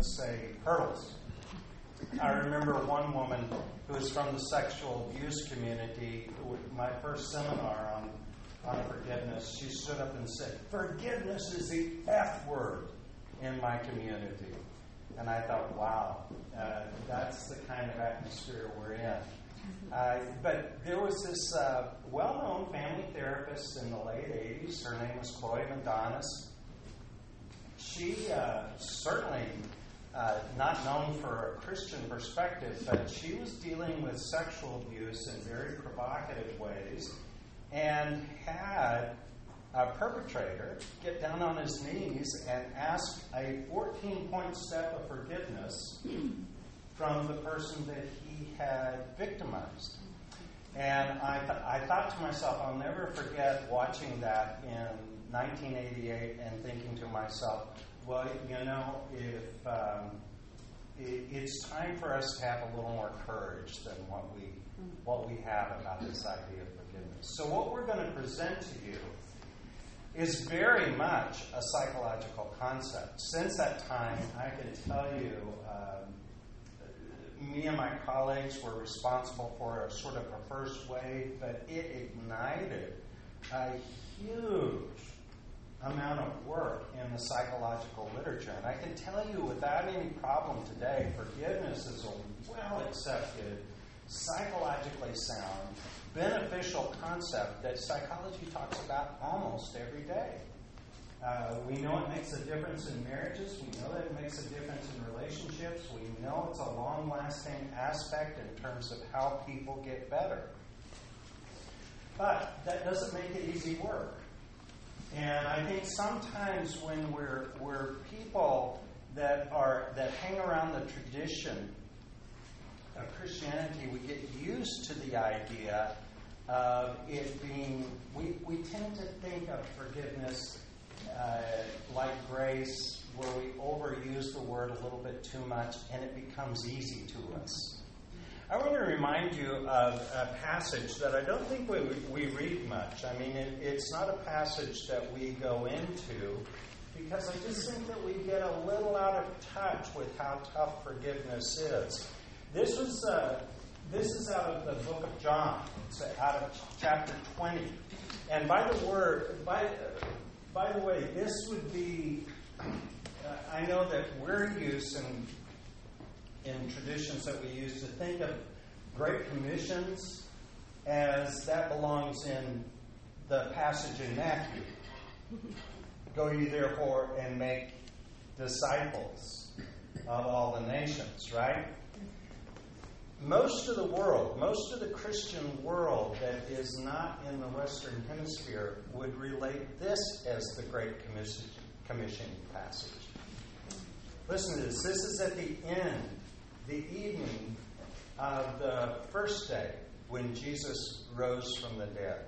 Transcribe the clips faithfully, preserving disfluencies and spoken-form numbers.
would say hurdles. I remember one woman who was from the sexual abuse community, my first seminar on, on forgiveness, she stood up and said, "Forgiveness is the F word in my community." And I thought, wow, uh, that's the kind of atmosphere we're in. Uh, but there was this uh, well-known family therapist in the late eighties. Her name was Chloe Mandanis. She uh, certainly uh, not known for a Christian perspective, but she was dealing with sexual abuse in very provocative ways and had a perpetrator get down on his knees and ask a fourteen-point step of forgiveness from the person that he had victimized. And I, th- I thought to myself, I'll never forget watching that in nineteen eighty-eight and thinking to myself, well, you know, if um, it, it's time for us to have a little more courage than what we what we have about this idea of forgiveness. So what we're going to present to you is very much a psychological concept. Since that time, I can tell you, um, me and my colleagues were responsible for a sort of a first wave, but it ignited a huge amount of work in the psychological literature. And I can tell you without any problem today, forgiveness is a well-accepted, psychologically sound, beneficial concept that psychology talks about almost every day. Uh, we know it makes a difference in marriages. We know that it makes a difference in relationships. We know it's a long-lasting aspect in terms of how people get better. But that doesn't make it easy work. And I think sometimes when we're we're people that are that hang around the tradition of Christianity, we get used to the idea of it being, we, we tend to think of forgiveness uh, like grace, where we overuse the word a little bit too much and it becomes easy to us. I want to remind you of a passage that I don't think we, we read much. I mean, it, it's not a passage that we go into because I just think that we get a little out of touch with how tough forgiveness is. This was uh, this is out of the book of John. It's out of chapter twenty. And by the word, by by the way, this would be. Uh, I know that we're used in in traditions that we use to think of Great Commissions as that belongs in the passage in Matthew. Go ye therefore and make disciples of all the nations, right? Most of the world, most of the Christian world that is not in the Western Hemisphere would relate this as the Great Commission, Commissioning passage. Listen to this. This is at the end, the evening of the first day when Jesus rose from the dead.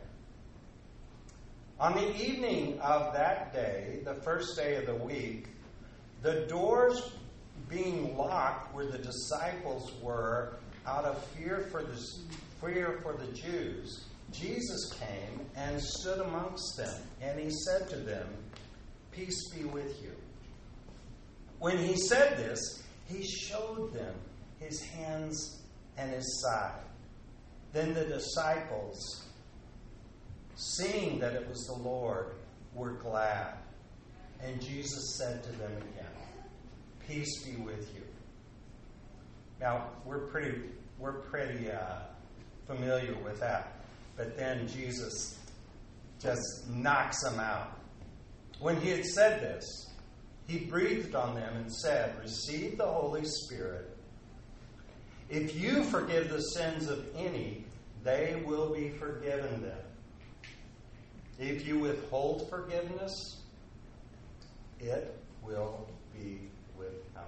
On the evening of that day, the first day of the week, the doors being locked where the disciples were out of fear for the fear for the Jews, Jesus came and stood amongst them, and he said to them, "Peace be with you." When he said this, he showed them his hands and his side. Then the disciples, seeing that it was the Lord, were glad. And Jesus said to them again, "Peace be with you." Now, we're pretty we're pretty uh, familiar with that. But then Jesus just knocks them out. When he had said this, he breathed on them and said, "Receive the Holy Spirit. If you forgive the sins of any, they will be forgiven them. If you withhold forgiveness, it will be withheld."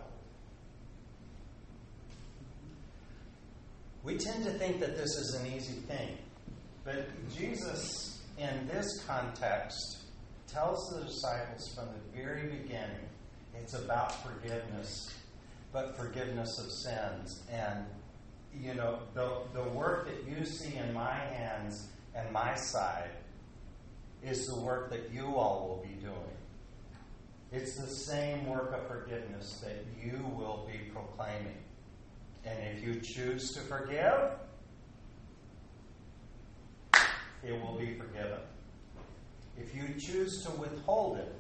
We tend to think that this is an easy thing, but Jesus, in this context, tells the disciples from the very beginning it's about forgiveness, but forgiveness of sins. And, you know, the, the work that you see in my hands and my side is the work that you all will be doing. It's the same work of forgiveness that you will be proclaiming. And if you choose to forgive, it will be forgiven. If you choose to withhold it,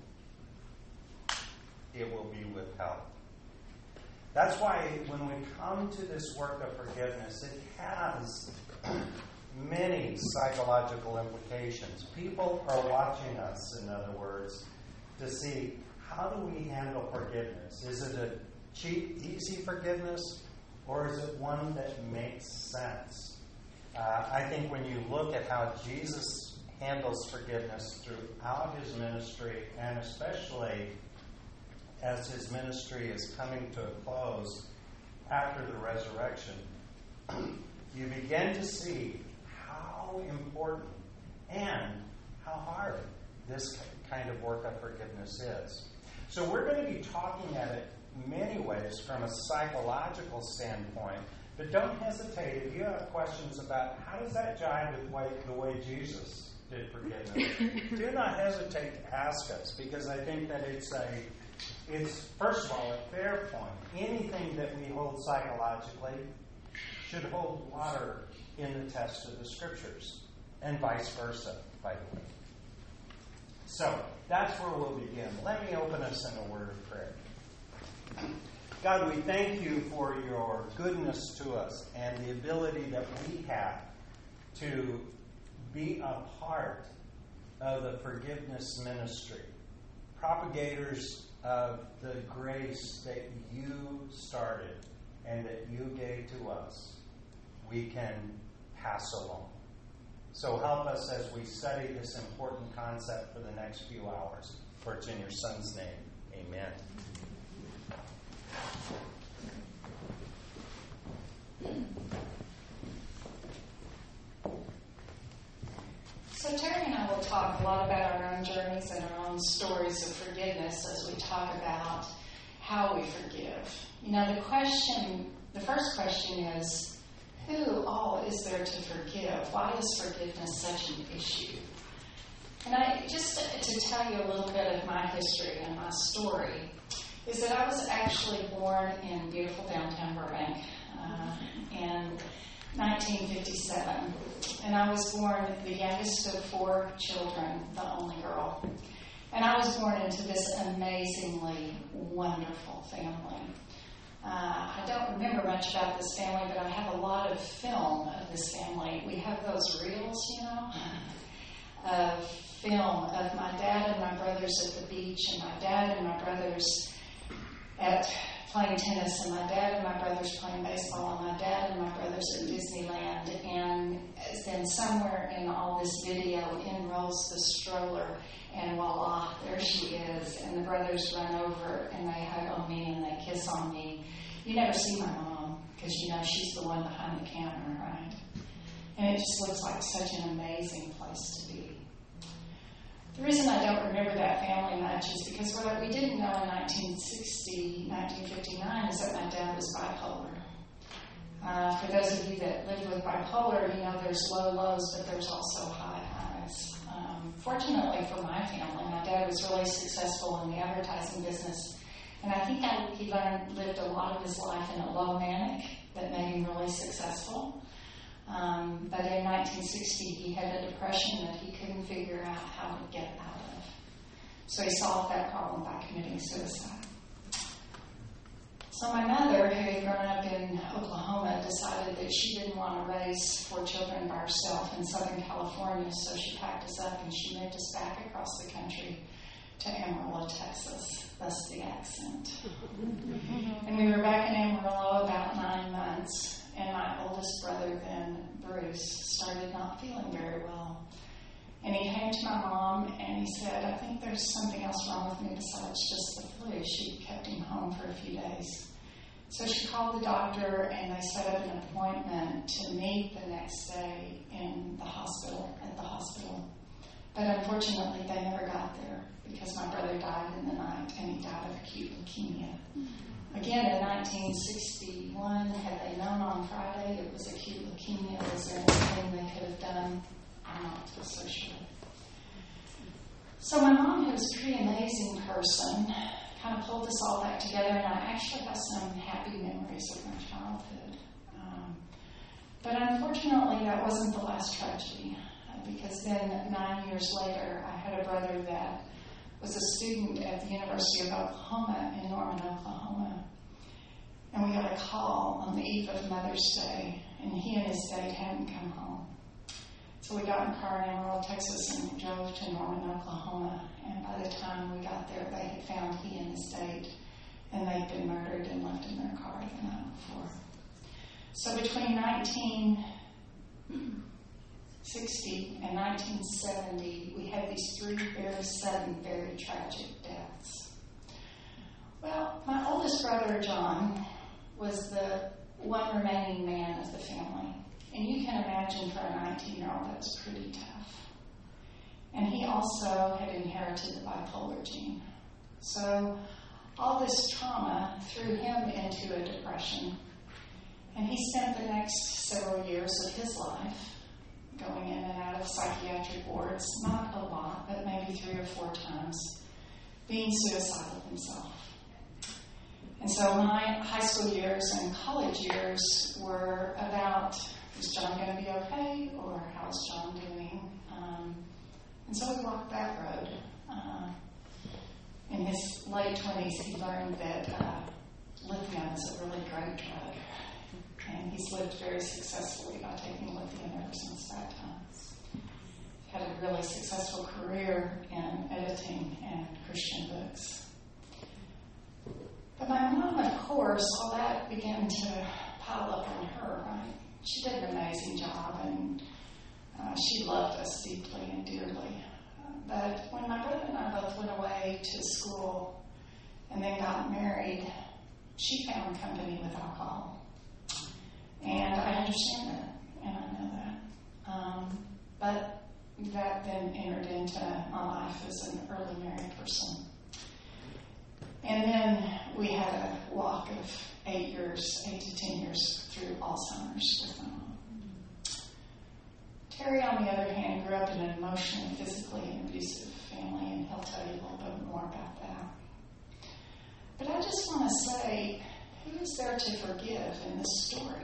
it will be withheld. That's why when we come to this work of forgiveness, it has many psychological implications. People are watching us, in other words, to see, how do we handle forgiveness? Is it a cheap, easy forgiveness, or is it one that makes sense? Uh, I think when you look at how Jesus handles forgiveness throughout his ministry, and especially as his ministry is coming to a close after the resurrection, you begin to see how important and how hard this kind of work of forgiveness is. So we're going to be talking at it many ways from a psychological standpoint, but don't hesitate if you have questions about how does that jive with way, the way Jesus did forgiveness. Do not hesitate to ask us, because I think that it's a It's, first of all, a fair point. Anything that we hold psychologically should hold water in the test of the Scriptures, and vice versa, by the way. So, that's where we'll begin. Let me open us in a word of prayer. God, we thank you for your goodness to us and the ability that we have to be a part of the forgiveness ministry, propagators of the grace that you started and that you gave to us, we can pass along. So help us as we study this important concept for the next few hours. For it's in your Son's name. Amen. So Terry and I will talk a lot about our own journeys and our own stories of forgiveness as we talk about how we forgive. You know, the question, the first question is, who all is there to forgive? Why is forgiveness such an issue? And I just to tell you a little bit of my history and my story is that I was actually born in beautiful downtown Burbank uh, in nineteen fifty-seven. And I was born the youngest of four children, the only girl. And I was born into this amazingly wonderful family. Uh, I don't remember much about this family, but I have a lot of film of this family. We have those reels, you know, of film of my dad and my brothers at the beach, and my dad and my brothers at playing tennis, and my dad and my brothers playing baseball, and my dad and my brothers at Disneyland. And then somewhere in all this video in rolls the stroller, and voila, there she is. And the brothers run over and they hug on me and they kiss on me. You never see my mom because, you know, she's the one behind the counter, right? And it just looks like such an amazing place to be. The reason I don't remember that family much is because what we didn't know in nineteen sixty, nineteen fifty-nine is that my dad was bipolar. Uh, for those of you that lived with bipolar, you know there's low lows, but there's also high highs. Um, fortunately for my family, my dad was really successful in the advertising business, and I think I, he learned, lived a lot of his life in a low manic that made him really successful. Um, but in nineteen sixty, he had a depression that he couldn't figure out how to get out of. So he solved that problem by committing suicide. So my mother, who had grown up in Oklahoma, decided that she didn't want to raise four children by herself in Southern California, so she packed us up and she moved us back across the country to Amarillo, Texas. Thus the accent. And we were back in Amarillo about nine months. And my oldest brother then, Bruce, started not feeling very well. And he came to my mom and he said, I think there's something else wrong with me besides just the flu. She kept him home for a few days. So she called the doctor and they set up an appointment to meet the next day in the hospital, at the hospital. But unfortunately, they never got there because my brother died in the night and he died of acute leukemia. Again, in nineteen sixty-one, had they known on Friday it was acute leukemia, was there anything they could have done? I'm not so sure. So my mom, who was a pretty amazing person kind of pulled us all back together, and I actually have some happy memories of my childhood. Um, but unfortunately, that wasn't the last tragedy, uh, because then nine years later, I had a brother that was a student at the University of Oklahoma in Norman, Oklahoma. And we got a call on the eve of Mother's Day, and he and his date hadn't come home. So we got in a car in Amarillo, Texas, and drove to Norman, Oklahoma. And by the time we got there, they had found he and his date, and they'd been murdered and left in their car the night before. So between nineteen sixty and nineteen seventy, we had these three very sudden, very tragic deaths. Well, my oldest brother, John, was the one remaining man of the family. And you can imagine for a nineteen-year-old, that was pretty tough. And he also had inherited the bipolar gene. So all this trauma threw him into a depression. And he spent the next several years of his life going in and out of psychiatric wards, not a lot, but maybe three or four times, being suicidal himself. And so my high school years and college years were about, is John going to be okay, or how's John doing? Um, and so we walked that road. Uh, in his late twenties, he learned that uh, lithium is a really great drug. And he's lived very successfully by taking lithium ever since that time. He had a really successful career in editing and Christian books. But my mom, of course, all that began to pile up on her, right? She did an amazing job, and uh, she loved us deeply and dearly. Uh, but when my brother and I both went away to school and then got married, she found company with alcohol. And I understand that, and I know that. Um, but that then entered into my life as an early married person. And then we had a walk of eight years, eight to ten years through Alzheimer's with my mom. Terry, on the other hand, grew up in an emotionally, physically, and abusive family, and he'll tell you a little bit more about that. But I just want to say, who is there to forgive in this story?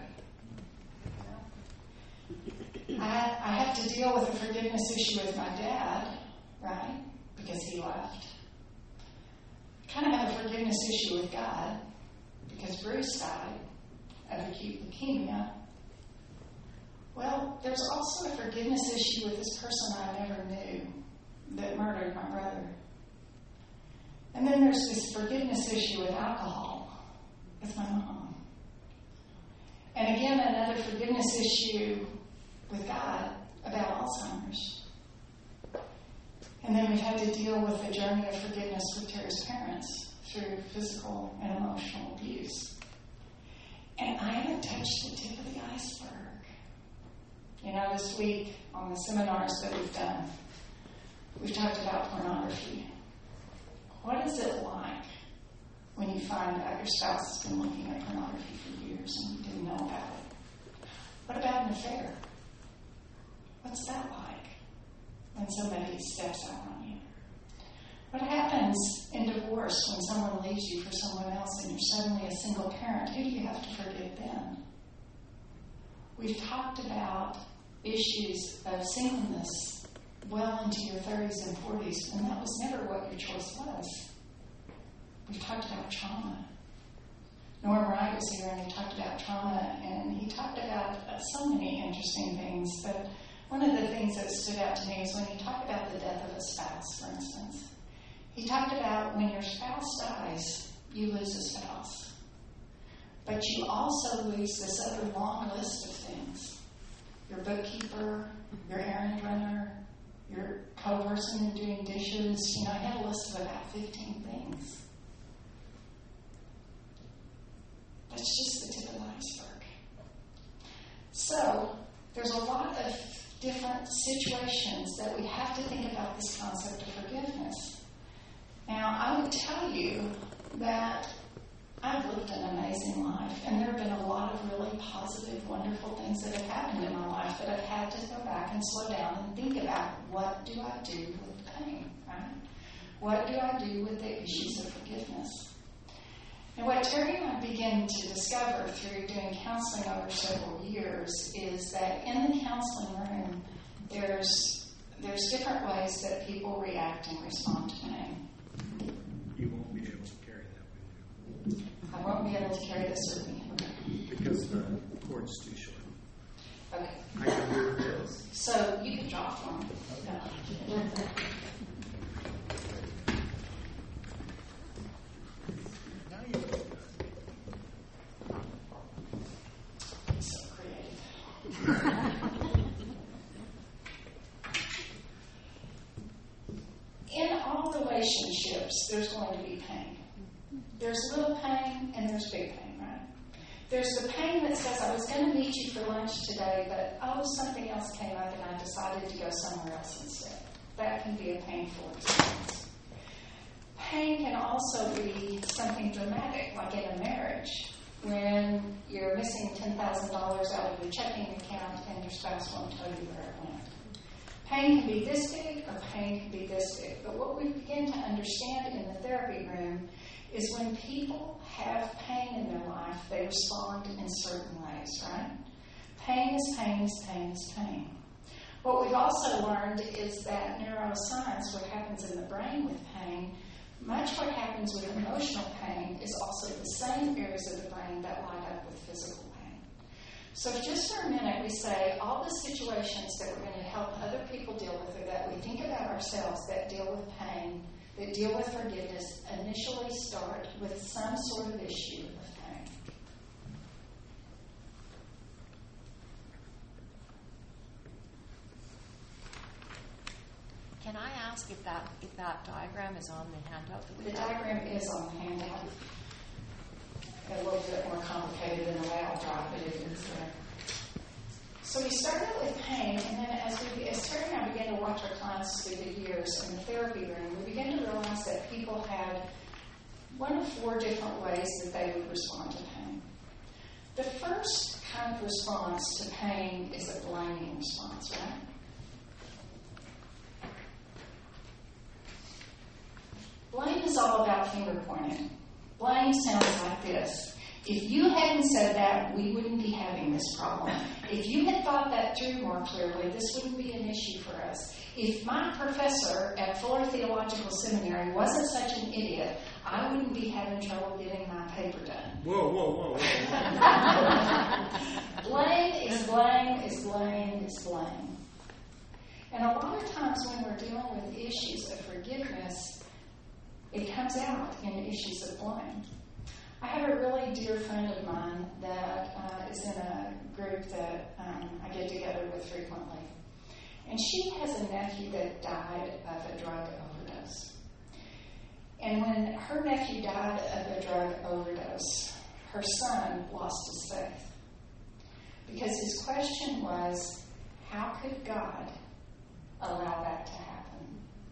I, I have to deal with a forgiveness issue with my dad, right? Because he left. I kind of have a forgiveness issue with God because Bruce died of acute leukemia. Well, there's also a forgiveness issue with this person I never knew that murdered my brother. And then there's this forgiveness issue with alcohol with my mom. And again, another forgiveness issue with God about Alzheimer's. And then we've had to deal with the journey of forgiveness with Terry's parents through physical and emotional abuse. And I haven't touched the tip of the iceberg. You know, this week on the seminars that we've done, we've talked about pornography. What is it like when you find out your spouse has been looking at pornography for years and you didn't know about it? What about an affair? What's that like when somebody steps out on you? What happens in divorce when someone leaves you for someone else and you're suddenly a single parent? Who do you have to forgive then? We've talked about issues of singleness well into your thirties and forties, and that was never what your choice was. We've talked about trauma. Norm Wright was here and he talked about trauma, and he talked about uh, so many interesting things, but one of the things that stood out to me is when he talked about the death of a spouse, for instance. He talked about when your spouse dies, you lose a spouse. But you also lose this other long list of things. Your bookkeeper, your errand runner, your co-person in doing dishes. You know, I had a list of about fifteen things. That's just the tip of the iceberg. So, there's a lot of different situations that we have to think about this concept of forgiveness. Now, I would tell you that I've lived an amazing life, and there have been a lot of really positive, wonderful things that have happened in my life that I've had to go back and slow down and think about, what do I do with the pain, right? What do I do with the issues issues of forgiveness. And what Terry and I began to discover through doing counseling over several years is that in the counseling room, there's there's different ways that people react and respond to pain. You won't be able to carry that with you. I won't be able to carry this with me. Okay. Because the cord's too short. Okay. I can move this. So you can draw for me. Now you can. So creative. In all relationships, there's going to be pain. There's little pain and there's big pain, right? There's the pain that says, I was going to meet you for lunch today, but oh, something else came up and I decided to go somewhere else instead. That can be a painful experience. Pain can also be something dramatic, like in a marriage, when you're missing ten thousand dollars out of your checking account and your spouse won't tell you where it went. Pain can be this big or pain can be this big. But what we begin to understand in the therapy room is when people have pain in their life, they respond in certain ways, right? Pain is pain is pain is pain. What we've also learned is that neuroscience, what happens in the brain with pain, much what happens with emotional pain is also the same areas of the brain that light up with physical pain. So if just for a minute we say all the situations that we're going to help other people deal with or that we think about ourselves that deal with pain, that deal with forgiveness, initially start with some sort of issue of pain. Can I ask if that if that diagram is on the handout that we The have? diagram is on the handout. A little bit more complicated in the way I'll draw it, but it is there. So we started with pain, and then as we, as Terry and I began to watch our clients through the years in the therapy room, we began to realize that people had one of four different ways that they would respond to pain. The first kind of response to pain is a blaming response, right? Blame is all about finger pointing. Blame sounds like this. If you hadn't said that, we wouldn't be having this problem. If you had thought that through more clearly, this wouldn't be an issue for us. If my professor at Fuller Theological Seminary wasn't such an idiot, I wouldn't be having trouble getting my paper done. Whoa, whoa, whoa, whoa. Blame is blame is blame is blame. And a lot of times when we're dealing with issues of forgiveness, it comes out in issues of blame. I have a really dear friend of mine that uh, is in a group that um, I get together with frequently. And she has a nephew that died of a drug overdose. And when her nephew died of a drug overdose, her son lost his faith. Because his question was, how could God allow that to happen?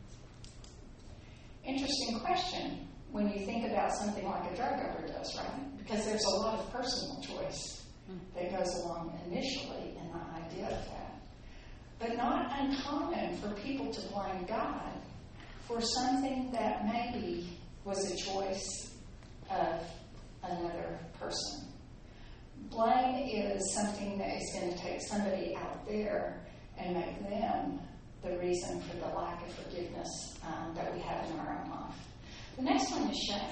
Interesting question when you think about something like a drug overdose, right? Because there's a lot of personal choice that goes along initially in the idea of that. But not uncommon for people to blame God for something that maybe was a choice of another person. Blame is something that is going to take somebody out there and make them the reason for the lack of forgiveness um, that we have in our own life. The next one is shame.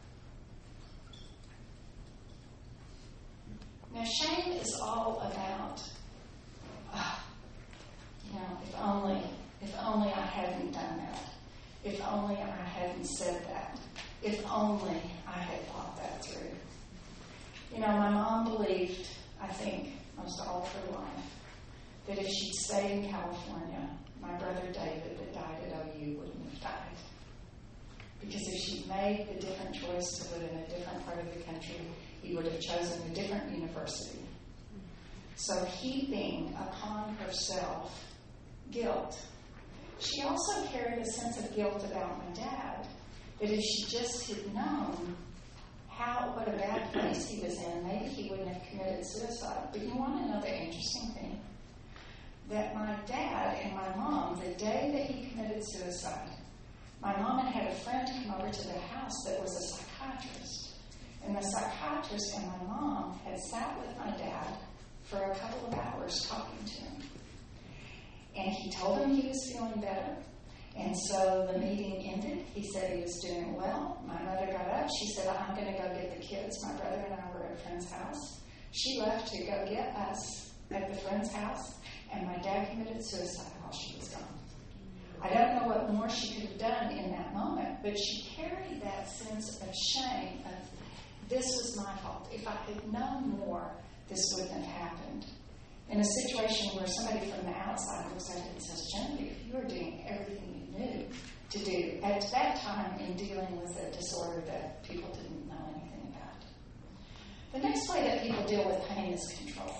Now, shame is all about, oh, you know, if only, if only I hadn't done that. If only I hadn't said that. If only I had thought that through. You know, my mom believed, I think, most all of her life, that if she'd stayed in California, my brother David that died at O U wouldn't have died. Because if she'd made the different choice to live in a different part of the country, he would have chosen a different university. So heaping upon herself guilt. She also carried a sense of guilt about my dad, that if she just had known how, what a bad place he was in, maybe he wouldn't have committed suicide. But you want to know the interesting thing? That my dad and my mom, the day that he committed suicide, my mom had had a friend come over to the house psychiatrist and my mom had sat with my dad for a couple of hours talking to him. And he told him he was feeling better. And so the meeting ended. He said he was doing well. My mother got up. She said, I'm going to go get the kids. My brother and I were at a friend's house. She left to go get us at the friend's house. And my dad committed suicide while she was gone. I don't know what more she could have done in that moment, but she carried that sense of shame of, this was my fault. If I had known more, this wouldn't have happened. In a situation where somebody from the outside looks at it and says, Genevieve, you are doing everything you knew to do at that time in dealing with a disorder that people didn't know anything about. The next way that people deal with pain is control.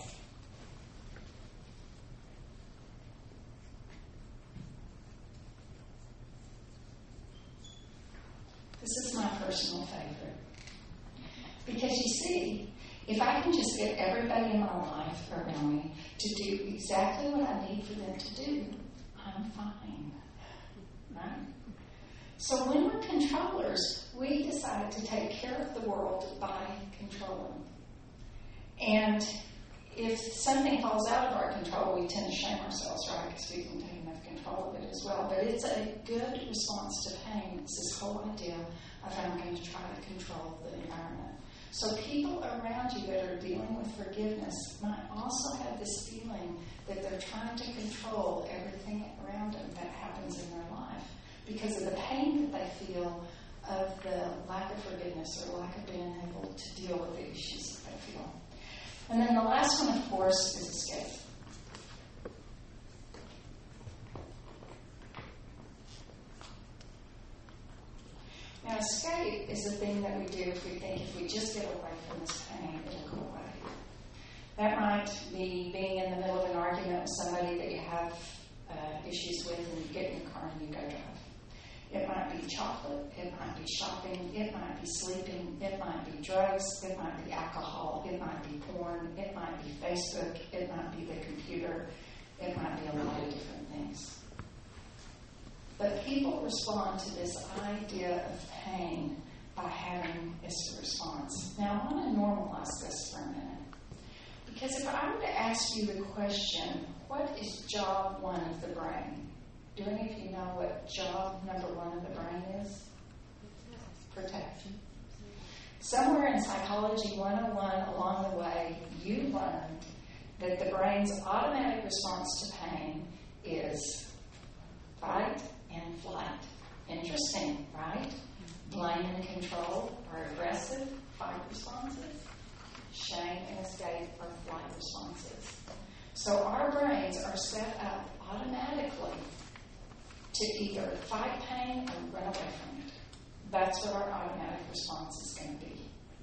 This is my personal favorite. Because you see, if I can just get everybody in my life around me to do exactly what I need for them to do, I'm fine. Right? So when we're controllers, we decide to take care of the world by controlling. And if something falls out of our control, we tend to shame ourselves, right? Because we can take enough control of it as well. But it's a good response to pain. It's this whole idea of I'm going to try to control the environment. So people around you that are dealing with forgiveness might also have this feeling that they're trying to control everything around them that happens in their life because of the pain that they feel of the lack of forgiveness or lack of being able to deal with the issues that they feel. And then the last one, of course, is escape. Now, escape is the thing that we do if we think if we just get away from this pain, it'll go away. That might be being in the middle of an argument with somebody that you have uh, issues with and you get in your car and you go drive. It might be chocolate, it might be shopping, it might be sleeping, it might be drugs, it might be alcohol, it might be porn, it might be Facebook, it might be the computer, it might be a lot of different things. But people respond to this idea of pain by having this response. Now, I want to normalize this for a minute. Because if I were to ask you the question, what is job one of the brain? Do any of you know what job number one of the brain is? Protect. Somewhere in Psychology one oh one along the way, you learned that the brain's automatic response to pain is fight and flight. Interesting, right? Blame and control are aggressive fight responses. Shame and escape are flight responses. So our brains are set up automatically to either fight pain or run away from it. That's what our automatic response is going to be.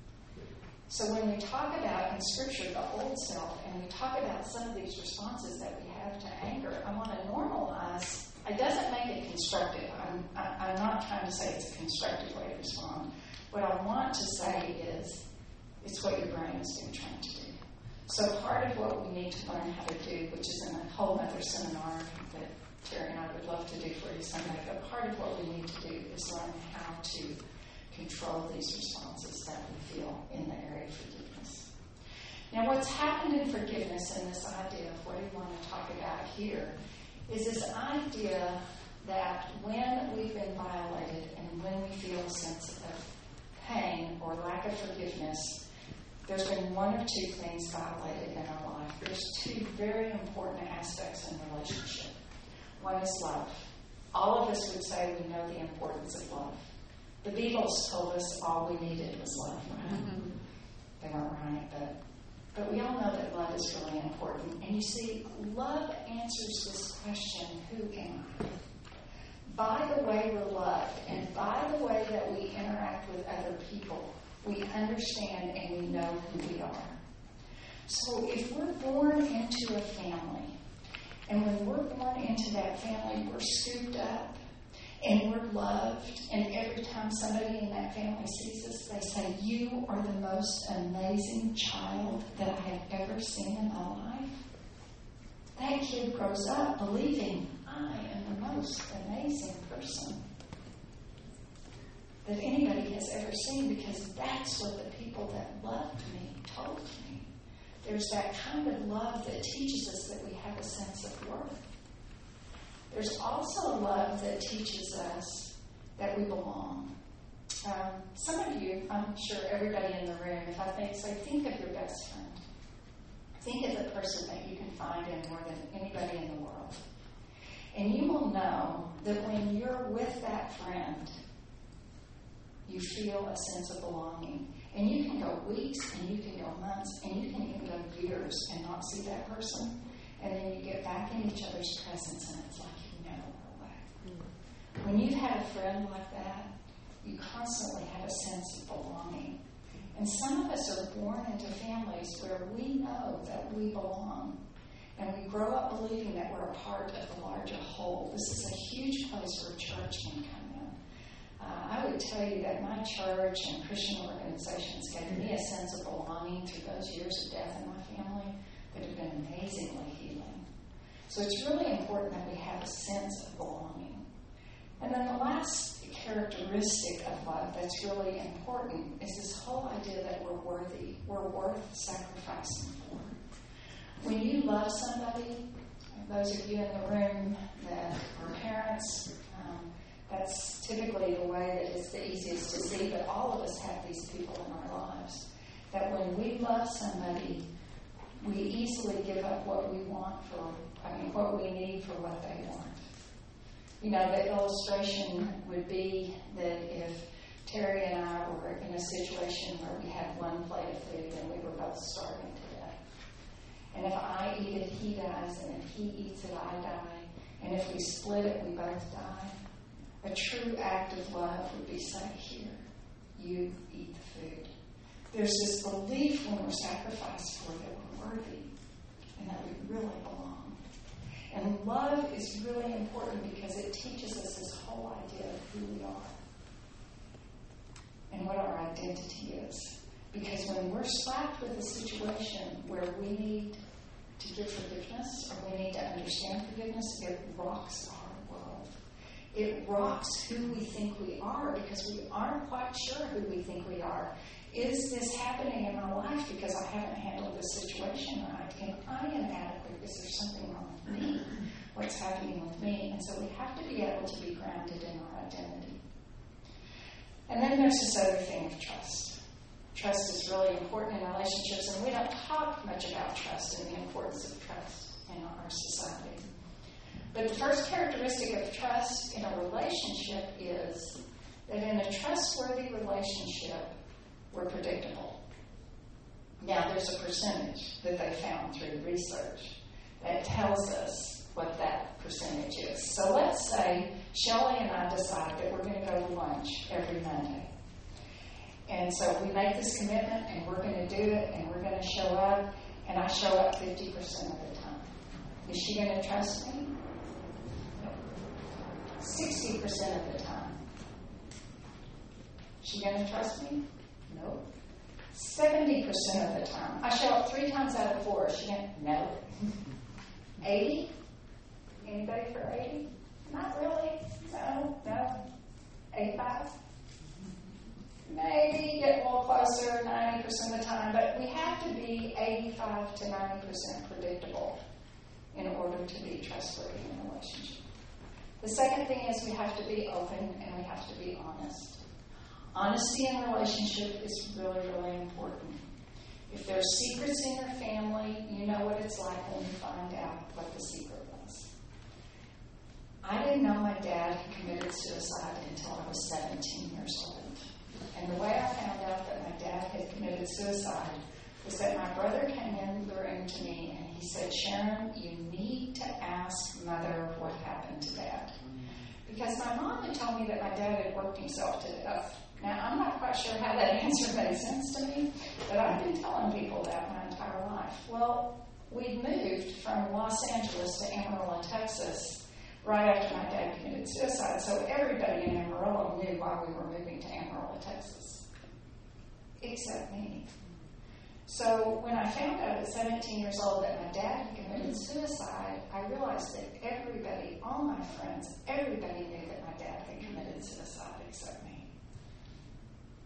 So when we talk about in Scripture the old self, and we talk about some of these responses that we have to anger, I want to normalize. It doesn't make it constructive. I'm, I, I'm not trying to say it's a constructive way to respond. What I want to say is it's what your brain is been trained to do. So part of what we need to learn how to do, which is in a whole other seminar that Terry and I would love to do for you someday, but part of what we need to do is learn how to control these responses that we feel in the area of forgiveness. Now, what's happened in forgiveness and this idea of what we want to talk about here is this idea that when we've been violated and when we feel a sense of pain or lack of forgiveness, there's been one or two things violated in our life. There's two very important aspects in relationship. One is love. All of us would say we know the importance of love. The Beatles told us all we needed was love, right? Mm-hmm. They weren't right, but but we all know that love is really important. And you see, love answers this question, who am I? By the way we're loved and by the way that we interact with other people, we understand and we know who we are. So if we're born into a family, and when we're born into that family, we're scooped up and we're loved, and every time somebody in that family sees us, they say, you are the most amazing child that I have ever seen in my life. That kid grows up believing I am the most amazing person that anybody has ever seen, because that's what the people that loved me told me. There's that kind of love that teaches us that we have a sense of worth. There's also a love that teaches us that we belong. Um, some of you, I'm sure everybody in the room, if I think, say, think of your best friend. Think of the person that you can find in more than anybody in the world. And you will know that when you're with that friend, you feel a sense of belonging. And you can go weeks, and you can go months, and you can even go years and not see that person. And then you get back in each other's presence, and it's like you never were away. Mm. When you've had a friend like that, you constantly have a sense of belonging. And some of us are born into families where we know that we belong. And we grow up believing that we're a part of the larger whole. This is a huge place where church can come in. Uh, I would tell you that my church and Christian organizations gave me a sense of belonging through those years of death in my family that have been amazingly healing. So it's really important that we have a sense of belonging. And then the last characteristic of love that's really important is this whole idea that we're worthy. We're worth sacrificing for. When you love somebody, those of you in the room that are parents, um, that's typically the way that it's the easiest to see, but all of us have these people in our lives. That when we love somebody, we easily give up what we want for, I mean, what we need for what they want. You know, the illustration would be that if Terry and I were in a situation where we had one plate of food and we were both starving to death. And if I eat it, he dies, and if he eats it, I die. And if we split it, we both die. A true act of love would be say, here, you eat the food. There's this belief when we're sacrificed for that we're worthy and that we really belong. And love is really important because it teaches us this whole idea of who we are and what our identity is. Because when we're slapped with a situation where we need to give forgiveness or we need to understand forgiveness, it rocks our world. It rocks who we think we are because we aren't quite sure who we think we are. Is this happening in my life because I haven't handled this situation right? Am I inadequate? Is there something wrong with me? What's happening with me? And so we have to be able to be grounded in our identity. And then there's this other thing of trust. Trust is really important in relationships, and we don't talk much about trust and the importance of trust in our society. But the first characteristic of trust in a relationship is that in a trustworthy relationship, we're predictable. Now, there's a percentage that they found through research that tells us what that percentage is. So let's say Shelley and I decide that we're going to go to lunch every Monday. And so we make this commitment, and we're going to do it, and we're going to show up, and I show up fifty percent of the time. Is she going to trust me? No. sixty percent of the time. Is she going to trust me? No. seventy percent of the time. I show up three times out of four. Is she going to? No. eighty? Anybody for eighty? Not really. No, no. eighty-five? Maybe get a little closer, ninety percent of the time, but we have to be eighty-five to ninety percent predictable in order to be trustworthy in a relationship. The second thing is we have to be open and we have to be honest. Honesty in a relationship is really, really important. If there's secrets in your family, you know what it's like when you find out what the secret was. I didn't know my dad had committed suicide until I was seventeen years old. And the way I found out that my dad had committed suicide was that my brother came in the room to me and he said, Sharon, you need to ask Mother what happened to Dad. Because my mom had told me that my dad had worked himself to death. Now, I'm not quite sure how that answer made sense to me, but I've been telling people that my entire life. Well, we'd moved from Los Angeles to Amarillo, Texas, right after my dad committed suicide. So everybody in Amarillo knew why we were moving to Amarillo, Texas, except me. So when I found out at seventeen years old that my dad had committed suicide, I realized that everybody, all my friends, everybody knew that my dad had committed suicide except me.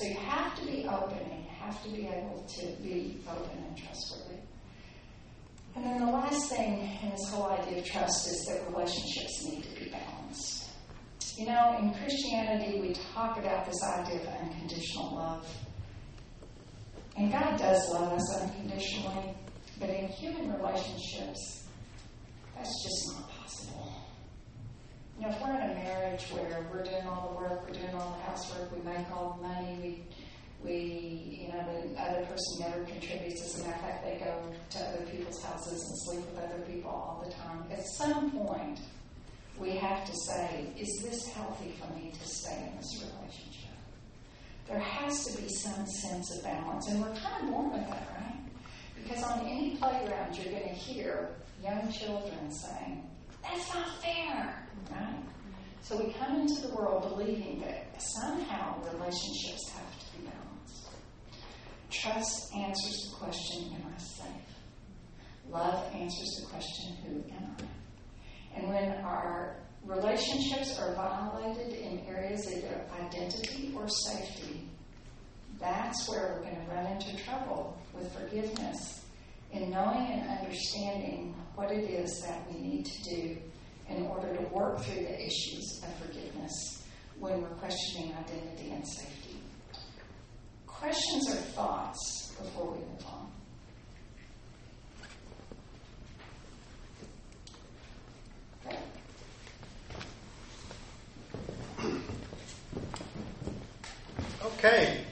So you have to be open, and you have to be able to be open and trustworthy. And then the last thing in this whole idea of trust is that relationships need to be balanced. You know, in Christianity, we talk about this idea of unconditional love. And God does love us unconditionally, but in human relationships, that's just not possible. You know, if we're in a marriage where we're doing all the work, we're doing all the housework, we make all the money, we, we, you know, the other person never contributes. As a matter of fact, they go to other people's houses and sleep with other people all the time. At some point, we have to say, is this healthy for me to stay in this relationship? There has to be some sense of balance, and we're kind of born with that, right? Because on any playground, you're going to hear young children saying, that's not fair, right? So we come into the world believing that somehow relationships have to be balanced. Trust answers the question, am I safe? Love answers the question, who am I? And when our relationships are violated in areas of either identity or safety, that's where we're going to run into trouble with forgiveness, in knowing and understanding what it is that we need to do in order to work through the issues of forgiveness when we're questioning identity and safety. Questions or thoughts before we move on? Okay.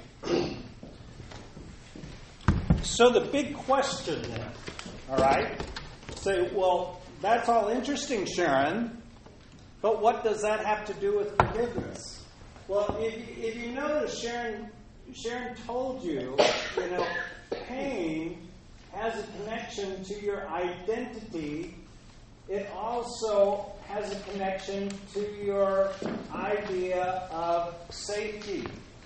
So the big question then, all right? Say, well, that's all interesting, Sharon, but what does that have to do with forgiveness? Well, if, if you notice, Sharon, Sharon told you, you know, pain has a connection to your identity. It also has a connection to your idea of safety.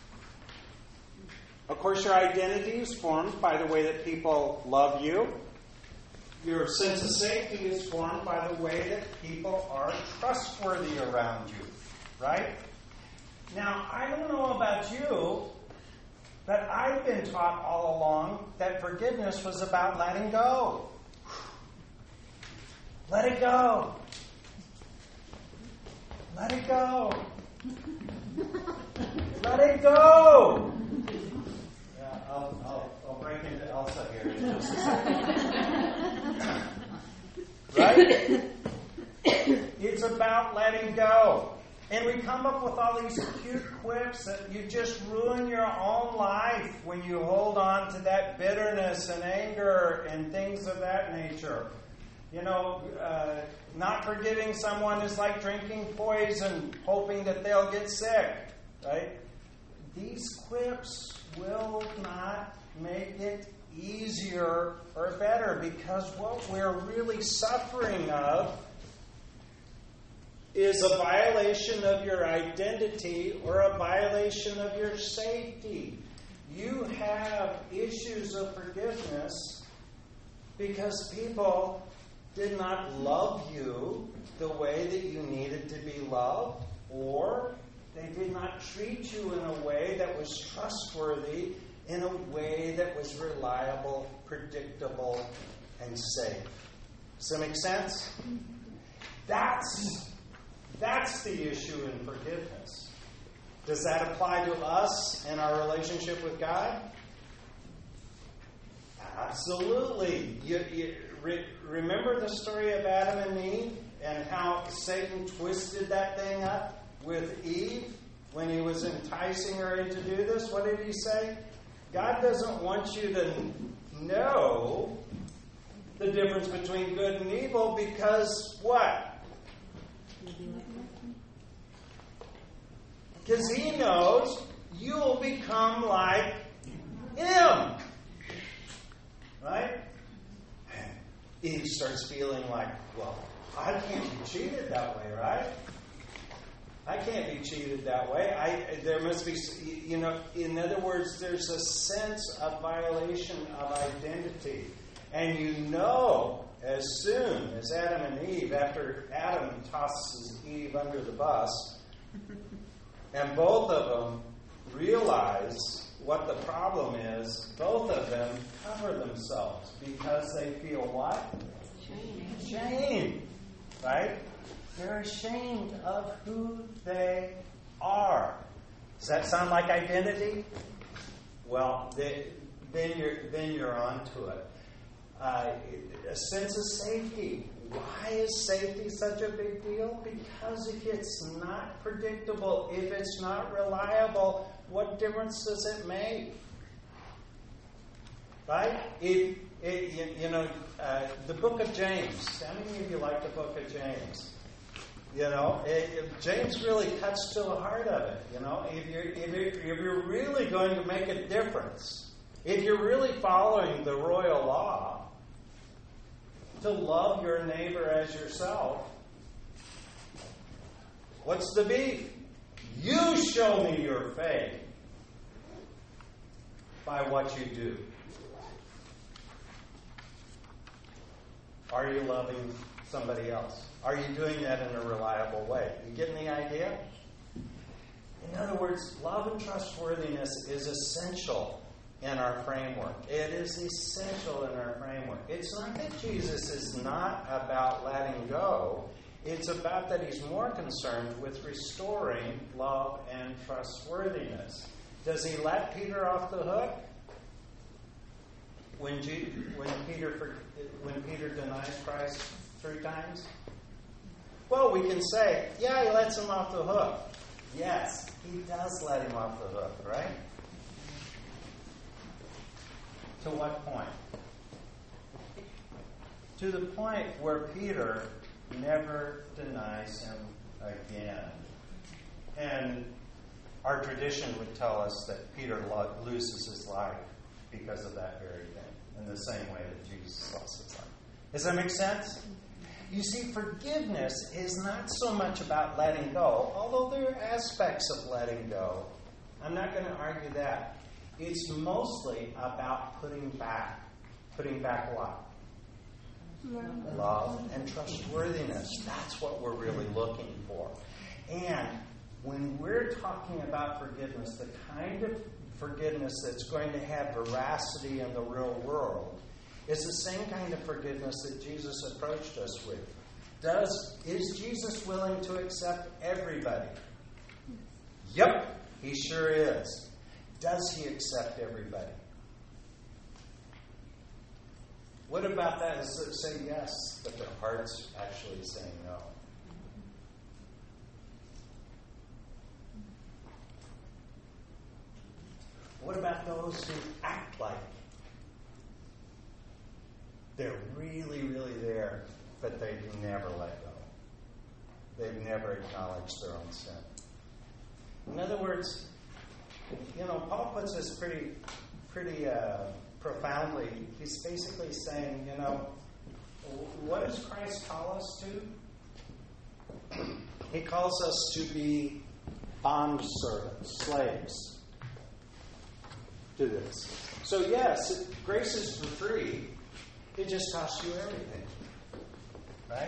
Of course, your identity is formed by the way that people love you. Your sense of safety is formed by the way that people are trustworthy around you, right? Now, I don't know about you, but I've been taught all along that forgiveness was about letting go. Let it go. Let it go. Let it go. Yeah, I'll, I'll, I'll break into Elsa here in just a second. Right? It's about letting go. And we come up with all these cute quips that you just ruin your own life when you hold on to that bitterness and anger and things of that nature. You know, uh, not forgiving someone is like drinking poison, hoping that they'll get sick, right? These quips will not make it easier or better, because what we're really suffering of is a violation of your identity or a violation of your safety. You have issues of forgiveness because people did not love you the way that you needed to be loved, or they did not treat you in a way that was trustworthy, in a way that was reliable, predictable, and safe. Does that make sense? That's, that's the issue in forgiveness. Does that apply to us and our relationship with God? Absolutely. You, you re, remember the story of Adam and Eve and how Satan twisted that thing up with Eve when he was enticing her into do this? What did he say? God doesn't want you to know the difference between good and evil because what? Because he knows you'll become like him. Right? Eve starts feeling like, well, I can't be cheated that way, right? I can't be cheated that way. I there must be, you know, in other words, there's a sense of violation of identity. And you know, as soon as Adam and Eve, after Adam tosses Eve under the bus, and both of them realize what the problem is, both of them cover themselves because they feel what? Shame. Shame. Right? They're ashamed of who they are. Does that sound like identity? Well, they, then you're then you're onto it. Uh, a sense of safety. Why is safety such a big deal? Because if it's not predictable, if it's not reliable, what difference does it make? Right? If, it, you, you know, uh, the book of James. How many of you like the book of James? You know, it, it, James really cuts to the heart of it. You know, if you're, if you're if you're really going to make a difference, if you're really following the royal law, to love your neighbor as yourself, what's the beef? You show me your faith by what you do. Are you loving somebody else? Are you doing that in a reliable way? You getting the idea? In other words, love and trustworthiness is essential in our framework. It is essential in our framework. It's not that Jesus is not about letting go. It's about that he's more concerned with restoring love and trustworthiness. Does he let Peter off the hook when, G, when Peter when Peter denies Christ three times? Well, we can say, yeah, he lets him off the hook. Yes, he does let him off the hook, right? To what point? To the point where Peter never denies him again. And our tradition would tell us that Peter lo- loses his life because of that very thing, in the same way that Jesus lost his life. Does that make sense? You see, forgiveness is not so much about letting go, although there are aspects of letting go. I'm not going to argue that. It's mostly about putting back. Putting back what? Love. Love and trustworthiness. That's what we're really looking for. And when we're talking about forgiveness, the kind of forgiveness that's going to have veracity in the real world is the same kind of forgiveness that Jesus approached us with. Does is Jesus willing to accept everybody? Yep, he sure is. Does he accept everybody? What about that? Is that say yes, but their heart's actually saying no? What about those who act like they're really, really there, but they've never let go? They've never acknowledged their own sin. In other words, you know, Paul puts this pretty, pretty uh, profoundly. He's basically saying, you know, what does Christ call us to? He calls us to be bond servants, slaves to this. So yes, grace is for free. It just costs you everything. Right?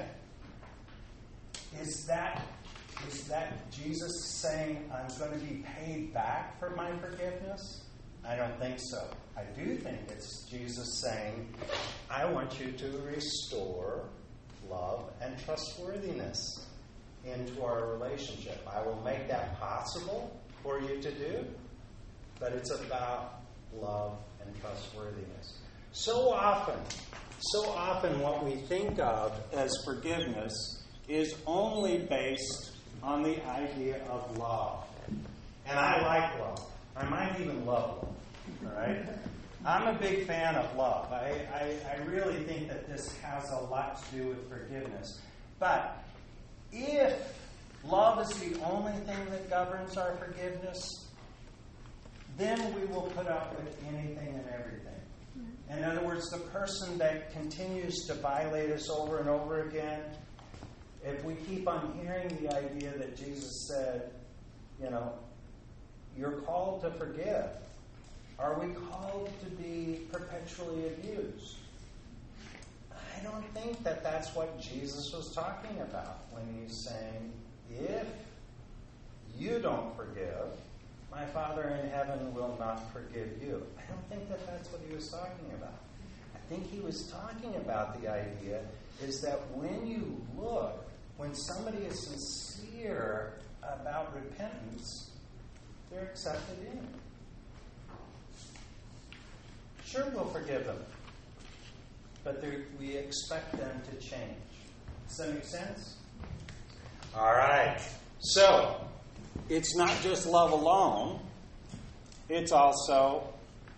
Is that is that Jesus saying, I'm going to be paid back for my forgiveness? I don't think so. I do think it's Jesus saying, I want you to restore love and trustworthiness into our relationship. I will make that possible for you to do, but it's about love and trustworthiness. So often, so often what we think of as forgiveness is only based on the idea of love. And I like love. I might even love love. All right? I'm a big fan of love. I, I, I really think that this has a lot to do with forgiveness. But if love is the only thing that governs our forgiveness, then we will put up with anything and everything. In other words, the person that continues to violate us over and over again, if we keep on hearing the idea that Jesus said, you know, you're called to forgive, are we called to be perpetually abused? I don't think that that's what Jesus was talking about when he's saying, if you don't forgive, my Father in heaven will not forgive you. I don't think that that's what he was talking about. I think he was talking about the idea is that when you look, when somebody is sincere about repentance, they're accepted in. Sure, we'll forgive them, but we expect them to change. Does that make sense? All right. So, it's not just love alone. It's also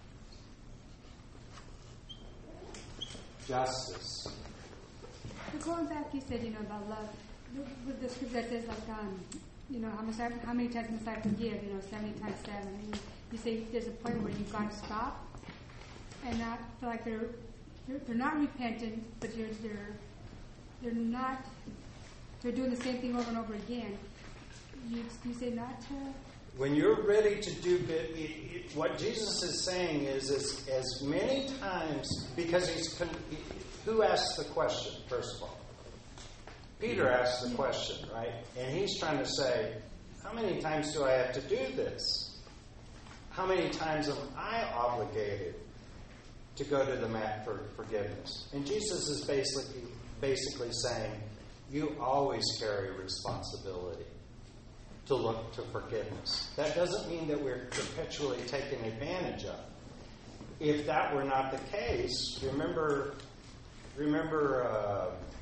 justice. But going back, you said, you know, about love. With the scripture that says, like, um, you know, how much, I, how many times must I forgive? You know, seventy times seven. And you say there's a point where you've got to stop and not feel like they're they're, they're not repentant, but they're they're they're not they're doing the same thing over and over again. You you say not to. When you're ready to do it, it, it, what Jesus is saying is, is as many times, because he's con- who asked the question first of all? Peter asked the question, right? And he's trying to say, how many times do I have to do this? How many times am I obligated to go to the mat for forgiveness? And Jesus is basically basically saying, you always carry responsibility to look to forgiveness. That doesn't mean that we're perpetually taken advantage of. If that were not the case, remember, remember uh,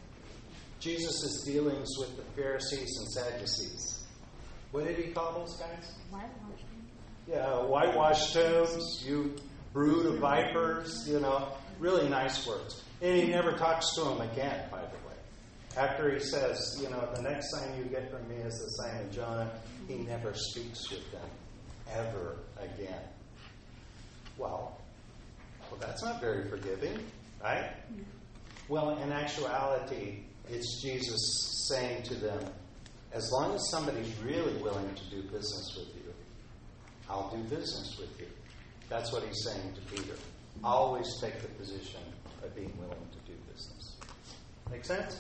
Jesus' dealings with the Pharisees and Sadducees. What did he call those guys? Whitewash. Yeah, whitewashed tombs, you brood of vipers, you know, really nice words. And he never talks to them again, by the way. After he says, you know, the next sign you get from me is the sign of Jonah, he never speaks with them ever again. Well, well, that's not very forgiving, right? Well, in actuality, it's Jesus saying to them, as long as somebody's really willing to do business with you, I'll do business with you. That's what he's saying to Peter. Always take the position of being willing to do business. Make sense?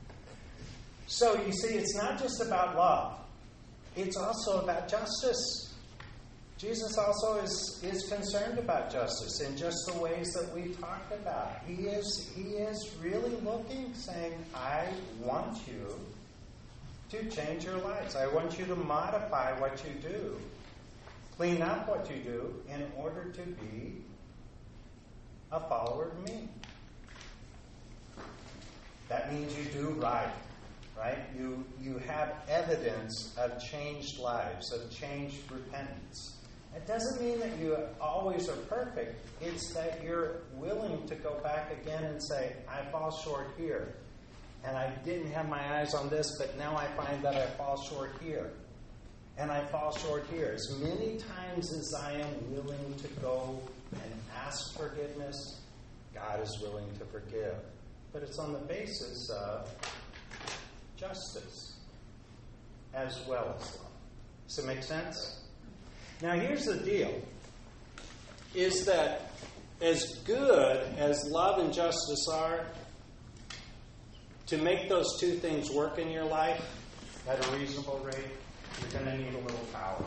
So, you see, it's not just about love. It's also about justice. Jesus also is, is concerned about justice in just the ways that we talked about. He is, he is really looking, saying, I want you to change your lives. I want you to modify what you do, clean up what you do in order to be a follower of me. That means you do right, right? You, you have evidence of changed lives, of changed repentance. It doesn't mean that you always are perfect. It's that you're willing to go back again and say, I fall short here. And I didn't have my eyes on this, but now I find that I fall short here. And I fall short here. As many times as I am willing to go and ask forgiveness, God is willing to forgive. But it's on the basis of justice as well as love. Does it make sense? Now, here's the deal, is that as good as love and justice are, to make those two things work in your life at a reasonable rate, you're going to need a little power.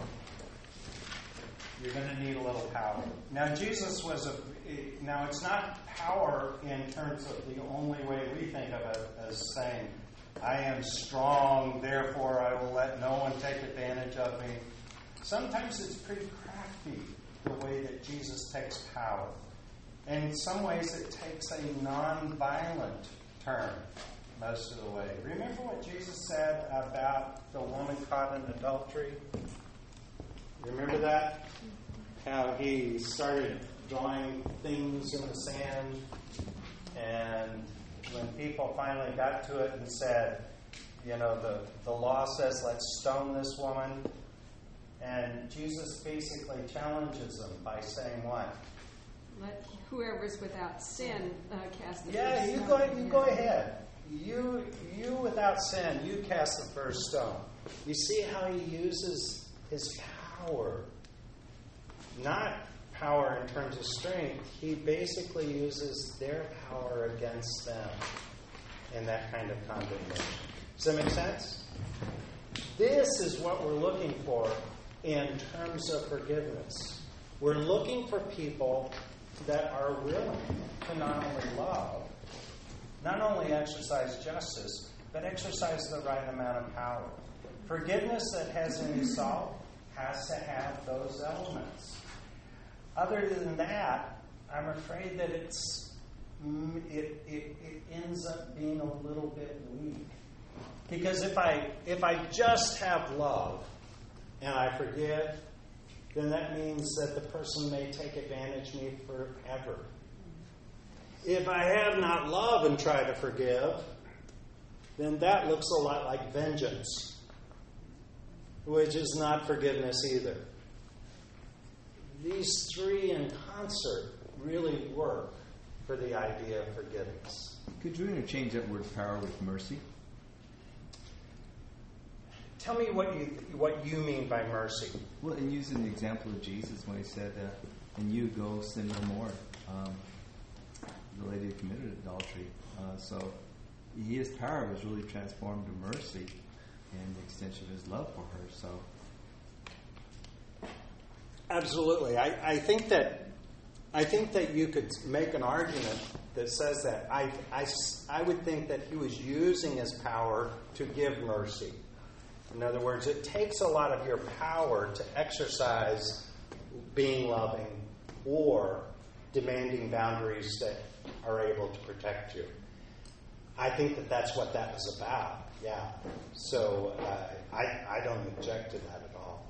You're going to need a little power. Now, Jesus was a... Now, it's not power in terms of the only way we think of it as saying, I am strong, therefore I will let no one take advantage of me. Sometimes it's pretty crafty, the way that Jesus takes power. And in some ways it takes a non-violent turn most of the way. Remember what Jesus said about the woman caught in adultery? Remember that? How he started drawing things in the sand, and when people finally got to it and said, you know, the, the law says let's stone this woman, and Jesus basically challenges them by saying what? Let whoever's without sin uh, cast the Yeah, first you stone. go you go ahead. You you without sin, you cast the first stone. You see how he uses his power, not power in terms of strength. He basically uses their power against them in that kind of condemnation. Does that make sense? This is what we're looking for in terms of forgiveness. We're looking for people that are willing to not only love, not only exercise justice, but exercise the right amount of power. Forgiveness that has any salt has to have those elements. Other than that, I'm afraid that it's it, it, it ends up being a little bit weak. Because if I if I just have love and I forgive, then that means that the person may take advantage of me forever. If I have not love and try to forgive, then that looks a lot like vengeance, which is not forgiveness either. These three in concert really work for the idea of forgiveness. Could you interchange that word power with mercy? Tell me what you what you mean by mercy. Well, and using the example of Jesus when he said, uh, and you go sin no more. Um, the lady who committed adultery. Uh, so his power was really transformed to mercy and the extension of his love for her. So, absolutely, I, I think that I think that you could make an argument that says that. I, I, I would think that he was using his power to give mercy. In other words, it takes a lot of your power to exercise being loving or demanding boundaries that are able to protect you. I think that that's what that was about, yeah. So uh, I, I don't object to that at all.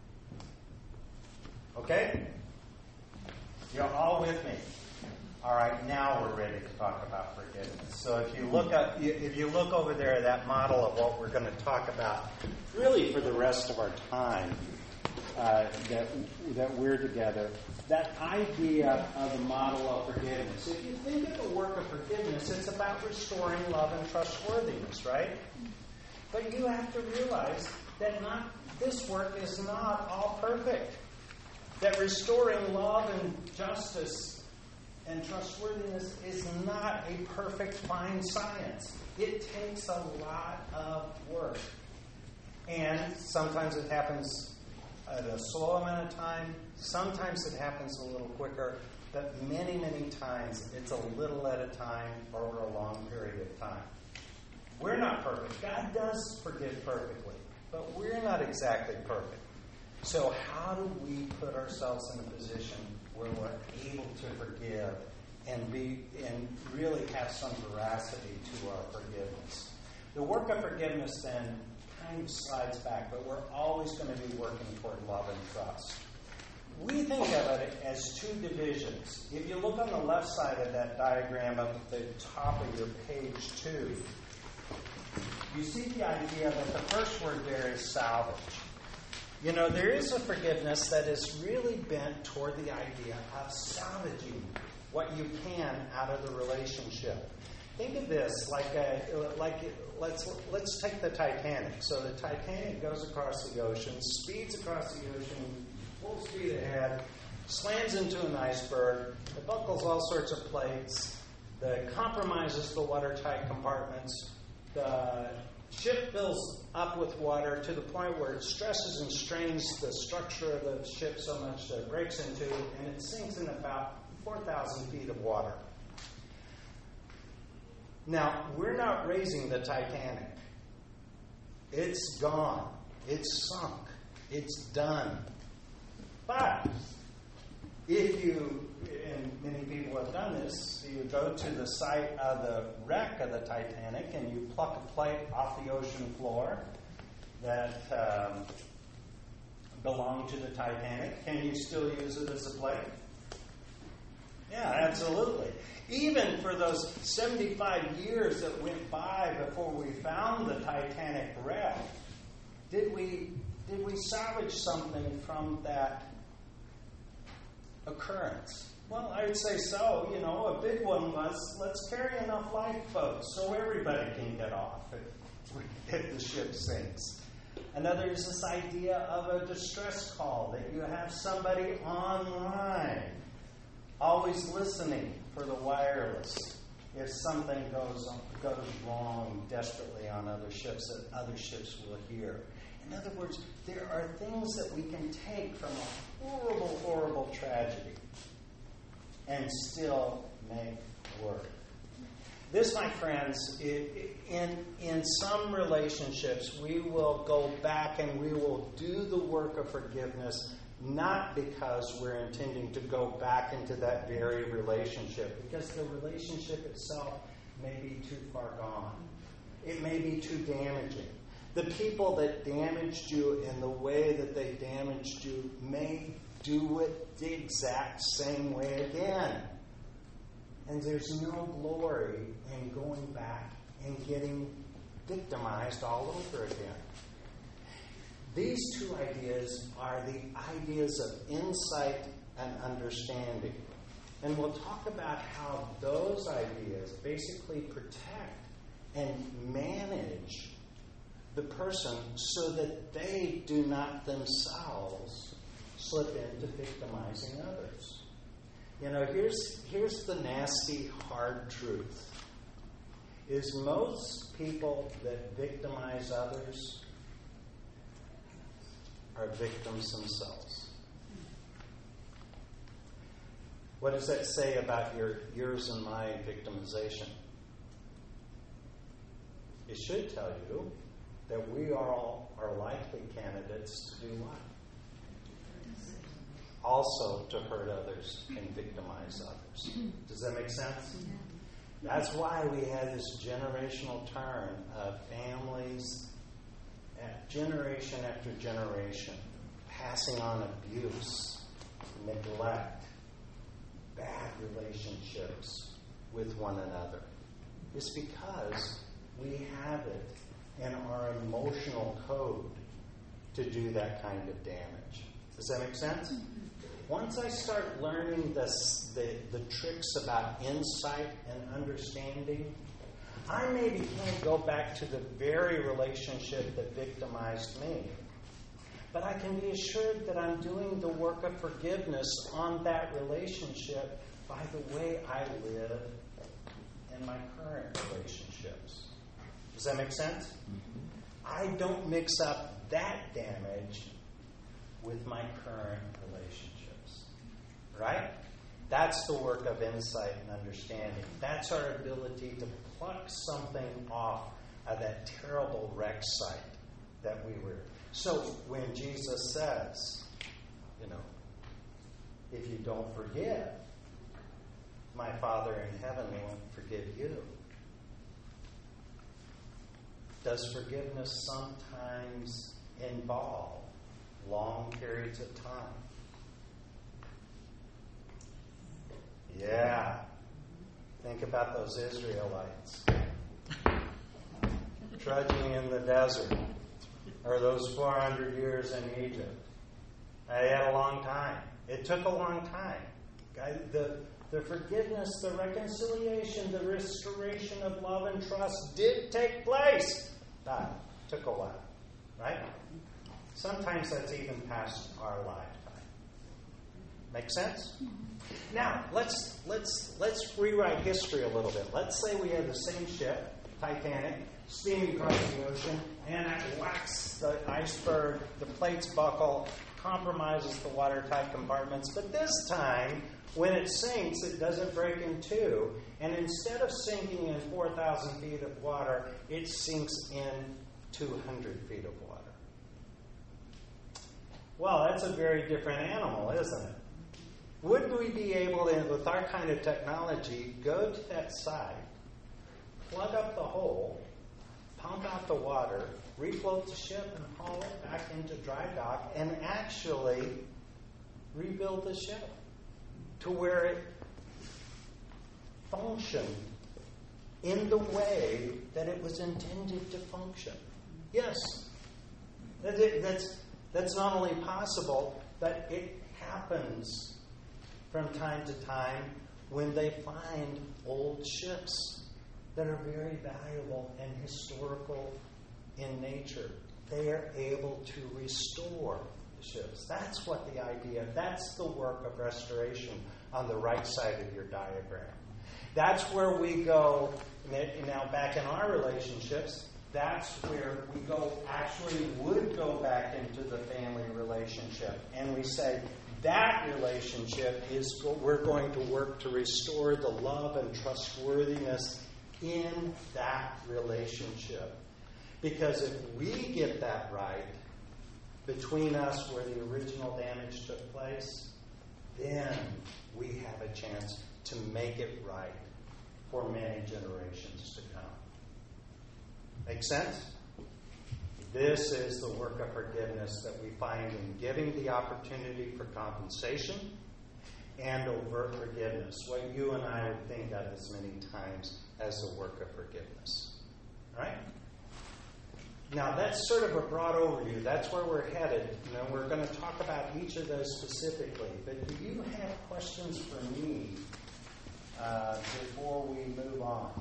Okay? You're all with me. All right, now we're ready to talk about forgiveness. So if you look up, if you look over there at that model of what we're going to talk about, really for the rest of our time uh, that that we're together, that idea of the model of forgiveness. If you think of the work of forgiveness, it's about restoring love and trustworthiness, right? But you have to realize that not this work is not all perfect. That restoring love and justice and trustworthiness is not a perfect fine science. It takes a lot of work. And sometimes it happens at a slow amount of time. Sometimes it happens a little quicker. But many, many times it's a little at a time or over a long period of time. We're not perfect. God does forgive perfectly. But we're not exactly perfect. So how do we put ourselves in a position where we're able to forgive and be and really have some veracity to our forgiveness? The work of forgiveness then kind of slides back, but we're always going to be working toward love and trust. We think of it as two divisions. If you look on the left side of that diagram up at the top of your page two, you see the idea that the first word there is salvage. You know, there is a forgiveness that is really bent toward the idea of salvaging what you can out of the relationship. Think of this like a, like let's let's take the Titanic. So the Titanic goes across the ocean, speeds across the ocean, full speed ahead, slams into an iceberg, it buckles all sorts of plates, the compromises the watertight compartments, the ship fills up with water to the point where it stresses and strains the structure of the ship so much that it breaks into, and it sinks in about four thousand feet of water. Now, we're not raising the Titanic. It's gone. It's sunk. It's done. But if you, and many people have done this, you go to the site of the wreck of the Titanic and you pluck a plate off the ocean floor that um, belonged to the Titanic. Can you still use it as a plate? Yeah, absolutely. Even for those seventy-five years that went by before we found the Titanic wreck, did we did we salvage something from that occurrence? Well, I would say so. You know, a big one was, let's carry enough lifeboats so everybody can get off if, if the ship sinks. Another is this idea of a distress call, that you have somebody online, always listening for the wireless. If something goes goes wrong desperately on other ships, that other ships will hear. In other words, there are things that we can take from a horrible, horrible tragedy and still make work. This, my friends, in, in some relationships, we will go back and we will do the work of forgiveness, not because we're intending to go back into that very relationship, because the relationship itself may be too far gone. It may be too damaging. The people that damaged you in the way that they damaged you may do it the exact same way again. And there's no glory in going back and getting victimized all over again. These two ideas are the ideas of insight and understanding. And we'll talk about how those ideas basically protect and manage the person so that they do not themselves slip into victimizing others. You know, here's here's the nasty, hard truth. Is most people that victimize others are victims themselves. What does that say about your yours and my victimization? It should tell you that we all are likely candidates to do what? Also to hurt others and victimize others. Does that make sense? That's why we had this generational turn of families, generation after generation, passing on abuse, neglect, bad relationships with one another. It's because we have it in our emotional code to do that kind of damage. Does that make sense? Once I start learning this, the, the tricks about insight and understanding, I maybe can't go back to the very relationship that victimized me. But I can be assured that I'm doing the work of forgiveness on that relationship by the way I live in my current relationships. Does that make sense? I don't mix up that damage with my current relationships. Right? That's the work of insight and understanding. That's our ability to pluck something off of that terrible wreck site that we were. So when Jesus says, you know, if you don't forgive, my Father in heaven won't forgive you. Does forgiveness sometimes involve long periods of time? Yeah. Think about those Israelites trudging in the desert, or those four hundred years in Egypt. They had a long time. It took a long time. The, the forgiveness, the reconciliation, the restoration of love and trust did take place. That took a while, right? Sometimes that's even past our lifetime. Make sense? Now, let's let's let's rewrite history a little bit. Let's say we had the same ship, Titanic, steaming across the ocean, and it whacks the iceberg, the plates buckle, compromises the watertight compartments. But this time, when it sinks, it doesn't break in two. And instead of sinking in four thousand feet of water, it sinks in two hundred feet of water. Well, that's a very different animal, isn't it? Would we be able to, with our kind of technology, go to that site, plug up the hole, pump out the water, refloat the ship, and haul it back into dry dock, and actually rebuild the ship to where it functioned in the way that it was intended to function? Yes. That's, that's not only possible, but it happens from time to time when they find old ships that are very valuable and historical in nature. They are able to restore the ships. That's what the idea, that's the work of restoration on the right side of your diagram. That's where we go now back in our relationships. that's where we go, actually would go back into the family relationship. And we say, that relationship is, we're going to work to restore the love and trustworthiness in that relationship. Because if we get that right, between us where the original damage took place, then we have a chance to make it right for many generations to come. Make sense? This is the work of forgiveness that we find in giving the opportunity for compensation and overt forgiveness, what you and I would think of as many times as the work of forgiveness. All right? Now, that's sort of a broad overview. That's where we're headed. You know, we're going to talk about each of those specifically. But do you have questions for me uh, before we move on?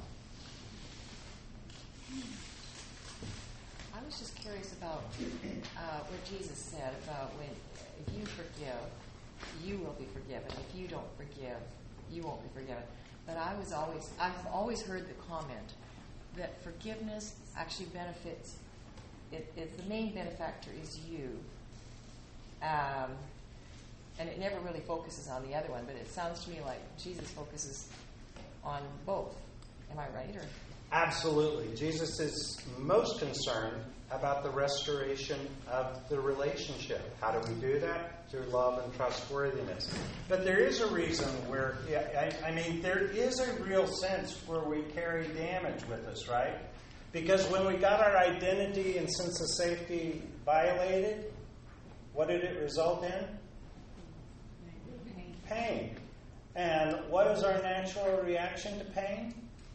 I was just curious about uh, what Jesus said about when, if you forgive, you will be forgiven. If you don't forgive, you won't be forgiven. But I was always, I've always heard the comment that forgiveness actually benefits. It, it, the main benefactor is you. Um, and it never really focuses on the other one, but it sounds to me like Jesus focuses on both. Am I right? Or Absolutely. Jesus is most concerned about the restoration of the relationship. How do we do that? Through love and trustworthiness. But there is a reason where, I, I mean, there is a real sense where we carry damage with us, right? Because when we got our identity and sense of safety violated, what did it result in? Pain. Pain. And what is our natural reaction to pain?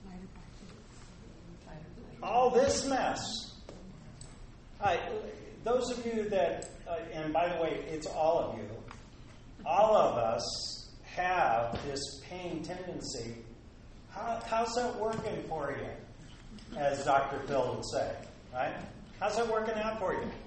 All this mess. I, those of you that, uh, and by the way, it's all of you, all of us have this pain tendency. How, how's that working for you? As Doctor Phil would say, right? How's that working out for you?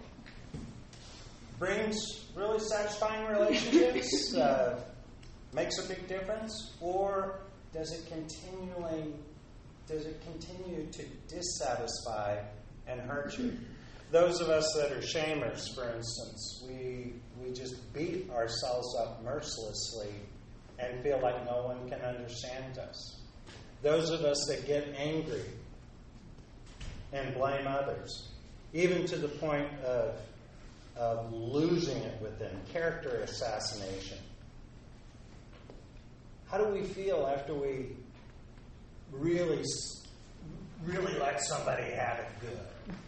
Brings really satisfying relationships? Uh, makes a big difference? Or does it continually, does it continue to dissatisfy and hurt you? Those of us that are shamers, for instance, we we just beat ourselves up mercilessly and feel like no one can understand us. Those of us that get angry and blame others, even to the point of, of losing it with them, character assassination. How do we feel after we really, really let somebody have it good?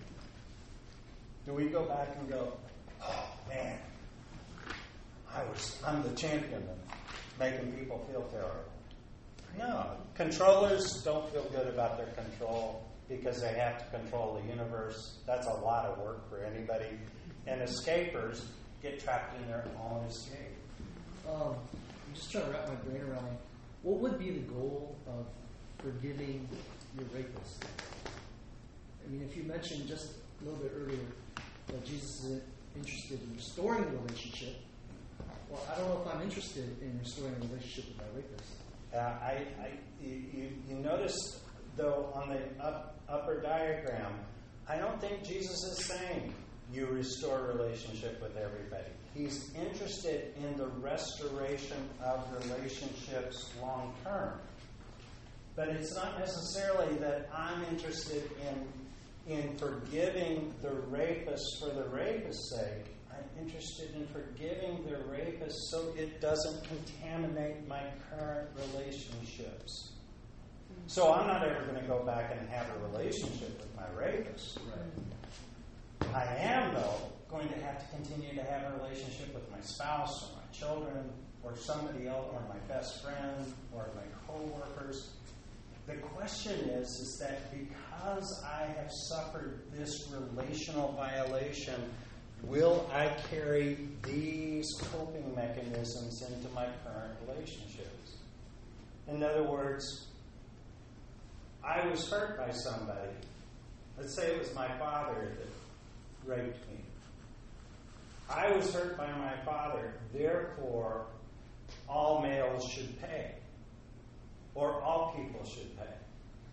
Do we go back and go, oh man, I was, I'm the champion of making people feel terrible? No. Controllers don't feel good about their control because they have to control the universe. That's a lot of work for anybody. And escapers get trapped in their own escape. Um, I'm just trying to wrap my brain around what would be the goal of forgiving your rapist? I mean, if you mentioned just a little bit earlier that Jesus is interested in restoring the relationship, well, I don't know if I'm interested in restoring a relationship with my rapist. Uh, I, I, you, you notice, though, on the up, upper diagram, I don't think Jesus is saying you restore relationship with everybody. He's interested in the restoration of relationships long term. But it's not necessarily that I'm interested in, in forgiving the rapist for the rapist's sake. I'm interested in forgiving the rapist so it doesn't contaminate my current relationships. So I'm not ever going to go back and have a relationship with my rapist. Right. I am, though, going to have to continue to have a relationship with my spouse or my children or somebody else or my best friend or my co-workers. The question is, is that because I have suffered this relational violation, will I carry these coping mechanisms into my current relationships? In other words, I was hurt by somebody. Let's say it was my father that raped me. I was hurt by my father, therefore all males should pay. Or all people should pay.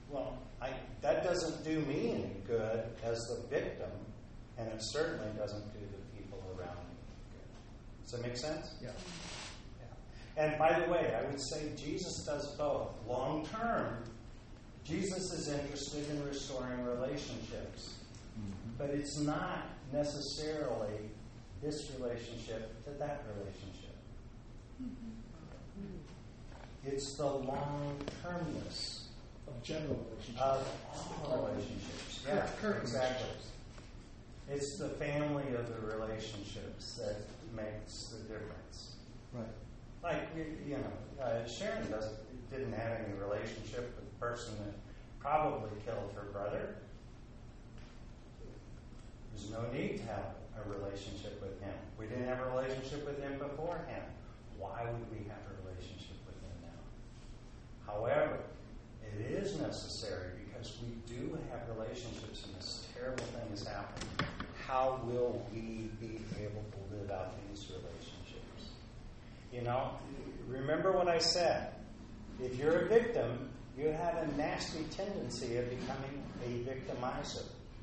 well, I, that doesn't do me any good as the victim, and it certainly doesn't do the people around me good. Does that make sense? Yeah. Yeah. And by the way, I would say Jesus does both. Long term, Jesus is interested in restoring relationships, mm-hmm. but it's not necessarily this relationship to that relationship. Mm-hmm. It's the long-termness of general relationships. Of all relationships. Yeah, Current exactly. It's the family of the relationships that makes the difference. Right. Like, you, you know, uh, Sharon doesn't, didn't have any relationship with the person that probably killed her brother. There's no need to have a relationship with him. We didn't have a relationship with him beforehand. Why would we have a relationship with him now? However, it is necessary because we do have relationships and this terrible thing is happening. How will we be able to live out these relationships? You know, remember what I said. If you're a victim, you have a nasty tendency of becoming a victimizer.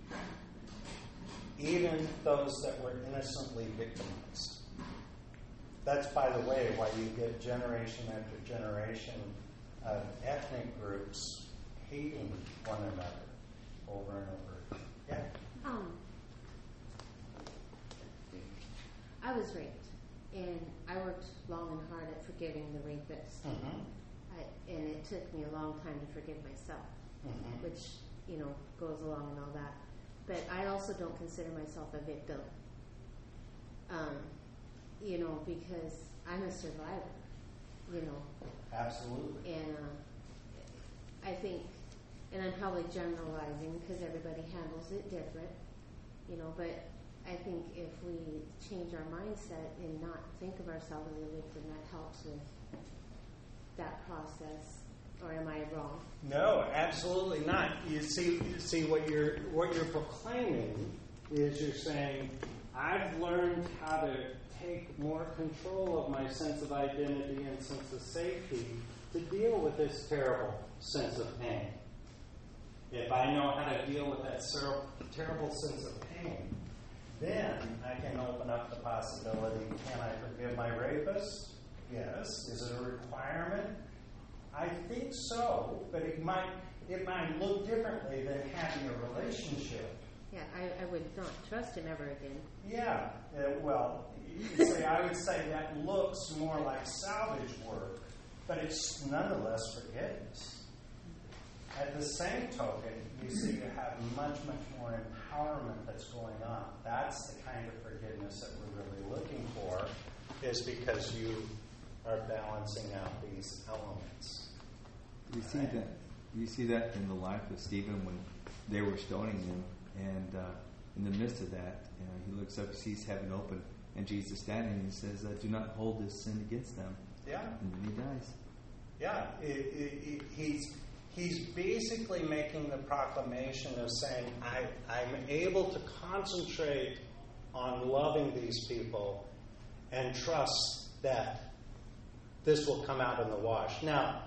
Even those that were innocently victimized. That's, by the way, why you get generation after generation of ethnic groups hating one another over and over. Yeah? Um, I was raped, and I worked long and hard at forgiving the rapist. Mm-hmm. I, and it took me a long time to forgive myself, mm-hmm. which, you know, goes along and all that. But I also don't consider myself a victim, um, you know, because I'm a survivor, you know. Absolutely. And uh, I think, and I'm probably generalizing because everybody handles it different, you know, but I think if we change our mindset and not think of ourselves as a victim, that helps with that process. Or am I wrong? No, absolutely not. You see, you see what you're what you're proclaiming is you're saying, I've learned how to take more control of my sense of identity and sense of safety to deal with this terrible sense of pain. If I know how to deal with that ser- terrible sense of pain, then I can open up the possibility, can I forgive my rapist? Yes. Is it a requirement? I think so, but it might it might look differently than having a relationship. Yeah, I, I would not trust him ever again. Yeah, uh, well, you could say, I would say that looks more like salvage work, but it's nonetheless forgiveness. At the same token, you see you have much, much more empowerment that's going on. That's the kind of forgiveness that we're really looking for, is because you are balancing out these elements. You see right? that. You see that in the life of Stephen when they were stoning him, and uh, in the midst of that, you know, he looks up, sees heaven open, and Jesus standing, and he says, uh, "Do not hold this sin against them." Yeah, and then he dies. Yeah, it, it, it, he's he's basically making the proclamation of saying, I, "I'm able to concentrate on loving these people and trust that this will come out in the wash." Now,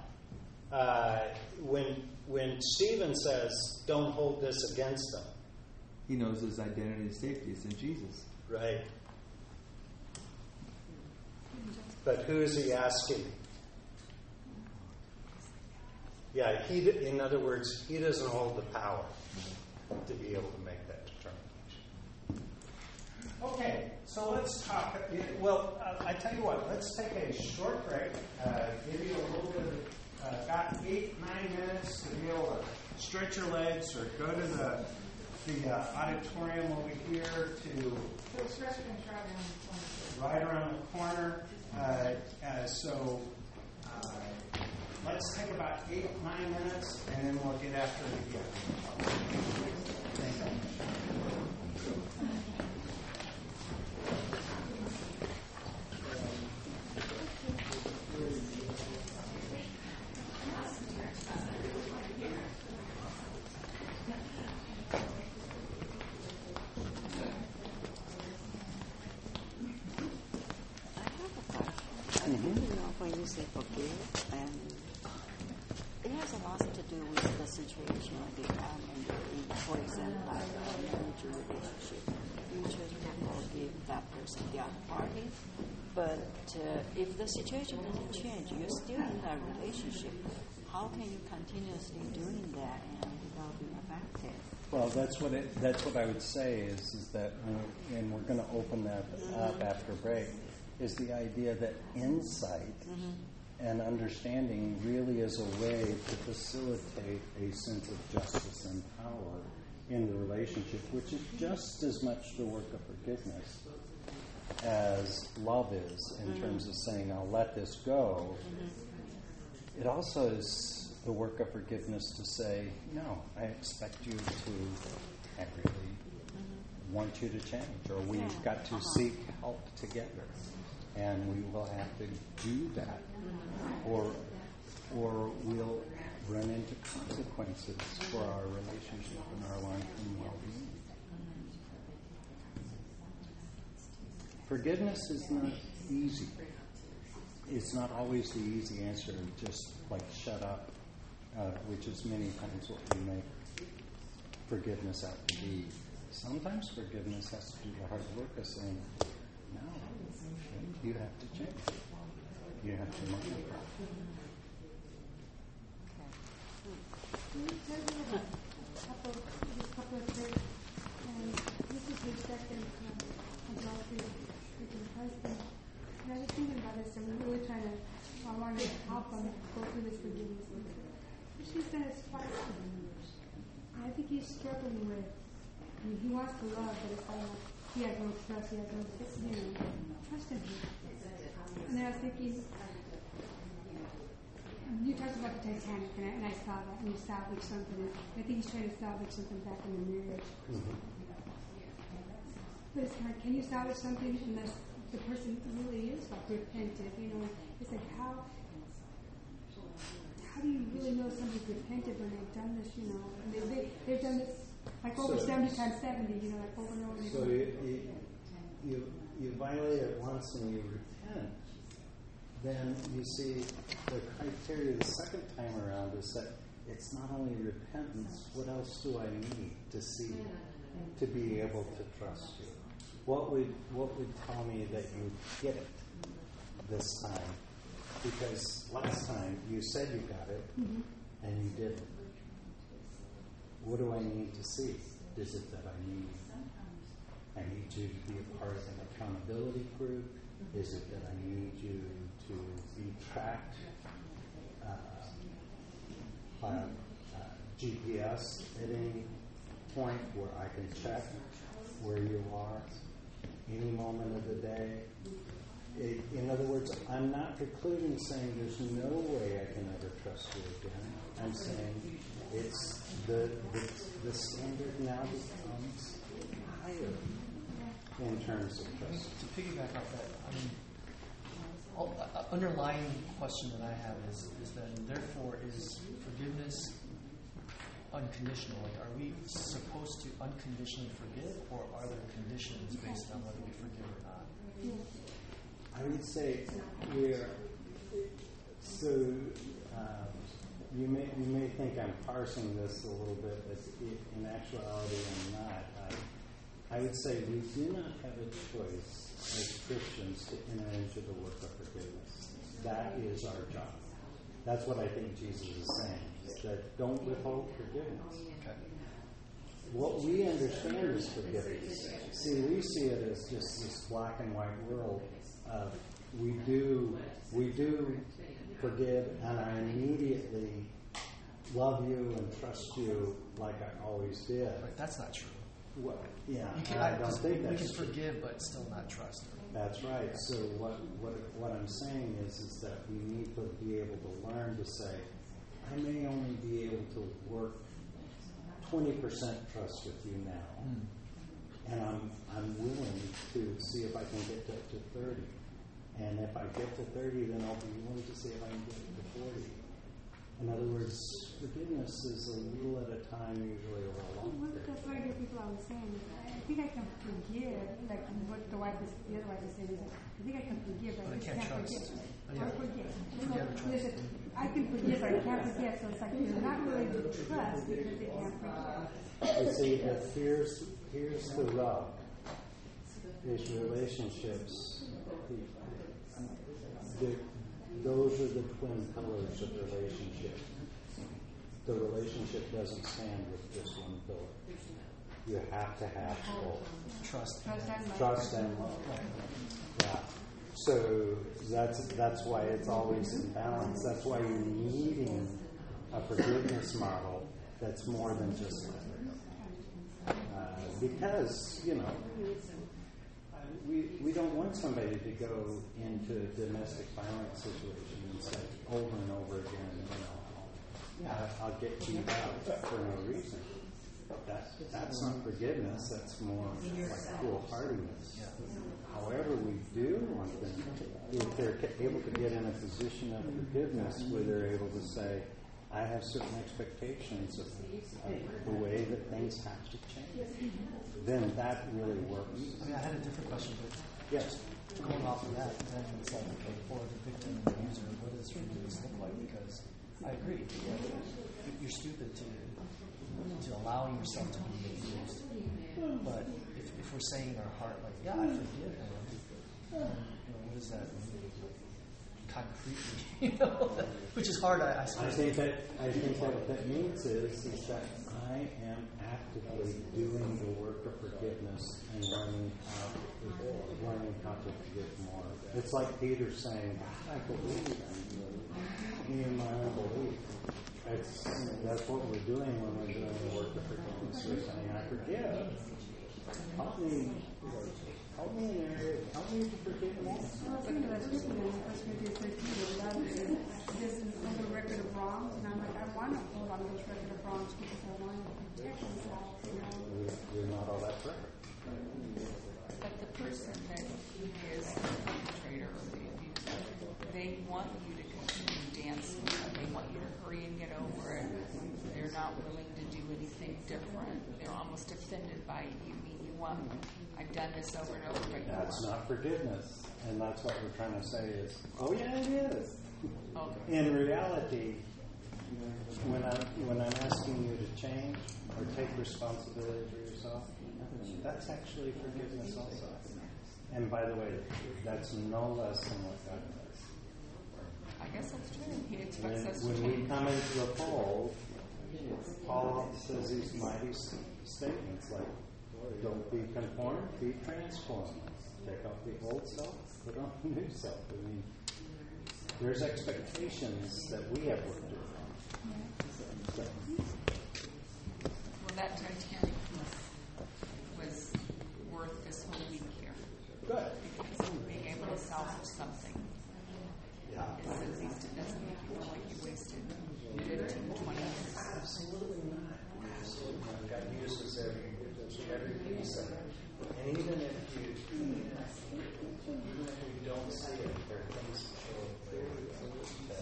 uh, when when Stephen says, "Don't hold this against them," he knows his identity and safety is in Jesus. Right. But who is he asking? Yeah, he. In other words, he doesn't hold the power to be able to make that determination. Okay, so let's talk. Well, uh, I tell you what. Let's take a short break. Uh, give you a little bit of. Uh, got eight, nine minutes to be able to stretch your legs or go to the the uh, auditorium over here to right around the corner. Uh, uh, so uh, let's take about eight, nine minutes, and then we'll get after it again. Thank you. When you say forgive, and it has a lot to do with the situation they have under, in, for example, like a marriage relationship. You just forgive that person, the other party. But uh, if the situation doesn't change, you're still in that relationship. How can you continuously doing that and without being affected? Well, that's what it, that's what I would say is is that, uh, and we're going to open that up after break, is the idea that insight mm-hmm. and understanding really is a way to facilitate a sense of justice and power in the relationship, which is just as much the work of forgiveness as love is in mm-hmm. terms of saying, I'll let this go. Mm-hmm. It also is the work of forgiveness to say, no, I expect you to, I really mm-hmm. want you to change, or we've yeah. got to uh-huh. seek help together, and we will have to do that, mm-hmm. or or we'll run into consequences for our relationship and our long-term well-being. Forgiveness is not easy. It's not always the easy answer, just like shut up, uh, which is many times what we make forgiveness out to be. Sometimes forgiveness has to do the hard work of saying, no, you have to change. You have to modify. Can you tell me about a couple, just a couple of things? And this is the second uh, adultery with your husband. And I was thinking about this, and we're really trying to, I want to help them go through this forgiveness. But she said it's spicy. And I think he's struggling with, I mean, he wants to love, but it's like he has no trust, he has no, you know, trust in him. And then I was thinking, you talked about the Titanic, and I, and I saw that, and you salvaged something. And I think he's trying to salvage something back in the marriage. Mm-hmm. But it's like, can you salvage something unless the person really is like repentant? You know, it's like how how do you really know somebody's repented when they've done this? You know, and they, they they've done this like over so, seventy times seventy. You know, like over and over. So you, you you you violate it once and you repent. Then you see the criteria the second time around is that it's not only repentance, what else do I need to see to be able to trust you? What would what would tell me that you get it this time? Because last time you said you got it mm-hmm. and you didn't. What do I need to see? Is it that I need I need you to be a part of an accountability group? Is it that I need you to be tracked uh, by uh, G P S at any point where I can check where you are any moment of the day? It, in other words, I'm not precluding saying there's no way I can ever trust you again. I'm saying it's the the, the standard now becomes higher in terms of trust. To piggyback off that, I mean, all, uh, underlying question that I have is, is that therefore is forgiveness unconditional? Like, are we supposed to unconditionally forgive, or are there conditions based on whether we forgive or not? I would say we're so. Um, you may you may think I'm parsing this a little bit, but in actuality, I'm not. I, I would say we do not have a choice as Christians to enter into the work of forgiveness. That is our job. That's what I think Jesus is saying, is that don't withhold forgiveness. Okay. What we understand is forgiveness. See, we see it as just this black and white world of we do, we do forgive, and I immediately love you and trust you like I always did. But that's not true. Well, yeah, you can, I don't think that's we can true. forgive, but still not trust. That's right. So what, what what I'm saying is is that we need to be able to learn to say, I may only be able to work twenty percent trust with you now, mm. and I'm I'm willing to see if I can get to, to thirty. And if I get to thirty, then I'll be willing to see if I can get to forty. In other words, forgiveness is a little at a time, usually over a long well, period. that's what I hear people always saying. I think I can forgive, like what the wife is, the other wife is saying, is, I think I can forgive, but I But I just can't can't trust. forgive. Oh, yeah. Or forgive. Forget or So, trust. listen, I can forgive, but I can't forget. So it's like they're not really to trust because they can't forgive. You see, that here's here's the rub. Is relationships. The, those are the twin pillars of relationship. The relationship doesn't stand with just one pillar. You have to have both. Trust. Trust and love. Trust and love. Yeah. So that's that's why it's always in balance. That's why you're needing a forgiveness model that's more than just love. Uh, because, you know, we we don't want somebody to go into a domestic violence situation and say over and over again, you know, yeah, I'll get beat out for no reason. That, that's not forgiveness, that's more like foolhardiness. However, we do want them, if they're able to get in a position of forgiveness where they're able to say, I have certain expectations of, of the way that things have to change, then that really works. I mean, I had a different question, but Yes. going off of that, then it's like, okay, for the victim and the user, what does forgiveness look like? Because I agree, you know, you're stupid to to allowing yourself to be abused. But if, if we're saying in our heart, like, yeah, I forgive him, then, you know, what does that mean? Concretely, you know, which is hard. I, I, I think that I think that what that means is is that I am actively doing the work of forgiveness and learning how to, learning how to forgive more. It's like Peter saying, "I believe me in my unbelief." It's, that's what we're doing when we're doing the work of forgiveness. We're saying, "I forgive. Help me, help me in the area. Help me to forgive more." Well, I think that's just in First Corinthians thirteen, the love is this is on the record of wrongs, and I'm like, I want to hold on to this record of wrongs because I want to protect myself, you know. We're, we're not all that perfect. But the person that is the perpetrator or the abuser, they want you to continue dancing. They want you to hurry and get over it. They're not willing to do anything different. They're almost offended by it. You mean you want, I've done this over and over, but you That's want. not forgiveness. And that's what we're trying to say is, oh yeah, it is. Okay. In reality, when I'm, when I'm asking you to change or take responsibility for yourself, that's actually forgiveness also. And by the way, that's no less than what God does. I guess that's true. He expects When, us to when we change. come into the fold, Paul says these mighty s- statements like, don't be conformed, be transformed. Take off the old self, put on the new self. I mean, there's expectations that we have worked through. So, Well, that Titanic was worth this whole week here. good. Because being able to salvage something. Yeah. It's, at least it doesn't make you feel like you wasted fifteen, twenty years. Absolutely not. Absolutely not. God uses every every piece of it. And even if you even if you don't see it, there are things that show up there that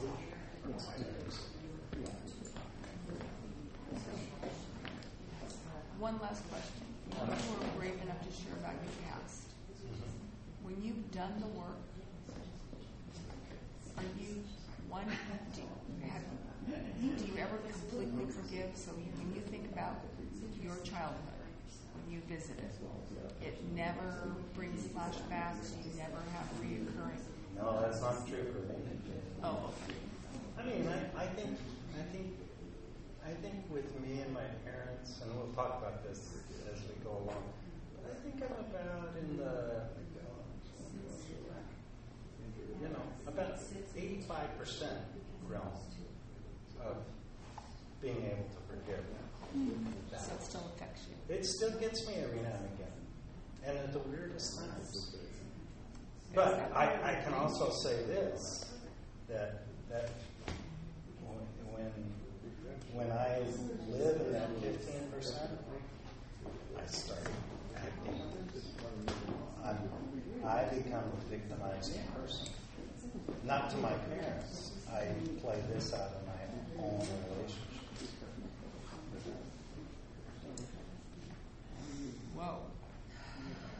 One last question. You were brave enough to share about your past. When you've done the work, are you one? Do you, have, do you ever completely forgive? So you, when you think about your childhood, when you visit it, it never brings flashbacks. You never have reoccurring. no, that's not true for me. Oh, okay. I mean, I, I think, I think, I think with me and my parents, and we'll talk about this as we go along. I think I'm about in the, you know, about eighty-five percent realm of being able to forgive. That. So it still affects you. It still gets me every now and again, and at the weirdest times. But I, I can also say this, that that when when I live in that fifteen percent, I start acting. I'm, I become a victimizing person. Not to my parents. I play this out in my own relationships. Whoa.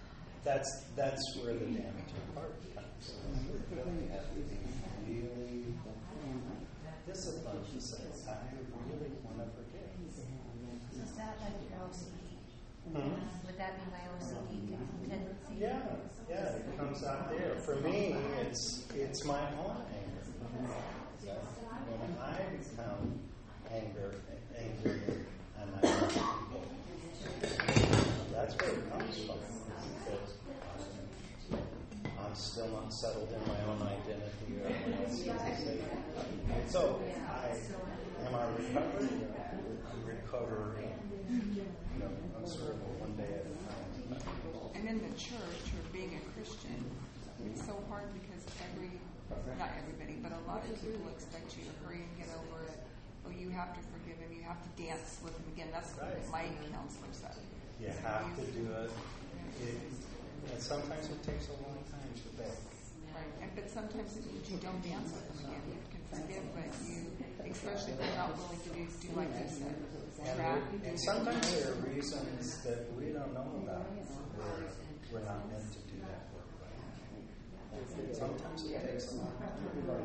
that's that's where the damaging part comes. You really have to be really disciplined to say, I really want to forgive. Is that like your O C D? Hmm? Would that be my O C D tendency? Yeah, yeah, it comes out there. For me, it's it's my own anger. When I become anger, angry, and I hurt people, that's where it comes from. Because I'm still unsettled in my own identity or my own sense. So, I am I recovering? I'm recovering. You know, I'm sort of one day at a time. And in the church, or being a Christian, it's so hard because every, not everybody, but a lot of people expect you to hurry and get over it. Oh, you have to forgive him. You have to dance with him again. That's what my counselor said. You have to do it. it. And sometimes it takes a long time to beg. Right. And, but sometimes it means you don't dance with them again. You can forgive, but you, especially if you're not willing to do, do like you said. And, Track, and sometimes there are reasons that we don't know about. We're, we're not meant to do that work. Right? Sometimes it takes a long time.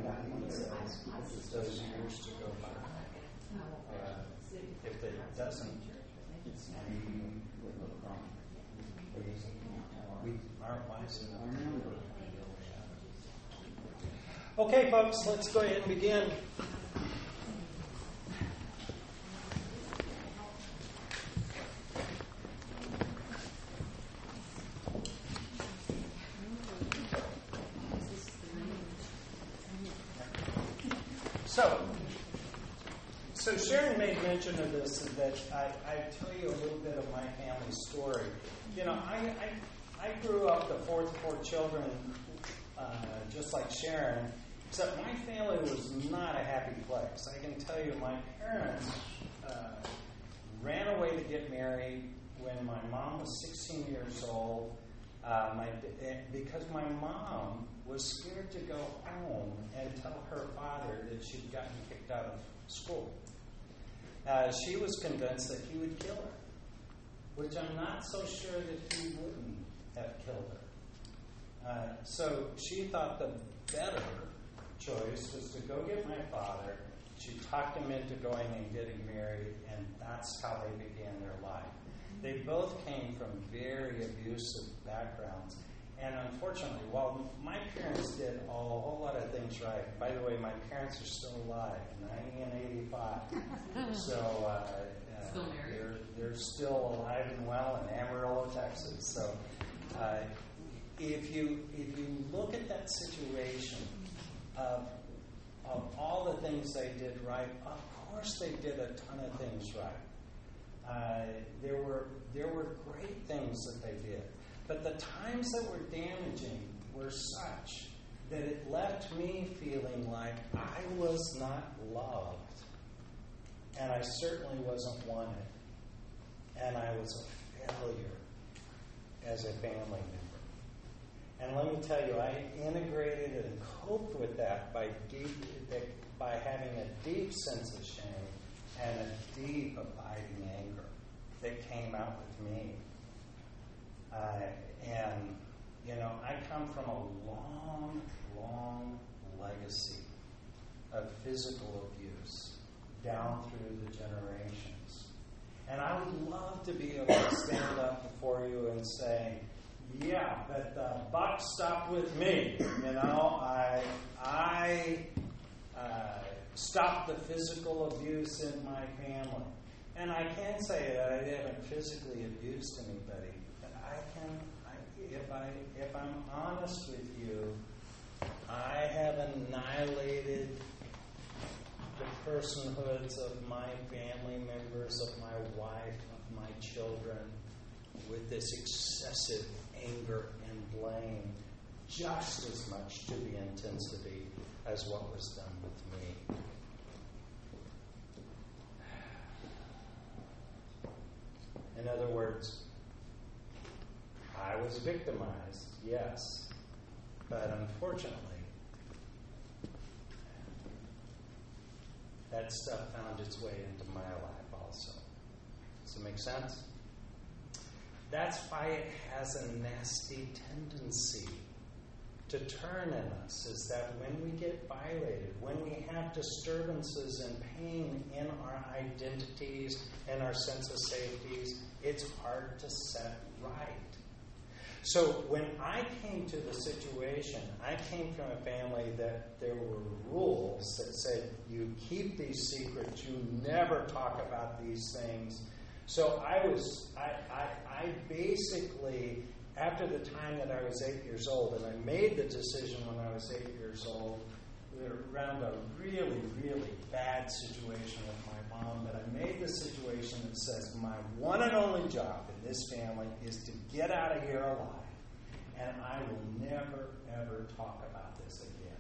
Those years to go by. Uh, if it doesn't, we, we, we aren't wise enough. Okay, folks, let's go ahead and begin. So, so Sharon made mention of this, that I, I tell you a little bit of my family story. You know, I I, I grew up the fourth of four children, uh, just like Sharon, except my family was not a happy place. I can tell you, my parents uh, ran away to get married when my mom was sixteen years old. Uh, my, because my mom was scared to go home and tell her father that she'd gotten kicked out of school. Uh, she was convinced that he would kill her, which I'm not so sure that he wouldn't have killed her. Uh, so she thought the better choice was to go get my father. She talked him into going and getting married, and that's how they began their life. They both came from very abusive backgrounds. And unfortunately, while my parents did a whole lot of things right, by the way, my parents are still alive, ninety and eighty-five. So uh, uh, still married? they're, they're still alive and well in Amarillo, Texas. So uh, if you if you look at that situation of, of all the things they did right, of course they did a ton of things right. Uh, there were there were great things that they did, but the times that were damaging were such that it left me feeling like I was not loved, and I certainly wasn't wanted, and I was a failure as a family member. And let me tell you, I integrated and coped with that by deep, by having a deep sense of shame and a deep abiding anger that came out with me. Uh, and, you know, I come from a long, long legacy of physical abuse down through the generations. And I would love to be able to stand up before you and say, yeah, but the buck stopped with me. You know, I, I, uh, stop the physical abuse in my family. And I can say that I haven't physically abused anybody, but I can, I, if, I, if I'm honest with you, I have annihilated the personhoods of my family members, of my wife, of my children, with this excessive anger and blame, just as much to the intensity as what was done with me. In other words, I was victimized, yes, but unfortunately, that stuff found its way into my life also. Does it make sense? That's why it has a nasty tendency to turn in us, is that when we get violated, when we have disturbances and pain in our identities and our sense of safeties, it's hard to set right. So when I came to the situation, I came from a family that there were rules that said you keep these secrets, you never talk about these things. So I was, I, I, I basically, after the time that I was eight years old, and I made the decision when I was eight years old, we were around a really, really bad situation with my mom, that I made the situation that says my one and only job in this family is to get out of here alive, and I will never, ever talk about this again.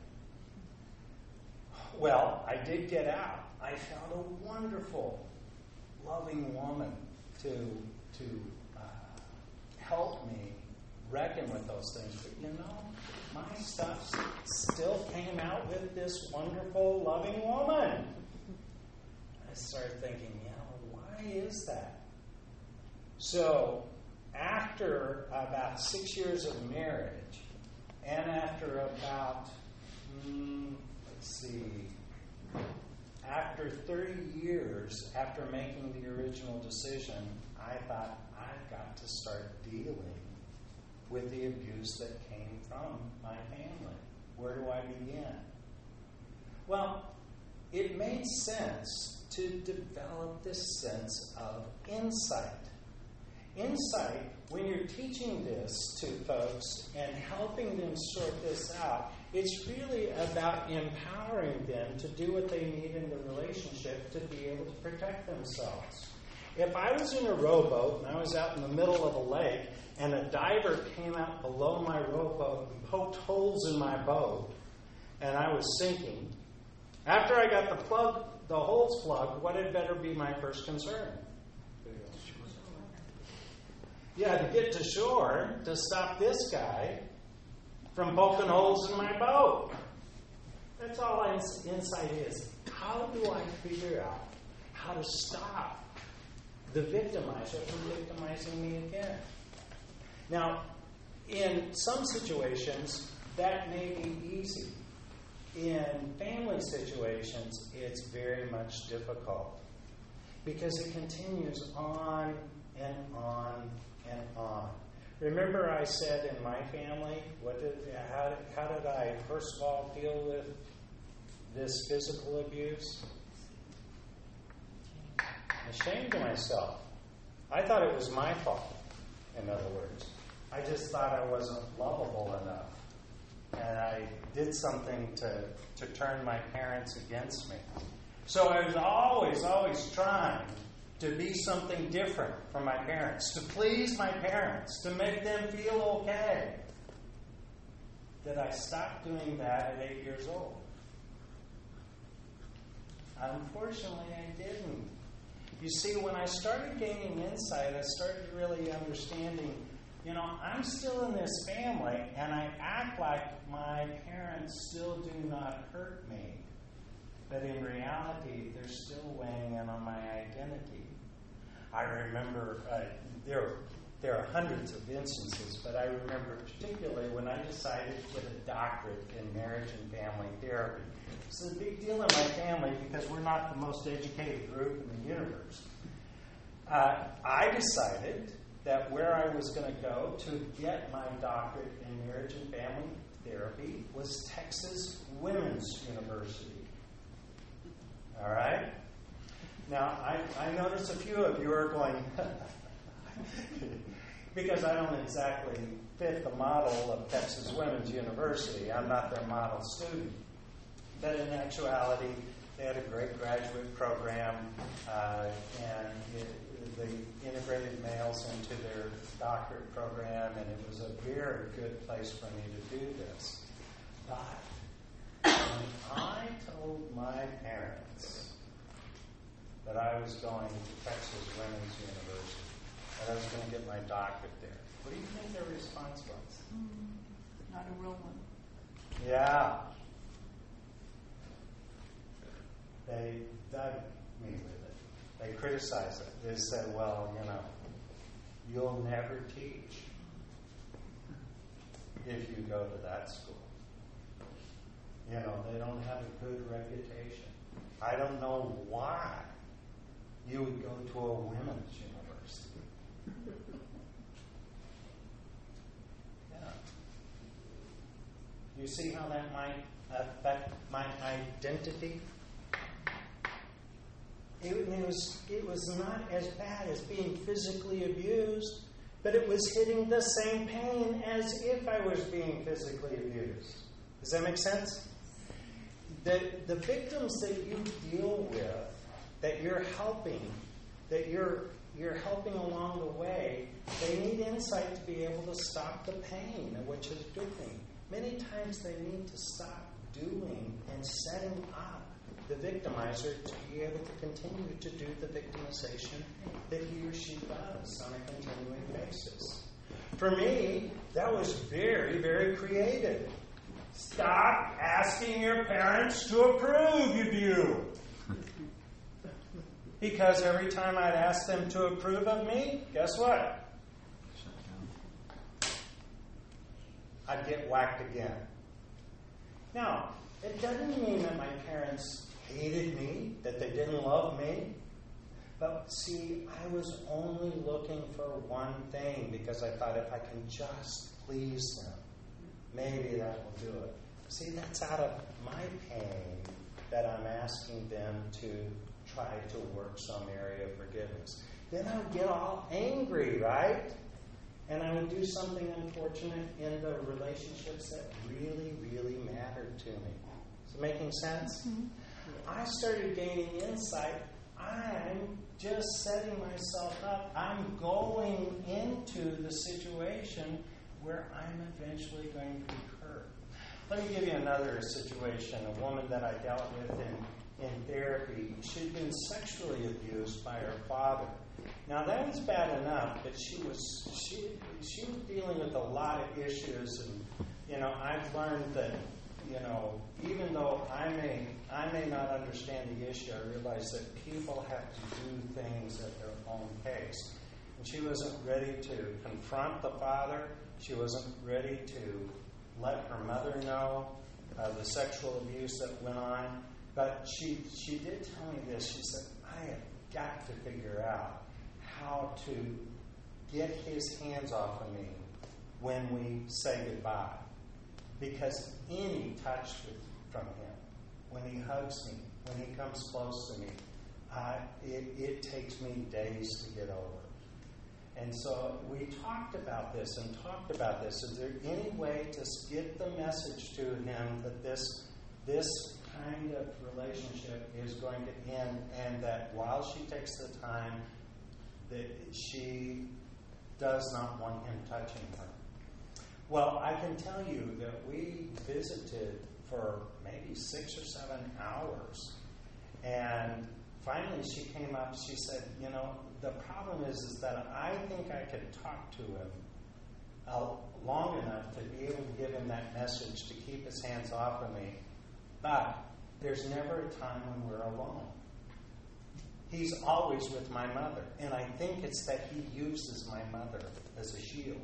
Well, I did get out. I found a wonderful, loving woman to, to uh, help me reckon with those things. But you know, my stuff still came out with this wonderful, loving woman. I started thinking, you know, why is that? So, after about six years of marriage, and after about, mm, let's see, after thirty years after making the original decision, I thought, I've got to start dealing with the abuse that came from my family. Where do I begin? Well, it made sense to develop this sense of insight. Insight, when you're teaching this to folks and helping them sort this out, it's really about empowering them to do what they need in the relationship to be able to protect themselves. If I was in a rowboat and I was out in the middle of a lake and a diver came out below my rowboat and poked holes in my boat and I was sinking, after I got the plug, the holes plugged, what had better be my first concern? Yeah, to get to shore to stop this guy from poking holes in my boat. That's all insight is. How do I figure out how to stop the victimizer from victimizing me again? Now, in some situations, that may be easy. In family situations, it's very much difficult because it continues on and on and on. Remember I said in my family, what did, how, did, how did I first of all deal with this physical abuse? Ashamed of myself. I thought it was my fault, in other words. I just thought I wasn't lovable enough. And I did something to, to turn my parents against me. So I was always, always trying to be something different from my parents, to please my parents, to make them feel okay. Did I stop doing that at eight years old? Unfortunately, I didn't. You see, when I started gaining insight, I started really understanding, you know, I'm still in this family, and I act like my parents still do not hurt me. But in reality, they're still weighing in on my identity. I remember, uh, there, there are hundreds of instances, but I remember particularly when I decided to get a doctorate in marriage and family therapy. It's a big deal in my family because we're not the most educated group in the universe. Uh, I decided that where I was going to go to get my doctorate in marriage and family therapy was Texas Women's University. All right? Now, I, I notice a few of you are going, because I don't exactly fit the model of Texas Women's University. I'm not their model student. But in actuality, they had a great graduate program, uh, and it, they integrated males into their doctorate program, and it was a very good place for me to do this. But when I told my parents that I was going to Texas Women's University, that I was going to get my doctorate there, what do you think their response was? Mm, not a real one. Yeah. They dug me with it. They criticized it. They said, well, you know, you'll never teach if you go to that school. You know, they don't have a good reputation. I don't know why you would go to a women's university. Yeah. You see how that might affect my identity? It, it was it was not as bad as being physically abused, but it was hitting the same pain as if I was being physically abused. Does that make sense? The, the victims that you deal with, that you're helping, that you're you're helping along the way, they need insight to be able to stop the pain of what you're doing. Many times they need to stop doing and setting up the victimizer to be able to continue to do the victimization that he or she does on a continuing basis. For me, that was very, very creative. Stop asking your parents to approve of you. Because every time I'd ask them to approve of me, guess what? I'd get whacked again. Now, it doesn't mean that my parents hated me, that they didn't love me. But see, I was only looking for one thing because I thought if I can just please them, maybe that will do it. See, that's out of my pain that I'm asking them to try to work some area of forgiveness. Then I would get all angry, right? And I would do something unfortunate in the relationships that really, really mattered to me. Is it making sense? Mm-hmm. I started gaining insight. I'm just setting myself up. I'm going into the situation where I'm eventually going to be hurt. Let me give you another situation. A woman that I dealt with in, in therapy, she'd been sexually abused by her father. Now that was bad enough, but she was she she was dealing with a lot of issues, and you know I've learned that you know even though I may I may not understand the issue, I realize that people have to do things at their own pace. And she wasn't ready to confront the father. She wasn't ready to let her mother know uh, the sexual abuse that went on. But she she did tell me this. She said, I have got to figure out how to get his hands off of me when we say goodbye. Because any touch from him, when he hugs me, when he comes close to me, uh, it, it takes me days to get over. And so we talked about this and talked about this. Is there any way to get the message to him that this this kind of relationship is going to end, and that while she takes the time, that she does not want him touching her? Well, I can tell you that we visited for maybe six or seven hours. And finally she came up, she said, you know, the problem is, is that I think I could talk to him uh, long enough to be able to give him that message to keep his hands off of me. But there's never a time when we're alone. He's always with my mother. And I think it's that he uses my mother as a shield.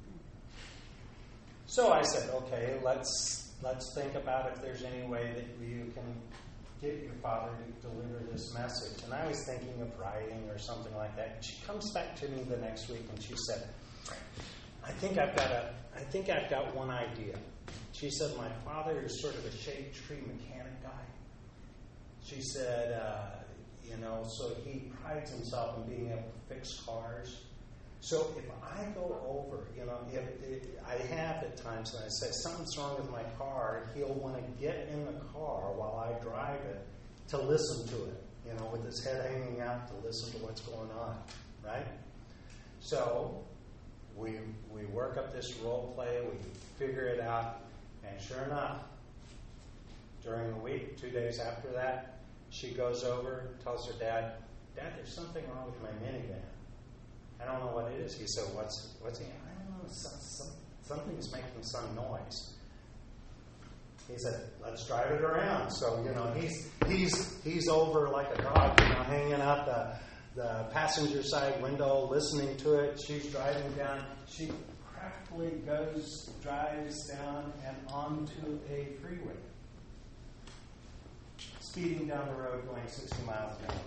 So I said, okay, let's let's think about if there's any way that you can get your father to deliver this message. And I was thinking of writing or something like that. And she comes back to me the next week and she said, I think I've got a I think I've got one idea. She said, my father is sort of a shade tree mechanic guy. She said, uh, you know, so he prides himself in being able to fix cars. So if I go over, you know, if, if I have at times, and I say something's wrong with my car, he'll want to get in the car while I drive it to listen to it, you know, with his head hanging out to listen to what's going on, right? So we we work up this role play, we figure it out, and sure enough, during the week, two days after that, she goes over, tells her dad, Dad, there's something wrong with my minivan. I don't know what it is. He said, what's, what's he? I don't know. Some, some, something's making some noise. He said, let's drive it around. So, you know, he's he's he's over like a dog, you know, hanging out the, the passenger side window listening to it. She's driving down. She craftily goes, drives down and onto a freeway, speeding down the road going sixty miles an hour.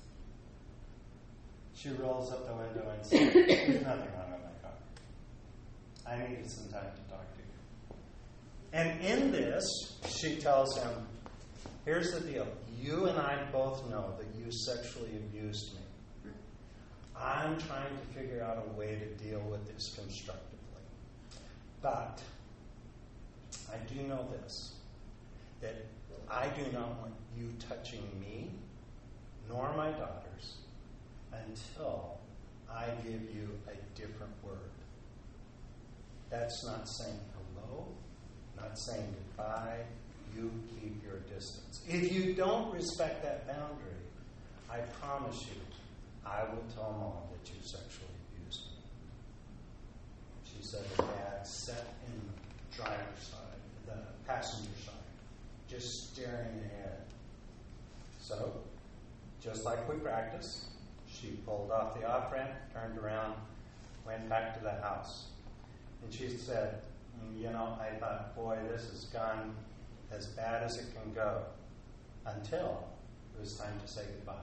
She rolls up the window and says, "There's nothing wrong with my car. I needed some time to talk to you." And in this, she tells him, "Here's the deal. You and I both know that you sexually abused me. I'm trying to figure out a way to deal with this constructively. But I do know this, that I do not want you touching me nor my daughters until I give you a different word. That's not saying hello, not saying goodbye. You keep your distance. If you don't respect that boundary, I promise you, I will tell Mom that you sexually abused me." She said the dad sat in the driver's side, the passenger side, just staring ahead. So, just like we practiced, she pulled off the off-ramp, turned around, went back to the house. And she said, "You know, I thought, boy, this has gone as bad as it can go," until it was time to say goodbye.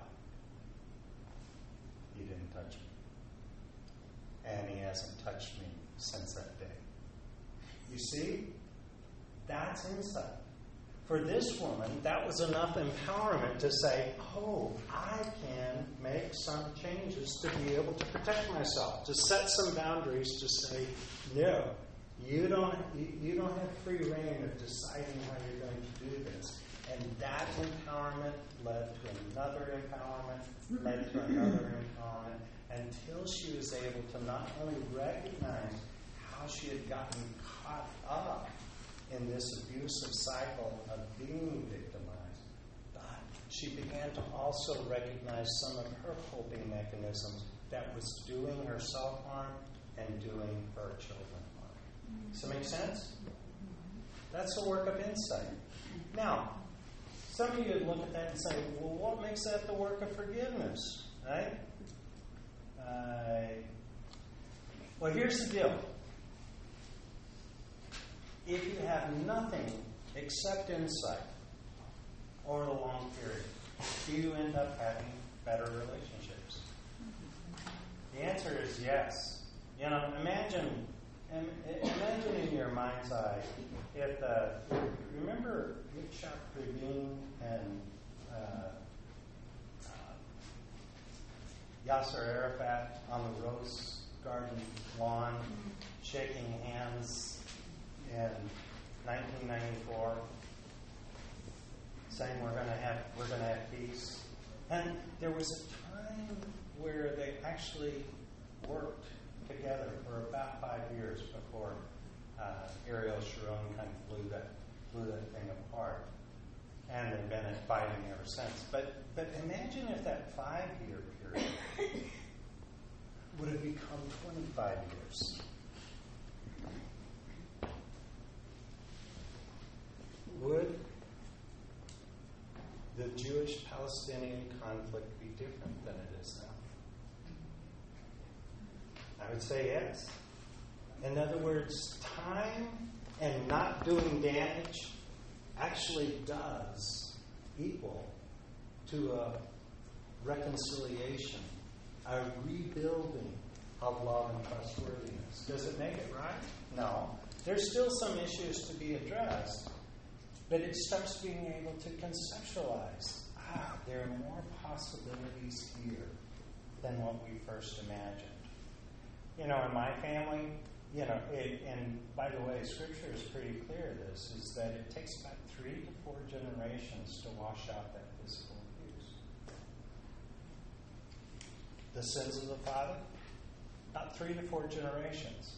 He didn't touch me. And he hasn't touched me since that day. You see, that's insight. For this woman, that was enough empowerment to say, oh, I can make some changes to be able to protect myself, to set some boundaries, to say, no, you don't, you, you don't have free reign of deciding how you're going to do this. And that empowerment led to another empowerment, led to another empowerment, until she was able to not only recognize how she had gotten caught up in this abusive cycle of being victimized, but she began to also recognize some of her coping mechanisms that was doing herself harm and doing her children harm. Does that make sense? That's the work of insight. Now, some of you would look at that and say, well, what makes that the work of forgiveness? Right? Uh, well, here's the deal. If you have nothing except insight over a long period, do you end up having better relationships? The answer is yes. You know, imagine, imagine in your mind's eye if the, remember Yitzhak Rabin and uh, uh, Yasser Arafat on the Rose Garden lawn, shaking hands in nineteen ninety-four, saying we're going to have we're going to have peace. And there was a time where they actually worked together for about five years before uh, Ariel Sharon kind of blew that blew that thing apart, and they've been fighting ever since. But but imagine if that five-year period would have become twenty-five years. Would the Jewish-Palestinian conflict be different than it is now? I would say yes. In other words, time and not doing damage actually does equal to a reconciliation, a rebuilding of love and trustworthiness. Does it make it right? No. There's still some issues to be addressed. But it starts being able to conceptualize, ah, there are more possibilities here than what we first imagined. You know, in my family, you know, it, and by the way, Scripture is pretty clear this, is that it takes about three to four generations to wash out that physical abuse. The sins of the father, about three to four generations.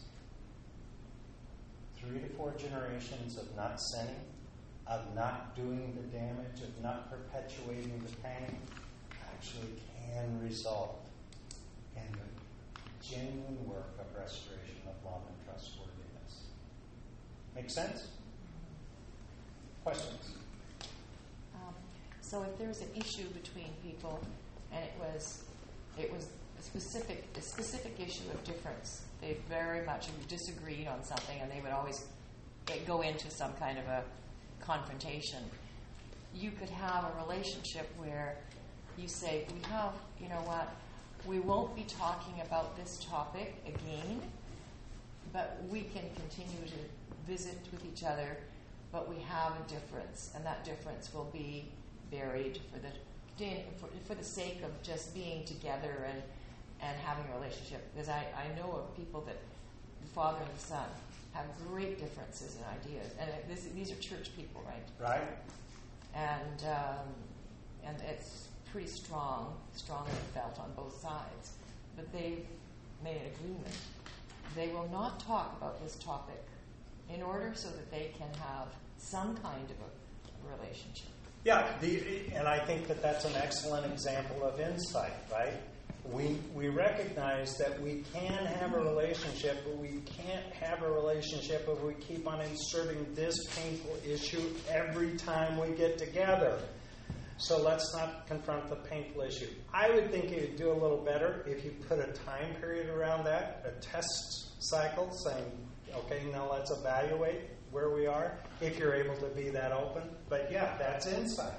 Three to four generations of not sinning, of not doing the damage, of not perpetuating the pain, actually can result in the genuine work of restoration of love and trustworthiness. Make sense? Questions? Um, so if there's an issue between people and it was it was a specific, a specific issue of difference. They very much disagreed on something, and they would always go into some kind of a confrontation. You could have a relationship where you say, we have, you know what, we won't be talking about this topic again, but we can continue to visit with each other, but we have a difference, and that difference will be buried for the for, for the sake of just being together and, and having a relationship. Because I, I know of people that the father and the son have great differences in ideas, and it, this, these are church people, right? Right. And um, and it's pretty strong, strongly felt on both sides. But they've made an agreement. They will not talk about this topic in order so that they can have some kind of a relationship. Yeah, the, and I think that that's an excellent example of insight, right? We we recognize that we can have a relationship, but we can't have a relationship if we keep on inserting this painful issue every time we get together. So let's not confront the painful issue. I would think it would do a little better if you put a time period around that, a test cycle, saying, okay, now let's evaluate where we are, if you're able to be that open. But yeah, that's insight.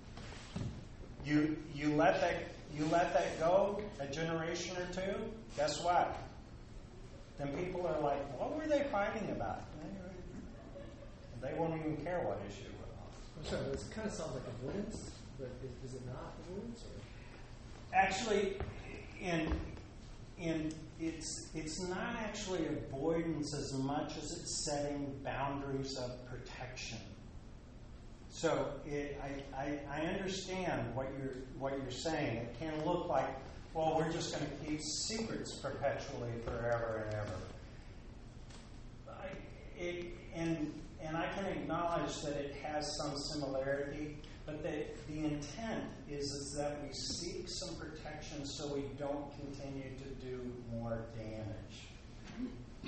You you let that you let that go a generation or two, guess what? Then people are like, what were they fighting about? They won't even care what issue it was. I'm sorry, this kind of sounds like avoidance, but is, is it not avoidance? Or? Actually, in in it's it's not actually avoidance as much as it's setting boundaries of protection. So it, I, I I understand what you're what you're saying. It can look like, well, we're just going to keep secrets perpetually forever and ever. I, it, and and I can acknowledge that it has some similarity. But the, the intent is, is that we seek some protection so we don't continue to do more damage.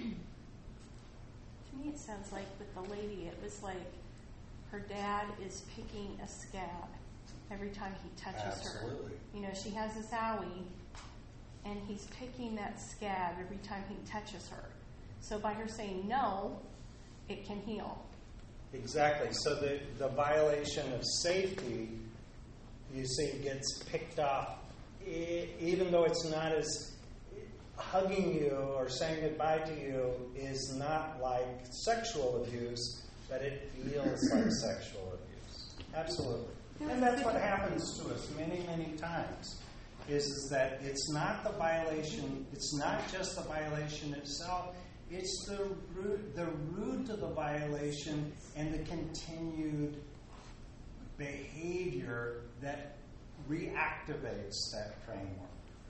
To me, it sounds like with the lady, it was like her dad is picking a scab every time he touches Absolutely. her. You know, she has this owie, and he's picking that scab every time he touches her. So by her saying no, it can heal. Exactly. So the, the violation of safety, you see, gets picked up. E- even though it's not as hugging you or saying goodbye to you is not like sexual abuse, but it feels like sexual abuse. Absolutely. And that's what happens to us many, many times, is, is that it's not the violation, it's not just the violation itself, it's the root, the root of the violation and the continued behavior that reactivates that framework.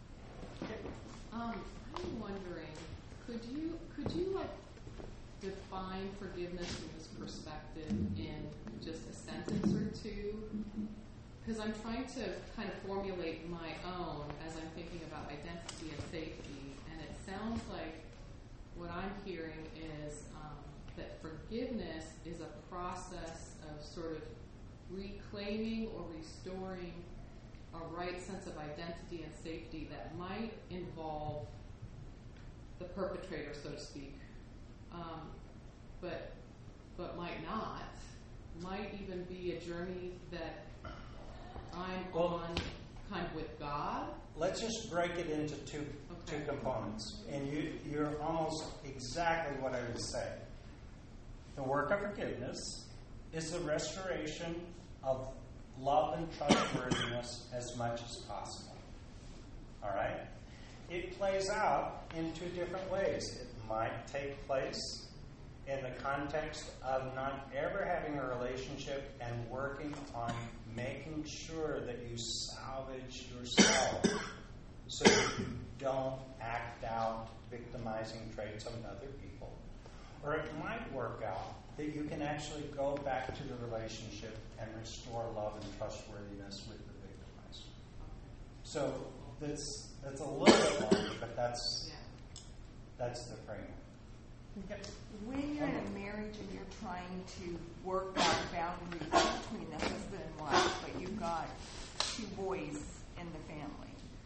Um, I'm wondering, could you could you like define forgiveness from this perspective in just a sentence or two? Because I'm trying to kind of formulate my own as I'm thinking about identity and safety, and it sounds like what I'm hearing is um, that forgiveness is a process of sort of reclaiming or restoring a right sense of identity and safety that might involve the perpetrator, so to speak, um, but but might not. Might even be a journey that I'm well, on kind of with God. Let's just break it into two okay. two components. And you, you're almost exactly what I would say. The work of forgiveness is the restoration of love and trustworthiness as much as possible. All right? It plays out in two different ways. It might take place in the context of not ever having a relationship and working on making sure that you salvage yourself so that you don't act out victimizing traits of other people. Or it might work out that you can actually go back to the relationship and restore love and trustworthiness with the victimizer. So that's that's a little bit longer, but that's that's the framework. Yep. When you're in a marriage and you're trying to work out boundaries between the husband and wife, but you've got two boys in the family,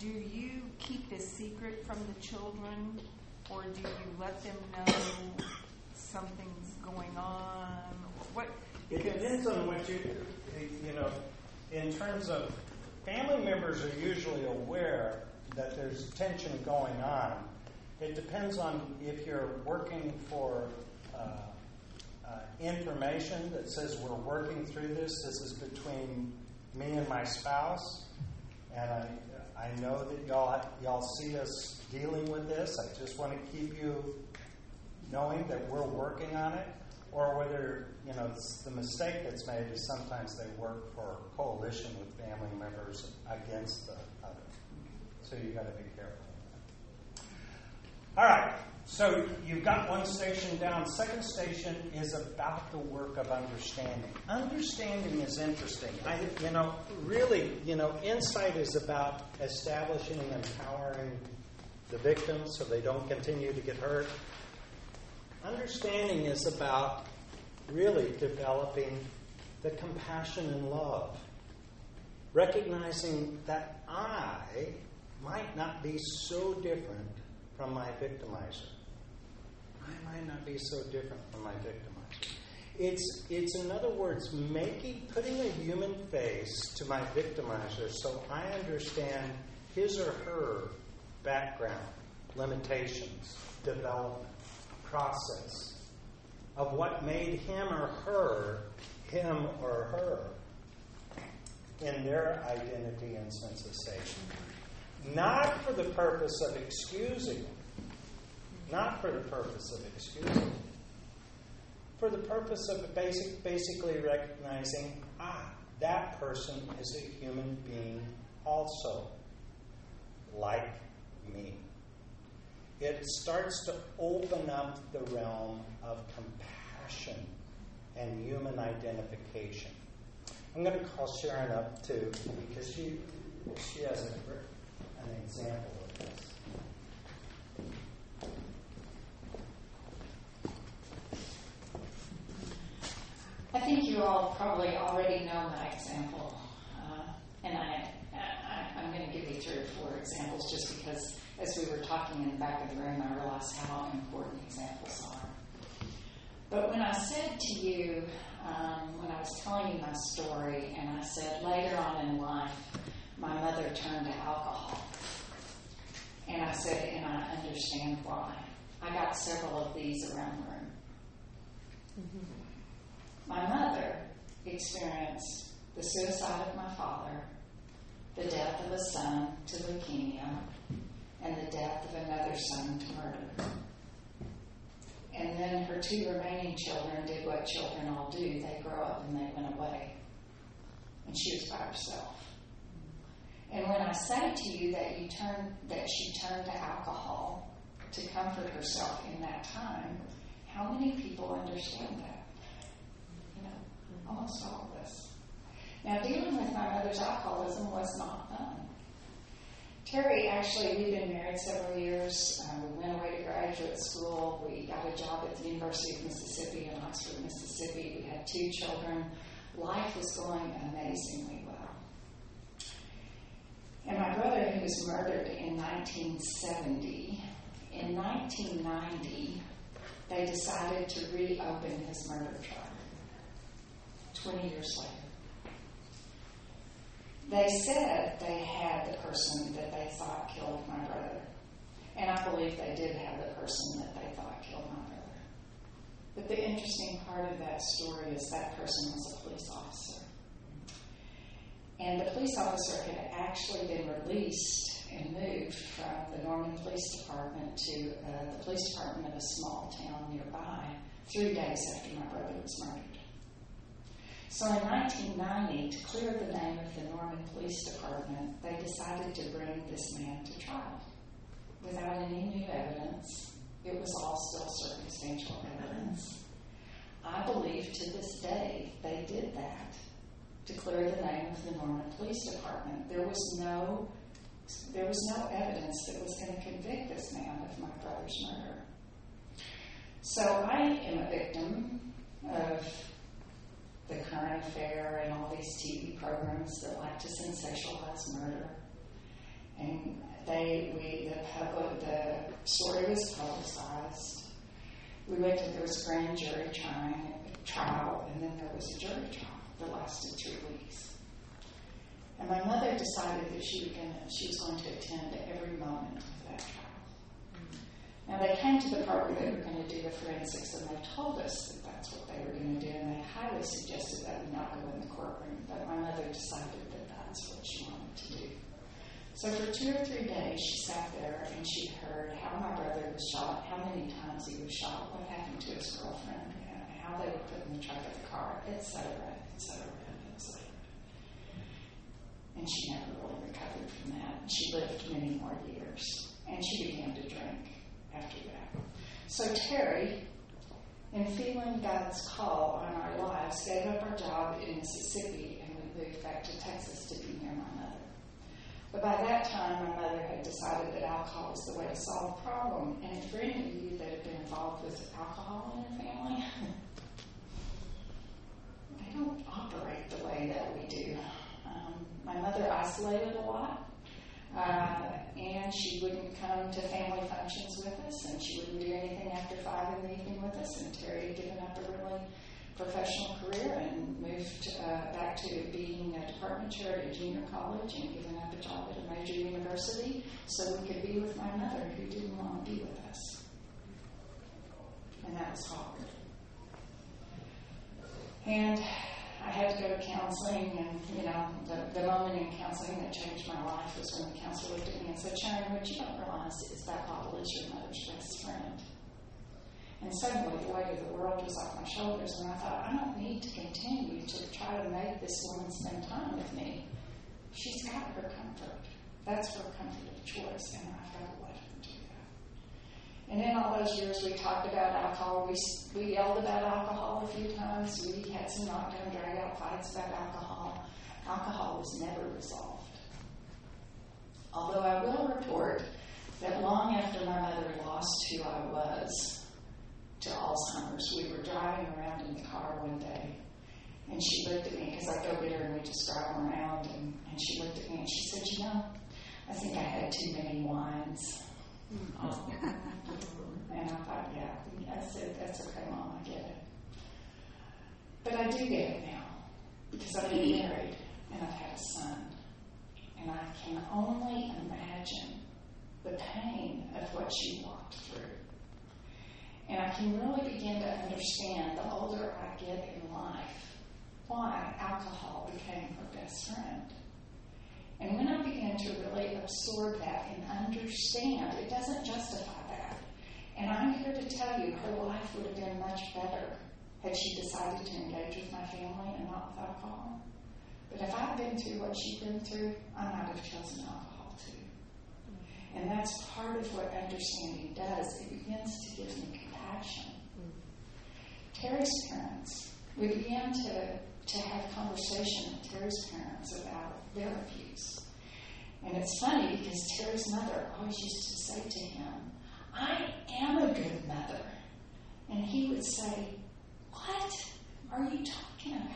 do you keep this secret from the children, or do you let them know something's going on? What? It depends on what you, you know, in terms of family members are usually aware that there's tension going on. It depends on if you're working for uh, uh, information that says we're working through this. This is between me and my spouse, and I, I know that y'all y'all see us dealing with this. I just want to keep you knowing that we're working on it. Or whether, you know, the mistake that's made is sometimes they work for a coalition with family members against the other. So you've got to be careful. All right. So you've got one station down. Second station is about the work of understanding. Understanding is interesting. I, you know, really, you know, insight is about establishing and empowering the victims so they don't continue to get hurt. Understanding is about really developing the compassion and love. Recognizing that I might not be so different from my victimizer. I might not be so different from my victimizer. It's, it's in other words, making, putting a human face to my victimizer so I understand his or her background, limitations, development, process of what made him or her him or her in their identity and sensation. Not for the purpose of excusing, not for the purpose of excusing, for the purpose of basic, basically recognizing, ah, that person is a human being also, like me. It starts to open up the realm of compassion and human identification. I'm going to call Sharon up too, because she she has a, an example of this. I think you all probably already know my example, uh, and I, I, I'm going to give you three or four examples just because as we were talking in the back of the room, I realized how important examples are. But when I said to you, um, when I was telling you my story, and I said later on in life, my mother turned to alcohol. And I said, and I understand why. I got several of these around the room. Mm-hmm. My mother experienced the suicide of my father, the death of a son to leukemia, and the death of another son to murder. And then her two remaining children did what children all do. They grow up and they went away. And she was by herself. And when I say to you that you turn, that she turned to alcohol to comfort herself in that time, how many people understand that? You know, almost all of us. Now, dealing with my mother's alcoholism was not fun. Terry, actually, we've been married several years. Uh, we went away to graduate school. We got a job at the University of Mississippi in Oxford, Mississippi. We had two children. Life was going amazingly well. And my brother, who was murdered in nineteen seventy, in nineteen ninety, they decided to reopen his murder trial, twenty years later. They said they had the person that they thought killed my brother. And I believe they did have the person that they thought killed my brother. But the interesting part of that story is that person was a police officer. And the police officer had actually been released and moved from the Norman Police Department to uh, the police department of a small town nearby three days after my brother was murdered. So in nineteen ninety, to clear the name of the Norman Police Department, they decided to bring this man to trial. Without any new evidence, it was all still circumstantial evidence. I believe to this day they did that to clear the name of the Norman Police Department. There was no, there was no evidence that was going to convict this man of my brother's murder. So I am a victim of the current affair and all these T V programs that like to sensationalize murder. And they, we, the public, the story was publicized. We went to, there was a grand jury trying, trial, and then there was a jury trial that lasted three weeks. And my mother decided that she, was gonna, she was going to attend every moment of that trial. Now, they came to the part where they were going to do the forensics, and they told us that that's what they were going to do, and they highly suggested that we not go in the courtroom. But my mother decided that that's what she wanted to do. So for two or three days, she sat there and she heard how my brother was shot, how many times he was shot, what happened to his girlfriend, how they were put in the trunk of the car, et cetera, et cetera, et cetera. And she never really recovered from that. She lived many more years. And she began to drink after that. So Terry, in feeling God's call on our lives, gave up our job in Mississippi and we moved back to Texas to be near my mother. But by that time, my mother had decided that alcohol was the way to solve the problem. And for any of you that have been involved with alcohol in your family, they don't operate the way that we do. Um, my mother isolated a lot, uh, and she wouldn't come to family functions with us, and she wouldn't do anything after five in the evening with us. And Terry had given up a really professional career and moved uh, back to being a department chair at a junior college and given up a job at a major university so we could be with my mother who didn't want to be with us. And that was hard. And I had to go to counseling, and, you know, the, the moment in counseling that changed my life was when the counselor looked at me and said, Sharon, what you don't realize is that bottle is your mother's best friend. And suddenly the weight of the world was off my shoulders, and I thought, I don't need to continue to try to make this woman spend time with me. She's got her comfort. That's her comfort of choice, and I've got to let her do that. And in all those years, we talked about alcohol. We, we yelled about alcohol a few times. We had some knockdown, drag-out fights about alcohol. Alcohol was never resolved. Although I will report that long after my mother lost who I was to Alzheimer's, we were driving around in the car one day, and she looked at me, because I go with her and we just drive around, and, and she looked at me and she said, you know, I think I had too many wines. Oh. And I thought, yeah, I said, that's okay, Mom, I get it. But I do get it now, because I've been married and I've had a son, and I can only imagine the pain of what she walked through. And I can really begin to understand, the older I get in life, why alcohol became her best friend. And when I began to really absorb that and understand, it doesn't justify that. And I'm here to tell you, her life would have been much better had she decided to engage with my family and not with alcohol. But if I'd been through what she'd been through, I might have chosen alcohol too. And that's part of what understanding does. It begins to give me compassion. Terry's parents, we began to, to have conversation with Terry's parents about their abuse. And it's funny because Terry's mother always used to say to him, I am a good mother. And he would say, what are you talking about?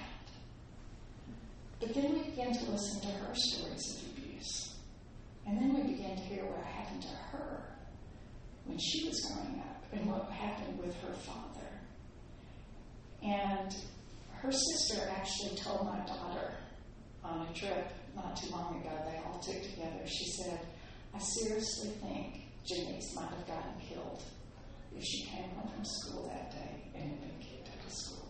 But then we began to listen to her stories of abuse. And then we began to hear what happened to her when she was growing up and what happened with her father. And her sister actually told my daughter on a trip not too long ago, they all took together, she said, I seriously think Janice might have gotten killed if she came home from school that day and had been kicked out of school.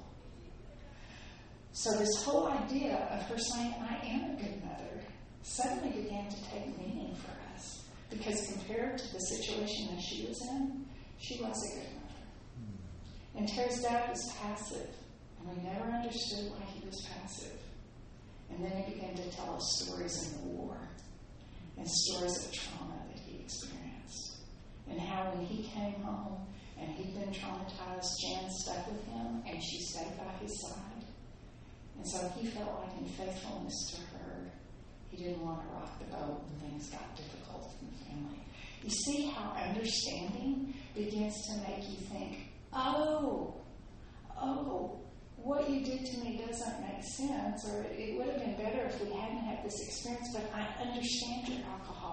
So this whole idea of her saying, I am a good mother, suddenly began to take meaning for us. Because compared to the situation that she was in, she was a good mother. And Terry's dad was passive, and we never understood why he was passive. And then he began to tell us stories in the war and stories of trauma that he experienced. And how when he came home and he'd been traumatized, Jan stuck with him and she stayed by his side. And so he felt like in faithfulness to her, he didn't want to rock the boat when things got difficult in the family. You see how understanding begins to make you think, oh, oh, what you did to me doesn't make sense, or it would have been better if we hadn't had this experience, but I understand your alcohol.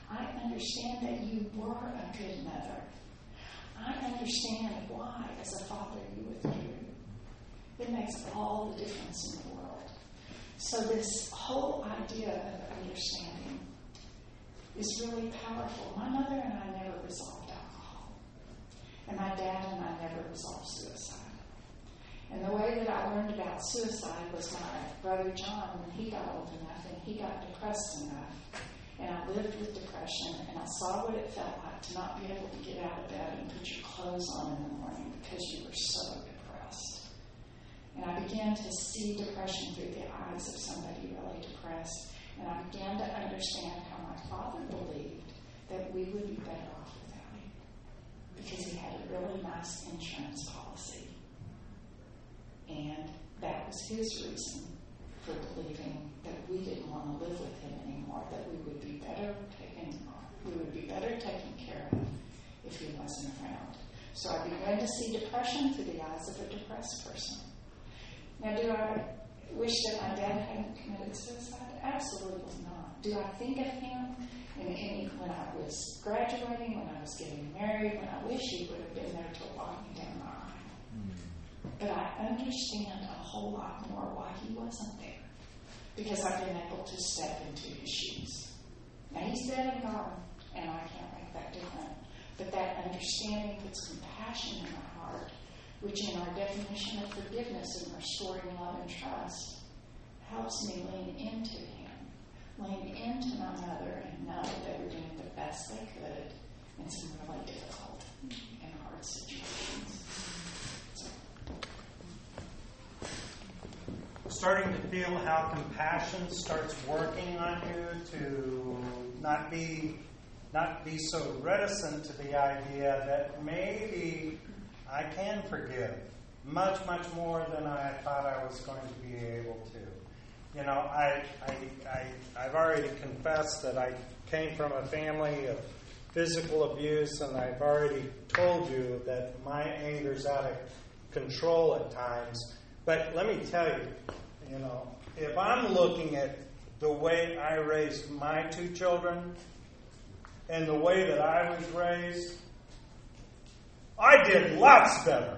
I understand that you were a good mother. I understand why, as a father, you withdrew. It makes all the difference in the world. So this whole idea of understanding is really powerful. My mother and I never resolved alcohol. And my dad and I never resolved suicide. And the way that I learned about suicide was my brother John, when he got old enough and he got depressed enough. And I lived with depression, and I saw what it felt like to not be able to get out of bed and put your clothes on in the morning because you were so depressed. And I began to see depression through the eyes of somebody really depressed. And I began to understand how my father believed that we would be better off without him because he had a really nice insurance policy. And that was his reason for believing that we didn't want to live with him anymore, that we would be better taken we would be better taken care of if he wasn't around. So I began to see depression through the eyes of a depressed person. Now, do I wish that my dad hadn't committed suicide? Absolutely not. Do I think of him in any, when I was graduating, when I was getting married, when I wish he would have been there to walk me down the aisle? But I understand a whole lot more why he wasn't there. Because I've been able to step into his shoes. Now he's dead and gone, and I can't make that different. But that understanding puts compassion in my heart, which in our definition of forgiveness and restoring love and trust, helps me lean into him, lean into my mother, and know they were doing the best they could in some really difficult and hard situations. Starting to feel how compassion starts working on you to not be not be so reticent to the idea that maybe I can forgive much, much more than I thought I was going to be able to. You know, I, I, I, I've already confessed that I came from a family of physical abuse, and I've already told you that my anger's out of control at times. But let me tell you, you know, if I'm looking at the way I raised my two children and the way that I was raised, I did lots better.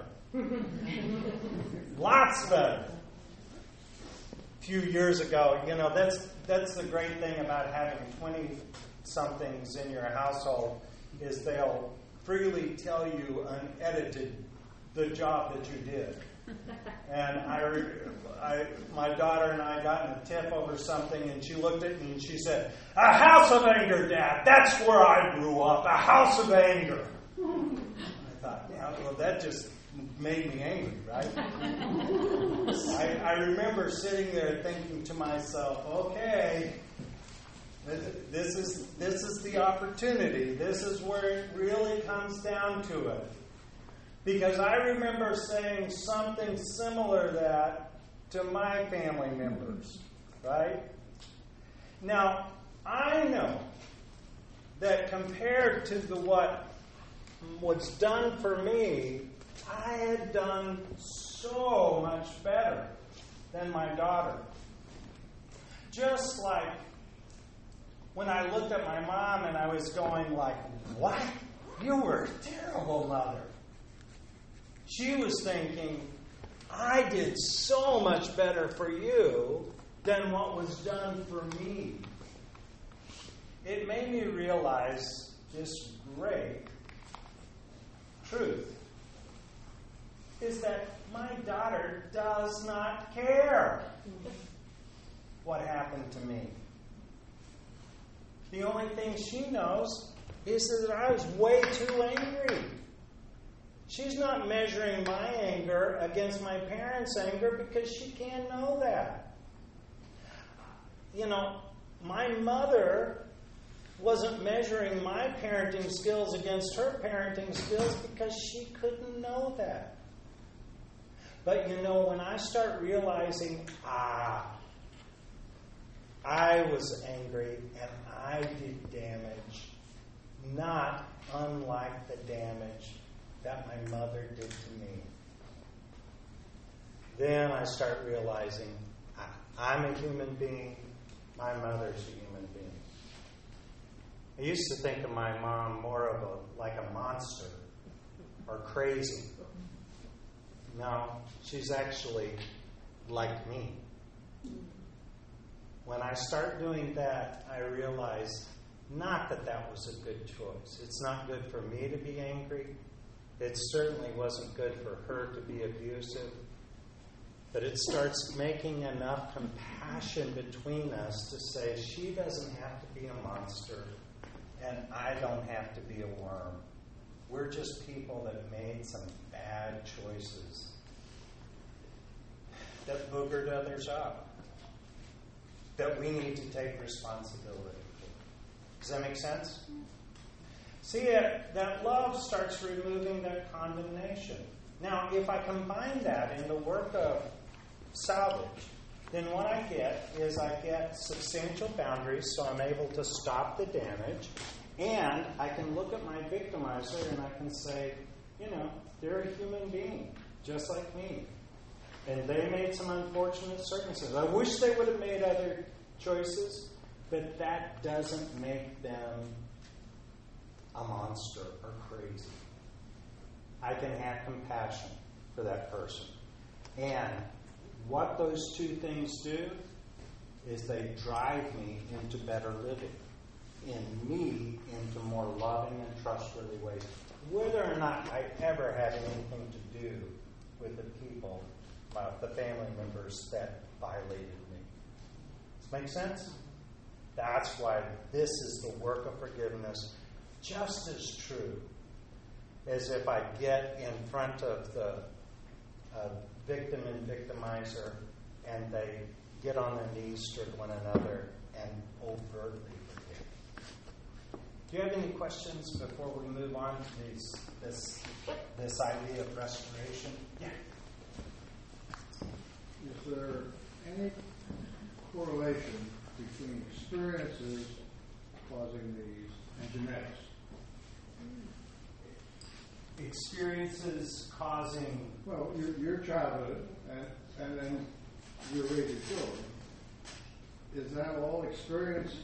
Lots better. A few years ago, you know, that's that's the great thing about having twenty-somethings in your household is they'll freely tell you unedited the job that you did. And I, I, my daughter and I got in a tiff over something, and she looked at me and she said, "A house of anger, Dad. That's where I grew up. A house of anger." I thought, yeah, well, that just made me angry, right? I, I remember sitting there thinking to myself, okay, this is this is the opportunity. This is where it really comes down to it. Because I remember saying something similar to that to my family members, right? Now, I know that compared to the what was done for me, I had done so much better than my daughter. Just like when I looked at my mom and I was going like, "What? You were a terrible mother." She was thinking, I did so much better for you than what was done for me. It made me realize this great truth is that my daughter does not care what happened to me. The only thing she knows is that I was way too angry. She's not measuring my anger against my parents' anger because she can't know that. You know, my mother wasn't measuring my parenting skills against her parenting skills because she couldn't know that. But you know, when I start realizing, ah, I was angry and I did damage, not unlike the damage that my mother did to me. Then I start realizing I, I'm a human being, my mother's a human being. I used to think of my mom more of a like a monster or crazy. No, she's actually like me. When I start doing that, I realize not that that was a good choice. It's not good for me to be angry. It certainly wasn't good for her to be abusive. But it starts making enough compassion between us to say she doesn't have to be a monster and I don't have to be a worm. We're just people that made some bad choices that boogered others up, that we need to take responsibility for. Does that make sense? See, it, that love starts removing that condemnation. Now, if I combine that in the work of salvage, then what I get is I get substantial boundaries, so I'm able to stop the damage, and I can look at my victimizer and I can say, you know, they're a human being, just like me. And they made some unfortunate circumstances. I wish they would have made other choices, but that doesn't make them a monster or crazy. I can have compassion for that person. And what those two things do is they drive me into better living, in me into more loving and trustworthy ways, whether or not I ever had anything to do with the people, uh, the family members that violated me. Does that make sense? That's why this is the work of forgiveness, just as true as if I get in front of the uh, victim and victimizer and they get on their knees toward one another and overtly forgive. Do you have any questions before we move on to these, this this idea of restoration? Yeah. Is there any correlation between experiences causing these and genetics? Experiences causing... Well, your, your childhood and, and then your raising children. Is that all experience-based,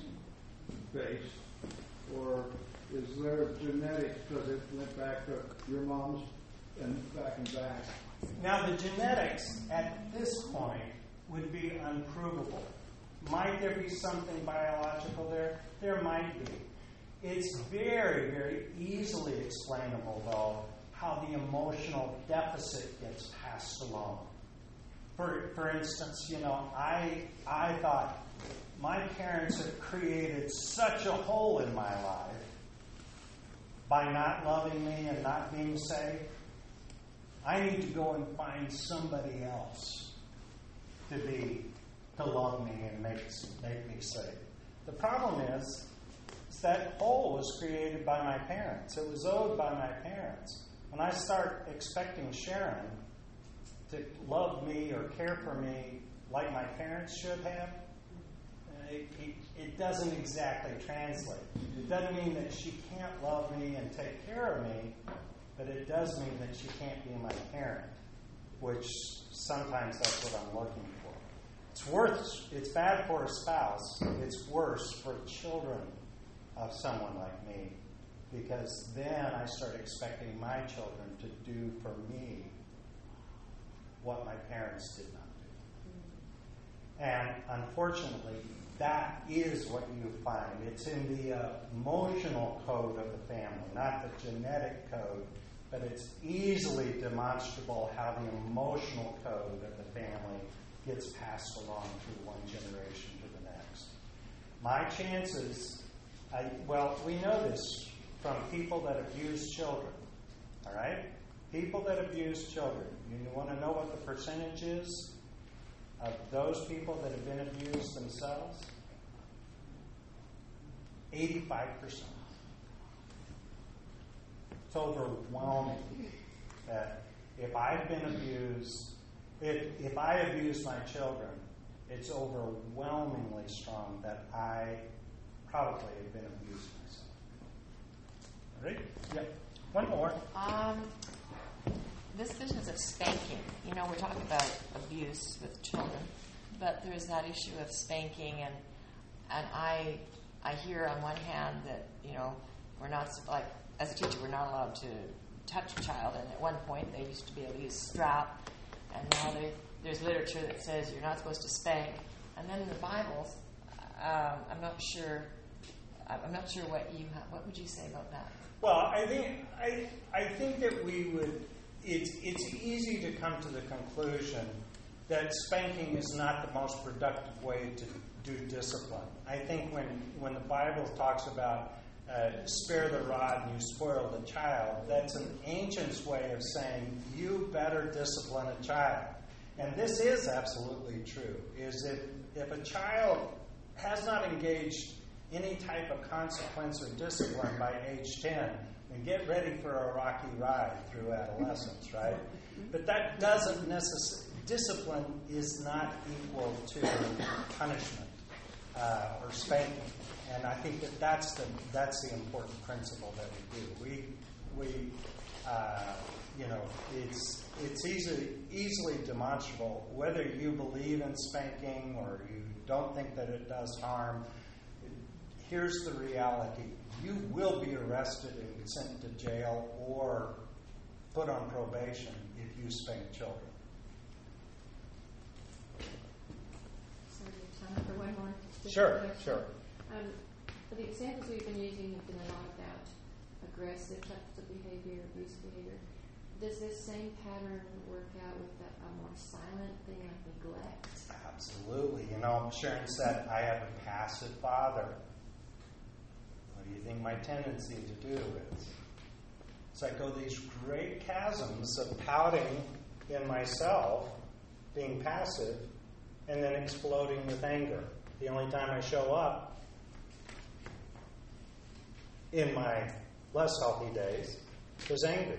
or is there genetics because it went back to your mom's and back and back? Now, the genetics at this point would be unprovable. Might there be something biological there? There might be. It's very, very easily explainable, though, how the emotional deficit gets passed along. For for instance, you know, I I thought my parents had created such a hole in my life by not loving me and not being safe. I need to go and find somebody else to be to love me and make make me safe. The problem is, is that hole was created by my parents. It was owed by my parents. When I start expecting Sharon to love me or care for me like my parents should have, it, it, it doesn't exactly translate. It doesn't mean that she can't love me and take care of me, but it does mean that she can't be my parent, which sometimes that's what I'm looking for. It's worse. It's bad for a spouse. It's worse for children of someone like me, because then I start expecting my children to do for me what my parents did not do. And unfortunately, that is what you find. It's in the uh, emotional code of the family, not the genetic code, but it's easily demonstrable how the emotional code of the family gets passed along through one generation to the next. My chances, I, well, we know this from people that abuse children, all right? People that abuse children. You want to know what the percentage is of those people that have been abused themselves? eighty-five percent. It's overwhelming that if I've been abused, if, if I abuse my children, it's overwhelmingly strong that I probably have been abused myself. All right? Yep. One more. Um, this business of spanking, you know, we're talking about abuse with children, but there's that issue of spanking, and and I I hear on one hand that, you know, we're not, like, as a teacher, we're not allowed to touch a child, and at one point they used to be able to use strap, and now they, there's literature that says you're not supposed to spank. And then in the Bible, um, I'm not sure. I'm not sure what you have. What would you say about that? Well, I think I I think that we would. It's it's easy to come to the conclusion that spanking is not the most productive way to do discipline. I think when when the Bible talks about uh, spare the rod and you spoil the child, that's an ancient's way of saying you better discipline a child. And this is absolutely true. Is that if a child has not engaged any type of consequence or discipline by age ten, and get ready for a rocky ride through adolescence, right? But that doesn't necessarily, discipline is not equal to punishment uh, or spanking. And I think that that's the, that's the important principle that we do. We, we uh, you know, it's, it's easily, easily demonstrable whether you believe in spanking or you don't think that it does harm. Here's the reality. You will be arrested and sent to jail or put on probation if you spank children. So we have time for one more. Sure, question. sure. Um, for the examples we've been using have been a lot about aggressive types of behavior, abuse behavior. Does this same pattern work out with a, a more silent thing like neglect? Absolutely. You know, Sharon said, I have a passive father. What do you think my tendency to do is? So I go these great chasms of pouting in myself, being passive, and then exploding with anger. The only time I show up in my less healthy days is angry.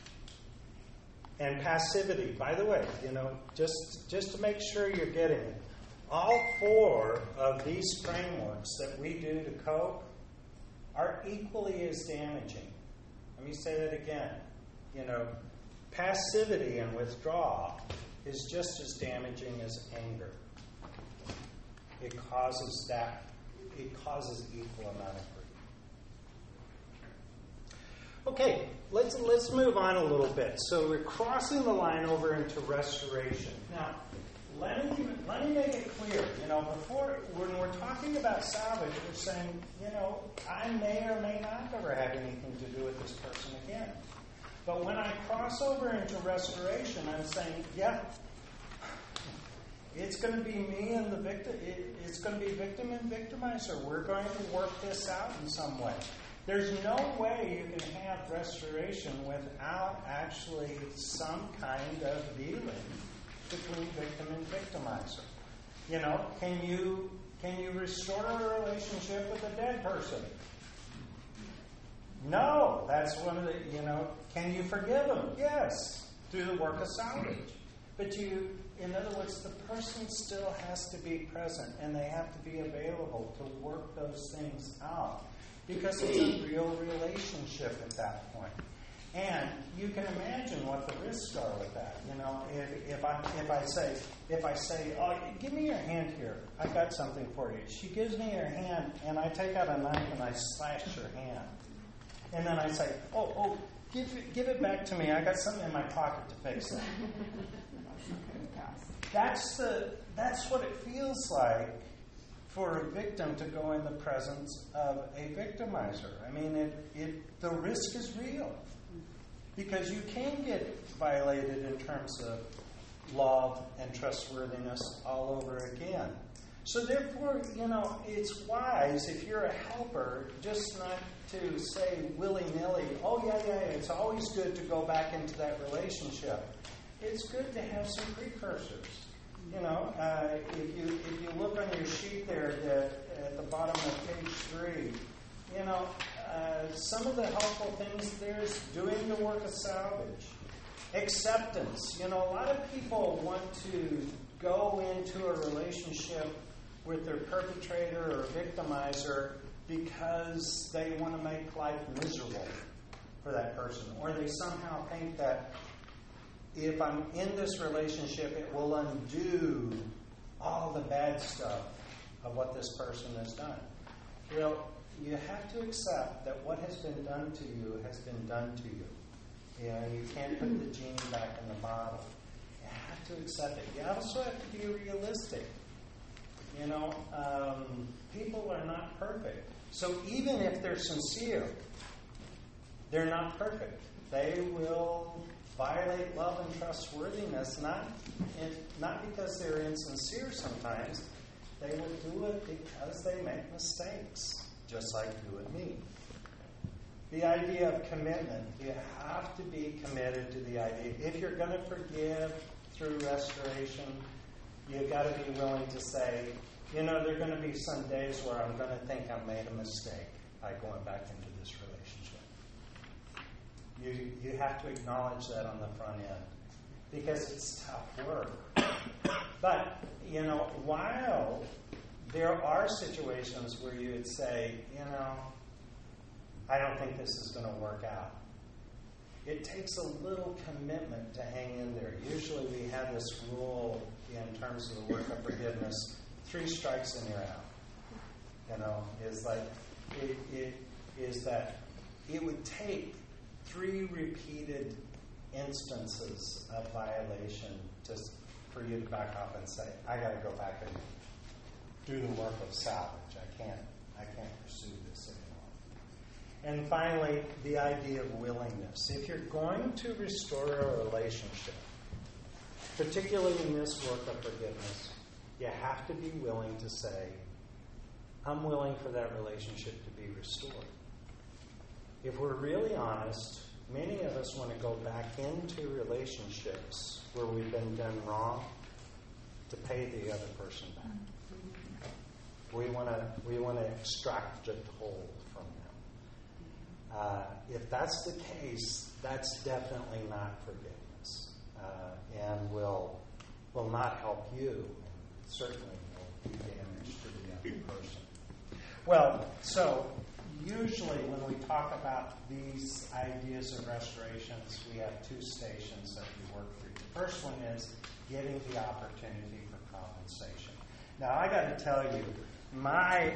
And passivity, by the way, you know, just just to make sure you're getting it. All four of these frameworks that we do to cope are equally as damaging. Let me say that again. You know, passivity and withdrawal is just as damaging as anger. It causes that, it causes equal amount of grief. Okay, let's let's move on a little bit. So we're crossing the line over into restoration. Now, let me let me make it clear. You know, before when we're talking about salvage, we're saying, you know, I may or may not ever have anything to do with this person again. But when I cross over into restoration, I'm saying, yeah, it's going to be me and the victim. It, it's going to be victim and victimizer. We're going to work this out in some way. There's no way you can have restoration without actually some kind of dealing between victim and victimizer. You know, can you can you restore a relationship with a dead person? No, that's one of the, you know, can you forgive them? Yes, through the work of salvage. But you, in other words, the person still has to be present and they have to be available to work those things out. Because it's a real relationship at that point. And you can imagine what the risks are with that. You know, if, if I if I say if I say, oh, give me your hand here, I got something for you. She gives me her hand, and I take out a knife and I slash her hand. And then I say, oh, oh, give it, give it back to me. I got something in my pocket to fix it. That's the that's what it feels like for a victim to go in the presence of a victimizer. I mean, it, it the risk is real. Because you can get violated in terms of love and trustworthiness all over again. So therefore, you know, it's wise if you're a helper just not to say willy-nilly, oh yeah, yeah, it's always good to go back into that relationship. It's good to have some precursors. You know, uh, if you if you look on your sheet there that, at the bottom of page three, you know, uh, some of the helpful things there's doing the work of salvage. Acceptance. You know, a lot of people want to go into a relationship with their perpetrator or victimizer because they want to make life miserable for that person. Or they somehow think that if I'm in this relationship, it will undo all the bad stuff of what this person has done. Well, you have to accept that what has been done to you has been done to you. You know, you can't put the genie back in the bottle. You have to accept it. You also have to be realistic. You know, um, people are not perfect. So even if they're sincere, they're not perfect. They will violate love and trustworthiness, not in, not because they're insincere sometimes. They will do it because they make mistakes, just like you and me. The idea of commitment. You have to be committed to the idea. If you're going to forgive through restoration, you've got to be willing to say, you know, there are going to be some days where I'm going to think I made a mistake by going back into this relationship. You, you have to acknowledge that on the front end because it's tough work. But, you know, while there are situations where you would say, you know, I don't think this is going to work out. It takes a little commitment to hang in there. Usually we have this rule in terms of the work of forgiveness, three strikes and you're out. You know, is like, it, it is that it would take three repeated instances of violation just for you to back up and say, I got to go back and do the work of salvage. I can't, I can't pursue this anymore. And finally, the idea of willingness. If you're going to restore a relationship, particularly in this work of forgiveness, you have to be willing to say, I'm willing for that relationship to be restored. If we're really honest, many of us want to go back into relationships where we've been done wrong to pay the other person back. We want to we want to extract a toll from them. Uh, if that's the case, that's definitely not forgiveness, uh, and will will not help you, and certainly will do damage to the other person. Well, so usually when we talk about these ideas of restorations, we have two stations that we work through. The first one is giving the opportunity for compensation. Now, I got to tell you, my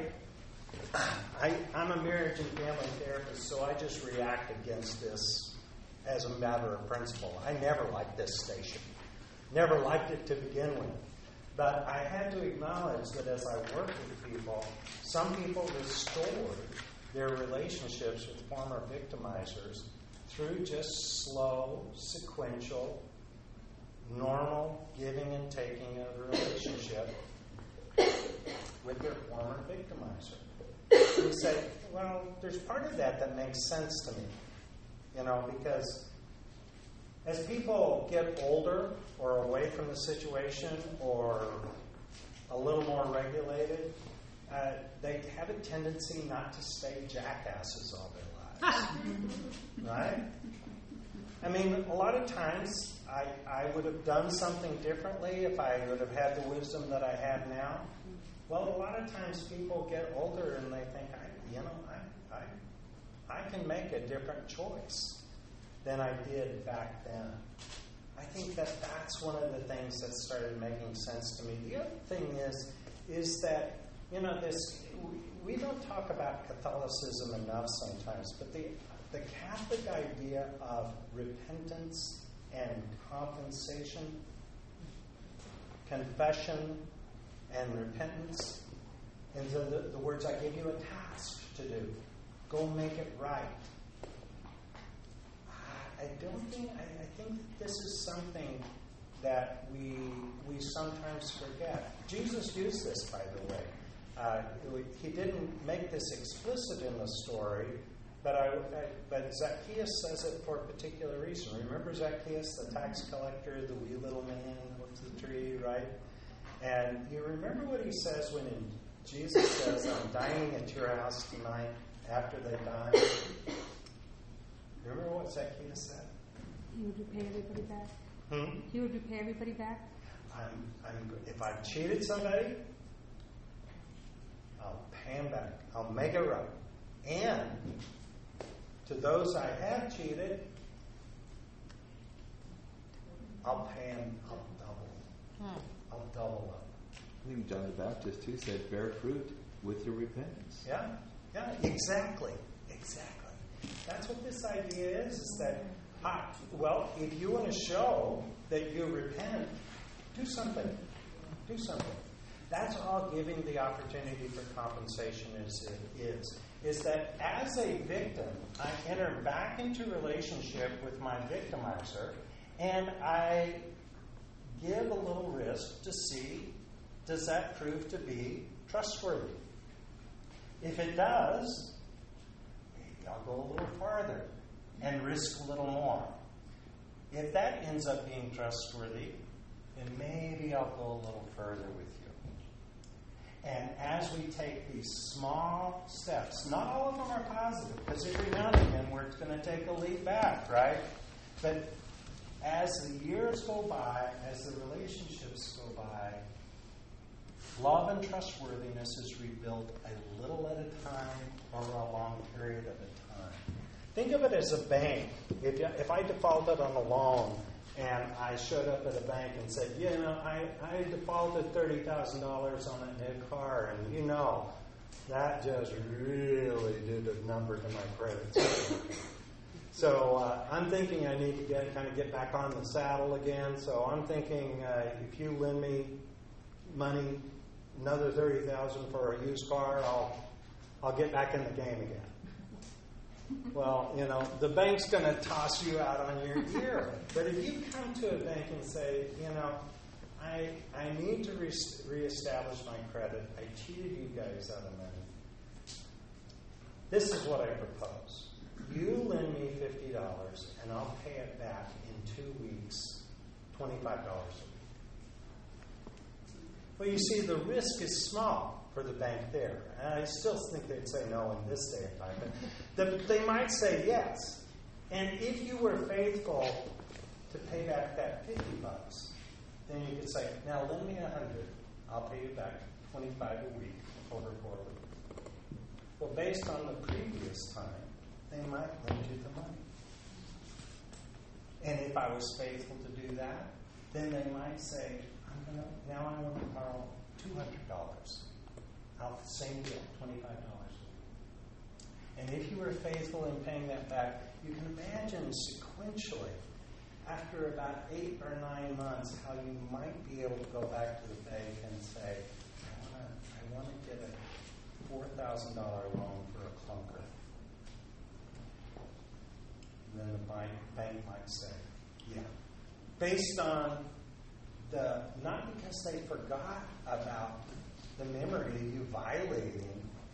I, I'm a marriage and family therapist, so I just react against this as a matter of principle. I never liked this station. Never liked it to begin with. But I had to acknowledge that as I worked with people, some people restored their relationships with former victimizers through just slow, sequential, normal giving and taking of a relationship with their former victimizer. You say, well, there's part of that that makes sense to me, you know, because as people get older or away from the situation or a little more regulated, uh, they have a tendency not to stay jackasses all their lives. Right? I mean, a lot of times I, I would have done something differently if I would have had the wisdom that I have now. Well, a lot of times people get older and they think, I, you know, I, I, I can make a different choice than I did back then. I think that that's one of the things that started making sense to me. The other thing is, is that, you know, this, we, we don't talk about Catholicism enough sometimes, but the, the Catholic idea of repentance and compensation, confession and repentance, and the, the, the words, I give you a task to do. Go make it right. I don't think, I, I think this is something that we we sometimes forget. Jesus used this, by the way. Uh, he didn't make this explicit in the story, but I, I, but Zacchaeus says it for a particular reason. Remember Zacchaeus, the tax collector, the wee little man with the tree, right? And you remember what he says when in, Jesus says, I'm dining at your house tonight after they dine? Remember what Zacchaeus said? He would repay everybody back. Hmm? He would repay everybody back. I'm, I'm, if I've cheated somebody, I'll pay them back. I'll make it right. And to those I have cheated, I'll pay them. I'll double. Hmm. I'll double up. I think John the Baptist too said, "Bear fruit." with your repentance. Yeah, yeah, exactly, exactly. That's what this idea is, is that, ah, well, if you want to show that you repent, do something. Do something. That's all giving the opportunity for compensation is, is. Is that as a victim, I enter back into relationship with my victimizer, and I give a little risk to see, does that prove to be trustworthy? If it does, maybe I'll go a little farther and risk a little more. If that ends up being trustworthy, then maybe I'll go a little further with you. And as we take these small steps, not all of them are positive, because every now and again we're going to take a leap back, right? But as the years go by, as the relationships go by, love and trustworthiness is rebuilt a little at a time over a long period of a time. Think of it as a bank. If, if I defaulted on a loan and I showed up at a bank and said, you know, I, I defaulted thirty thousand dollars on a new car, and you know, that just really did a number to my credit score. So uh, I'm thinking I need to get kind of get back on the saddle again. So I'm thinking uh, if you lend me money, another thirty thousand dollars for a used car, I'll I'll get back in the game again. Well, you know, the bank's going to toss you out on your ear. But if you come to a bank and say, you know, I I need to re- reestablish my credit. I cheated you guys out of money. This is what I propose. You lend me fifty dollars, and I'll pay it back in two weeks, twenty-five dollars a week. Well, you see, the risk is small for the bank there. And I still think they'd say no in this day and time. But the, they might say yes. And if you were faithful to pay back that fifty bucks, then you could say, now lend me a hundred. I'll pay you back twenty-five a week over four weeks. Well, based on the previous time, they might lend you the money. And if I was faithful to do that, then they might say, I'm gonna now I want to borrow two hundred dollars. Out the same deal, twenty-five dollars. And if you were faithful in paying that back, you can imagine sequentially, after about eight or nine months, how you might be able to go back to the bank and say, I want to get a four thousand dollars loan for a clunker. And then the bank, bank might say, yeah. Based on the, not because they forgot about the memory of you violating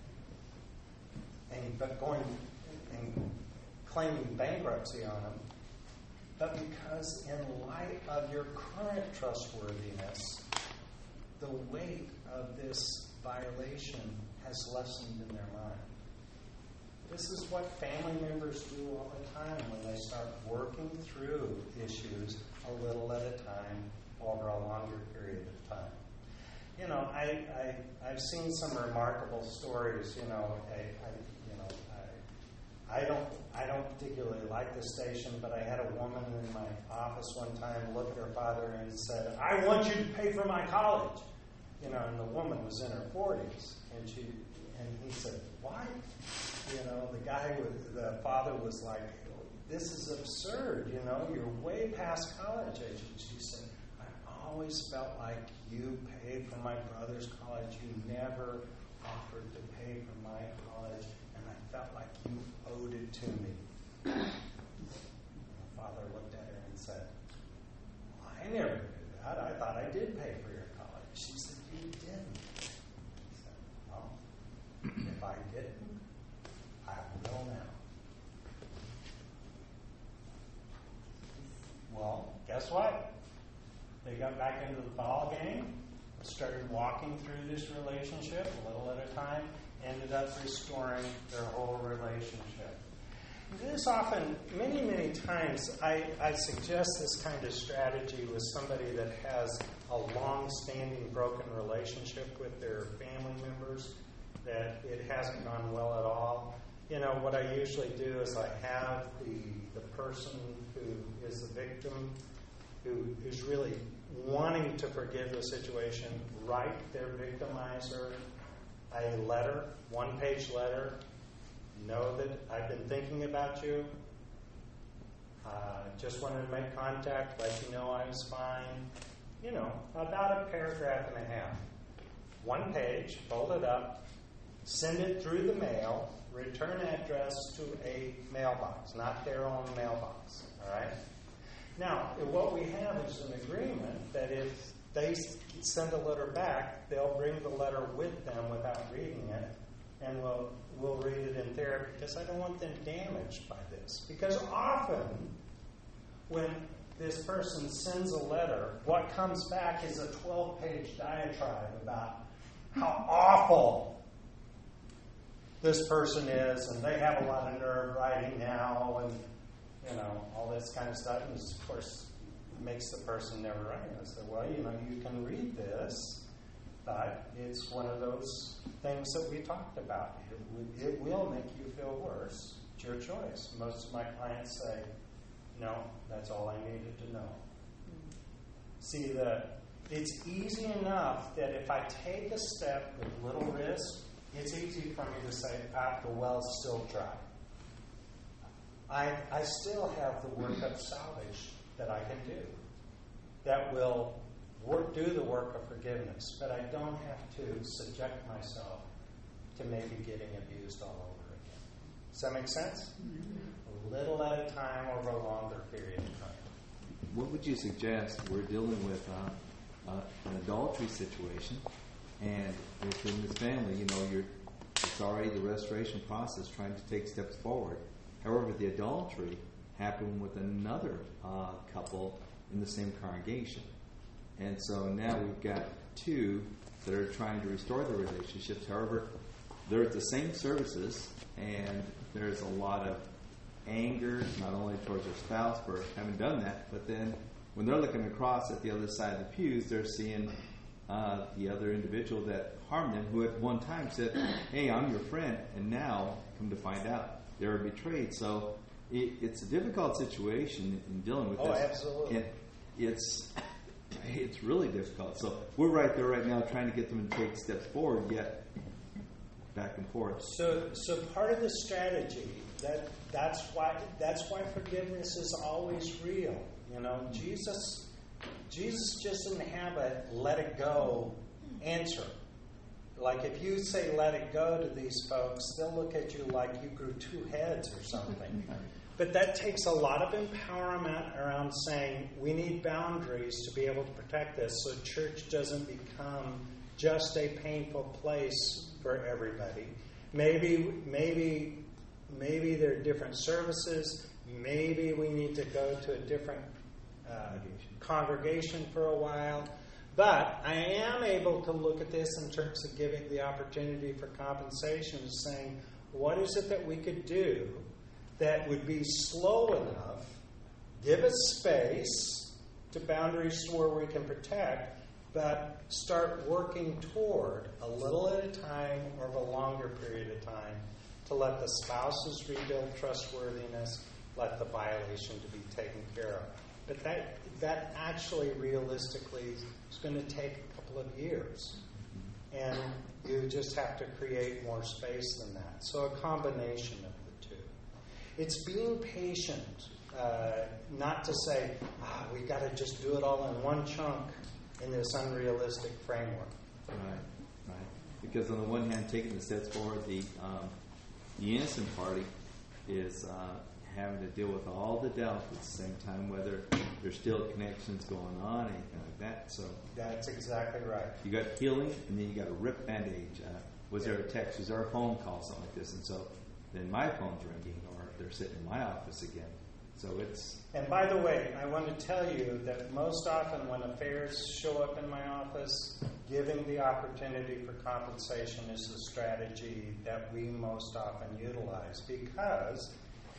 and but going and claiming bankruptcy on them, but because in light of your current trustworthiness, the weight of this violation has lessened in their mind. This is what family members do all the time when they start working through issues a little at a time over a longer period of time. You know, I, I, I've seen some remarkable stories. You know, I, I, you know, I, I don't, I don't particularly like the station, but I had a woman in my office one time look at her father and said, "I want you to pay for my college." You know, and the woman was in her forties, and she, and he said, "What?" You know, the guy with the father was like, "This is absurd. You know, you're way past college age." And she said, always felt like you paid for my brother's college. You never offered to pay for my college, and I felt like you owed it to me. The father looked at her and said, well, I never did that. I thought I did pay for your college. She said, you didn't. He said, well, if I didn't, I will now. Well, guess what? They got back into the ball game, started walking through this relationship a little at a time, ended up restoring their whole relationship. This often, many, many times, I, I suggest this kind of strategy with somebody that has a long-standing broken relationship with their family members, that it hasn't gone well at all. You know, what I usually do is I have the, the person who is the victim who is really wanting to forgive the situation, write their victimizer a letter, one-page letter, know that I've been thinking about you. Uh, just wanted to make contact, let you know I was fine. You know, about a paragraph and a half. One page, fold it up, send it through the mail, return address to a mailbox, not their own mailbox. All right? Now, what we have is an agreement that if they send a letter back, they'll bring the letter with them without reading it, and we'll, we'll read it in therapy because I don't want them damaged by this. Because often, when this person sends a letter, what comes back is a twelve-page diatribe about how awful this person is, and they have a lot of nerve writing now, and you know, all this kind of stuff. And of course, makes the person never write. I said, well, you know, you can read this, but it's one of those things that we talked about. It, it will make you feel worse. It's your choice. Most of my clients say, no, that's all I needed to know. Mm-hmm. See, the, it's easy enough that if I take a step with little risk, it's easy for me to say, ah, the well's still dry. I, I still have the work of salvage that I can do that will work, do the work of forgiveness, but I don't have to subject myself to maybe getting abused all over again. Does that make sense? Mm-hmm. A little at a time over a longer period of time. What would you suggest? We're dealing with uh, uh, an adultery situation, and within this family, you know, you're, it's already the restoration process trying to take steps forward. However, the adultery happened with another uh, couple in the same congregation. And so now we've got two that are trying to restore their relationships. However, they're at the same services, and there's a lot of anger, not only towards their spouse for having done that, but then when they're looking across at the other side of the pews, they're seeing uh, the other individual that harmed them, who at one time said, hey, I'm your friend, and now come to find out they were betrayed. So it, it's a difficult situation in dealing with oh, this. Oh, absolutely. And it's it's really difficult. So we're right there right now trying to get them to take steps forward, yet back and forth. So, so part of the strategy that that's why that's why forgiveness is always real. You know, Jesus Jesus just didn't have a let it go answer. Like if you say let it go to these folks, they'll look at you like you grew two heads or something. But that takes a lot of empowerment around saying we need boundaries to be able to protect this so church doesn't become just a painful place for everybody. Maybe, maybe, maybe there are different services. Maybe we need to go to a different uh, congregation for a while. But I am able to look at this in terms of giving the opportunity for compensation, saying, what is it that we could do that would be slow enough, give us space to boundaries to where we can protect, but start working toward a little at a time or of a longer period of time to let the spouses rebuild trustworthiness, let the violation to be taken care of. But that that actually realistically is going to take a couple of years. And you just have to create more space than that. So a combination of the two. It's being patient, uh, not to say, ah, we've got to just do it all in one chunk in this unrealistic framework. Right, right. Because on the one hand, taking the steps forward, the um, the innocent party is uh, having to deal with all the doubt at the same time, whether there's still connections going on, anything like that. So that's exactly right. You got healing, and then you got a rip bandage. Uh, was yeah. there a text? Was there a phone call? Something like this. And so then my phone's ringing, or they're sitting in my office again. So it's. And by the way, I want to tell you that most often when affairs show up in my office, giving the opportunity for compensation is the strategy that we most often utilize, because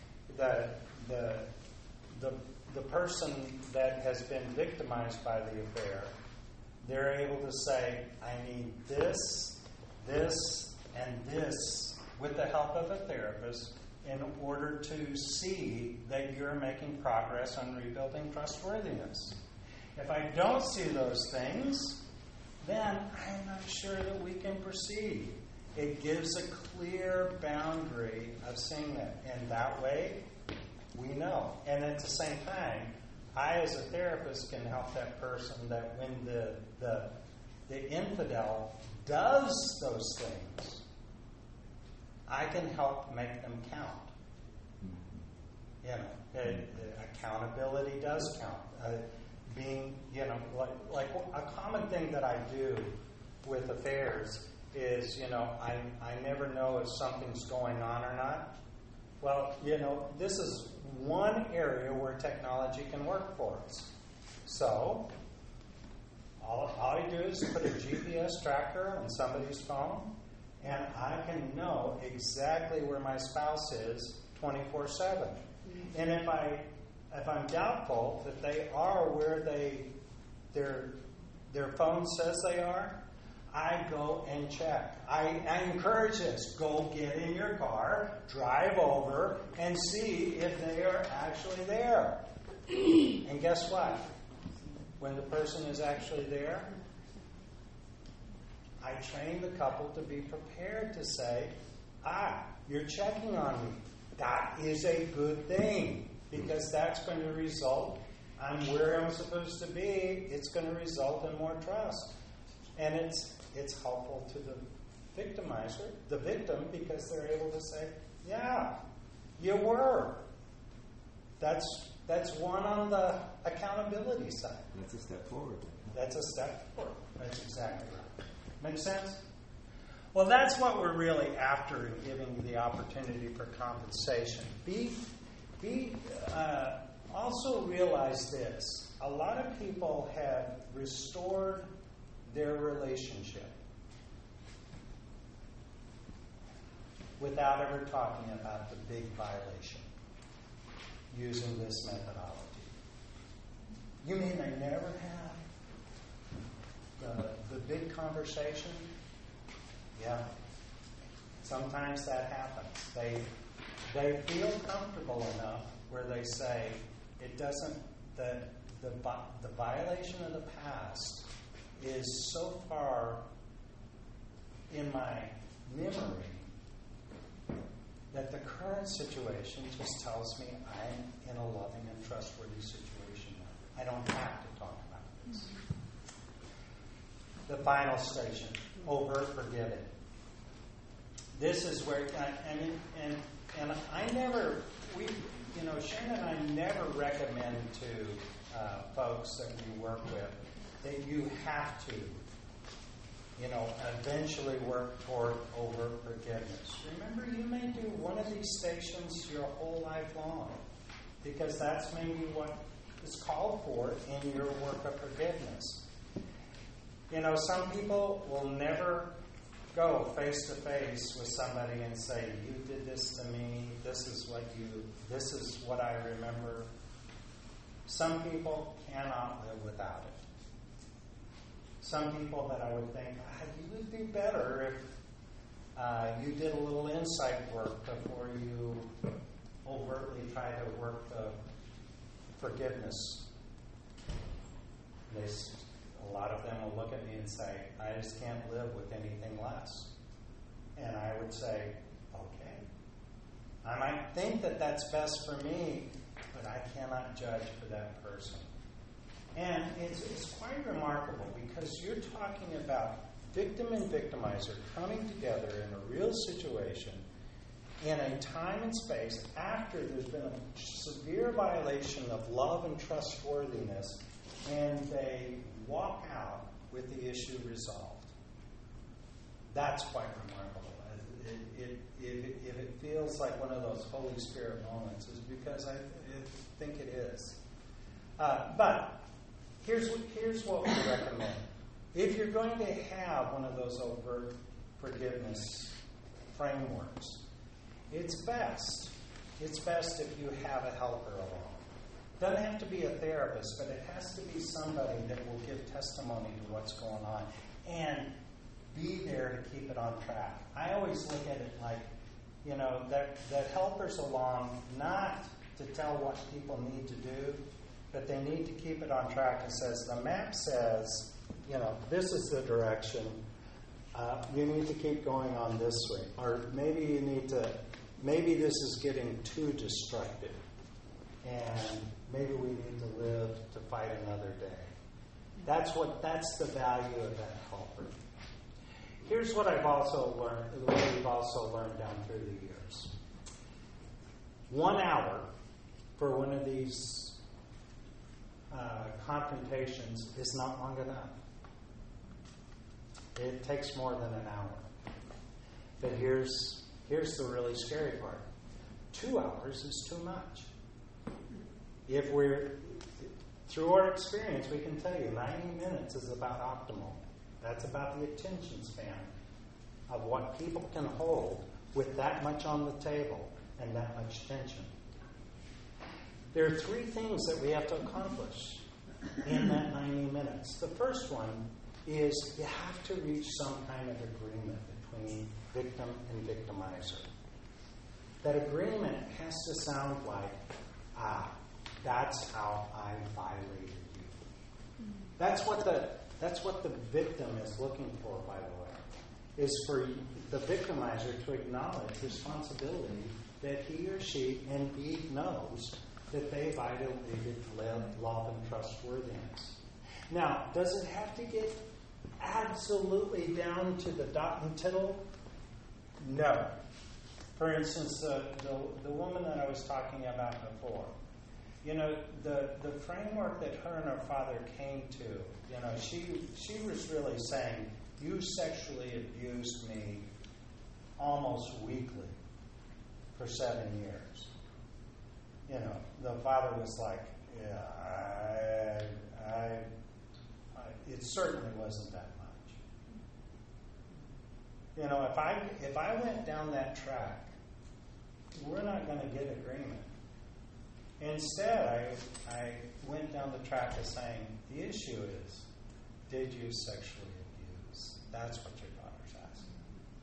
the the the the person that has been victimized by the affair, they're able to say, I need this, this, and this with the help of a therapist in order to see that you're making progress on rebuilding trustworthiness. If I don't see those things, then I'm not sure that we can proceed. It gives a clear boundary of seeing that. And that way, we know. And at the same time, I, as a therapist, can help that person that when the the, the infidel does those things, I can help make them count. You know, it, it, accountability does count. Uh, being, you know, like, like a common thing that I do with affairs is, you know, I, I never know if something's going on or not. Well, you know, this is one area where technology can work for us. So, all, all I do is put a G P S tracker on somebody's phone, and I can know exactly where my spouse is twenty-four seven. And if I if I'm doubtful that they are where they their their phone says they are, I go and check. I, I encourage this. Go get in your car, drive over, and see if they are actually there. And guess what? When the person is actually there, I train the couple to be prepared to say, ah, you're checking on me. That is a good thing, because that's going to result, I'm where I'm supposed to be, it's going to result in more trust. And it's it's helpful to the victimizer, the victim, because they're able to say, yeah, you were. That's that's one on the accountability side. That's a step forward. That's a step forward. That's exactly right. Make sense? Well, that's what we're really after in giving the opportunity for compensation. Be, be, uh, also realize this. A lot of people have restored their relationship without ever talking about the big violation using this methodology. You mean they never have the, the big conversation? Yeah. Sometimes that happens. They they feel comfortable enough where they say it doesn't the the the violation of the past is so far in my memory that the current situation just tells me I'm in a loving and trustworthy situation now. I don't have to talk about this. The final station, overt forgiving. This is where, I mean, and and I never, we, you know, Sharon and I never recommend to uh, folks that we work with that you have to, you know, eventually work toward overt forgiveness. Remember, you may do one of these stations your whole life long, because that's maybe what is called for in your work of forgiveness. You know, some people will never go face to face with somebody and say, you did this to me, this is what you, this is what I remember. Some people cannot live without it. Some people that I would think, ah, you would be better if uh, you did a little insight work before you overtly try to work the forgiveness. They, a lot of them will look at me and say, I just can't live with anything less. And I would say, okay. I might think that that's best for me, but I cannot judge for that person. And it's, it's quite remarkable, because you're talking about victim and victimizer coming together in a real situation in a time and space after there's been a severe violation of love and trustworthiness, and they walk out with the issue resolved. That's quite remarkable. It, it, it, if it feels like one of those Holy Spirit moments, is because I, I think it is. Uh, but here's here's what we recommend. If you're going to have one of those overt forgiveness frameworks, it's best. It's best if you have a helper along. Doesn't have to be a therapist, but it has to be somebody that will give testimony to what's going on and be there to keep it on track. I always look at it like, you know, that, that helper's along not to tell what people need to do, but they need to keep it on track. It says, the map says, you know, this is the direction. uh, you need to keep going on this way. Or maybe you need to, maybe this is getting too destructive. And maybe we need to live to fight another day. That's what, that's the value of that culprit. Here's what I've also learned, what we've also learned down through the years. One hour for one of these uh, confrontations is not long enough. It takes more than an hour. But here's here's the really scary part. Two hours is too much. If we're, through our experience, we can tell you ninety minutes is about optimal. That's about the attention span of what people can hold with that much on the table and that much tension. There are three things that we have to accomplish in that ninety minutes. The first one is you have to reach some kind of agreement between victim and victimizer. That agreement has to sound like, ah, that's how I violated you. That's what the that's what the victim is looking for, by the way, is for the victimizer to acknowledge responsibility that he or she indeed knows that they violated love and trustworthiness. Now, does it have to get absolutely down to the dot and tittle? No. For instance, uh, the, the woman that I was talking about before, you know, the, the framework that her and her father came to, you know, she she was really saying, you sexually abused me almost weekly for seven years. You know, the father was like, yeah, I, I, I it certainly wasn't that much. You know, if I if I went down that track, we're not going to get agreement. Instead, I, I went down the track of saying, the issue is, did you sexually abuse? That's what your daughter's asking.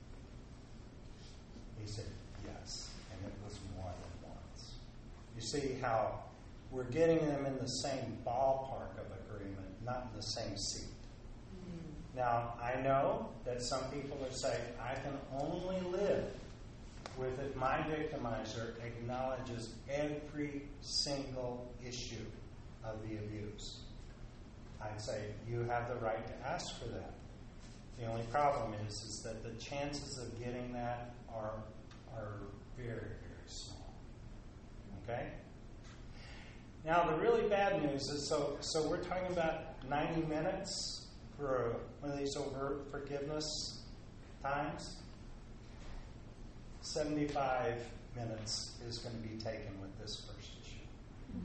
He said, yes, and it was more than once. You see how we're getting them in the same ballpark of agreement, not in the same seat. Mm-hmm. Now, I know that some people are saying, I can only live with it, my victimizer acknowledges every single issue of the abuse. I'd say you have the right to ask for that. The only problem is, is that the chances of getting that are are very, very small. Okay? Now the really bad news is so so we're talking about ninety minutes for one of these overt forgiveness times. seventy-five minutes is going to be taken with this first issue.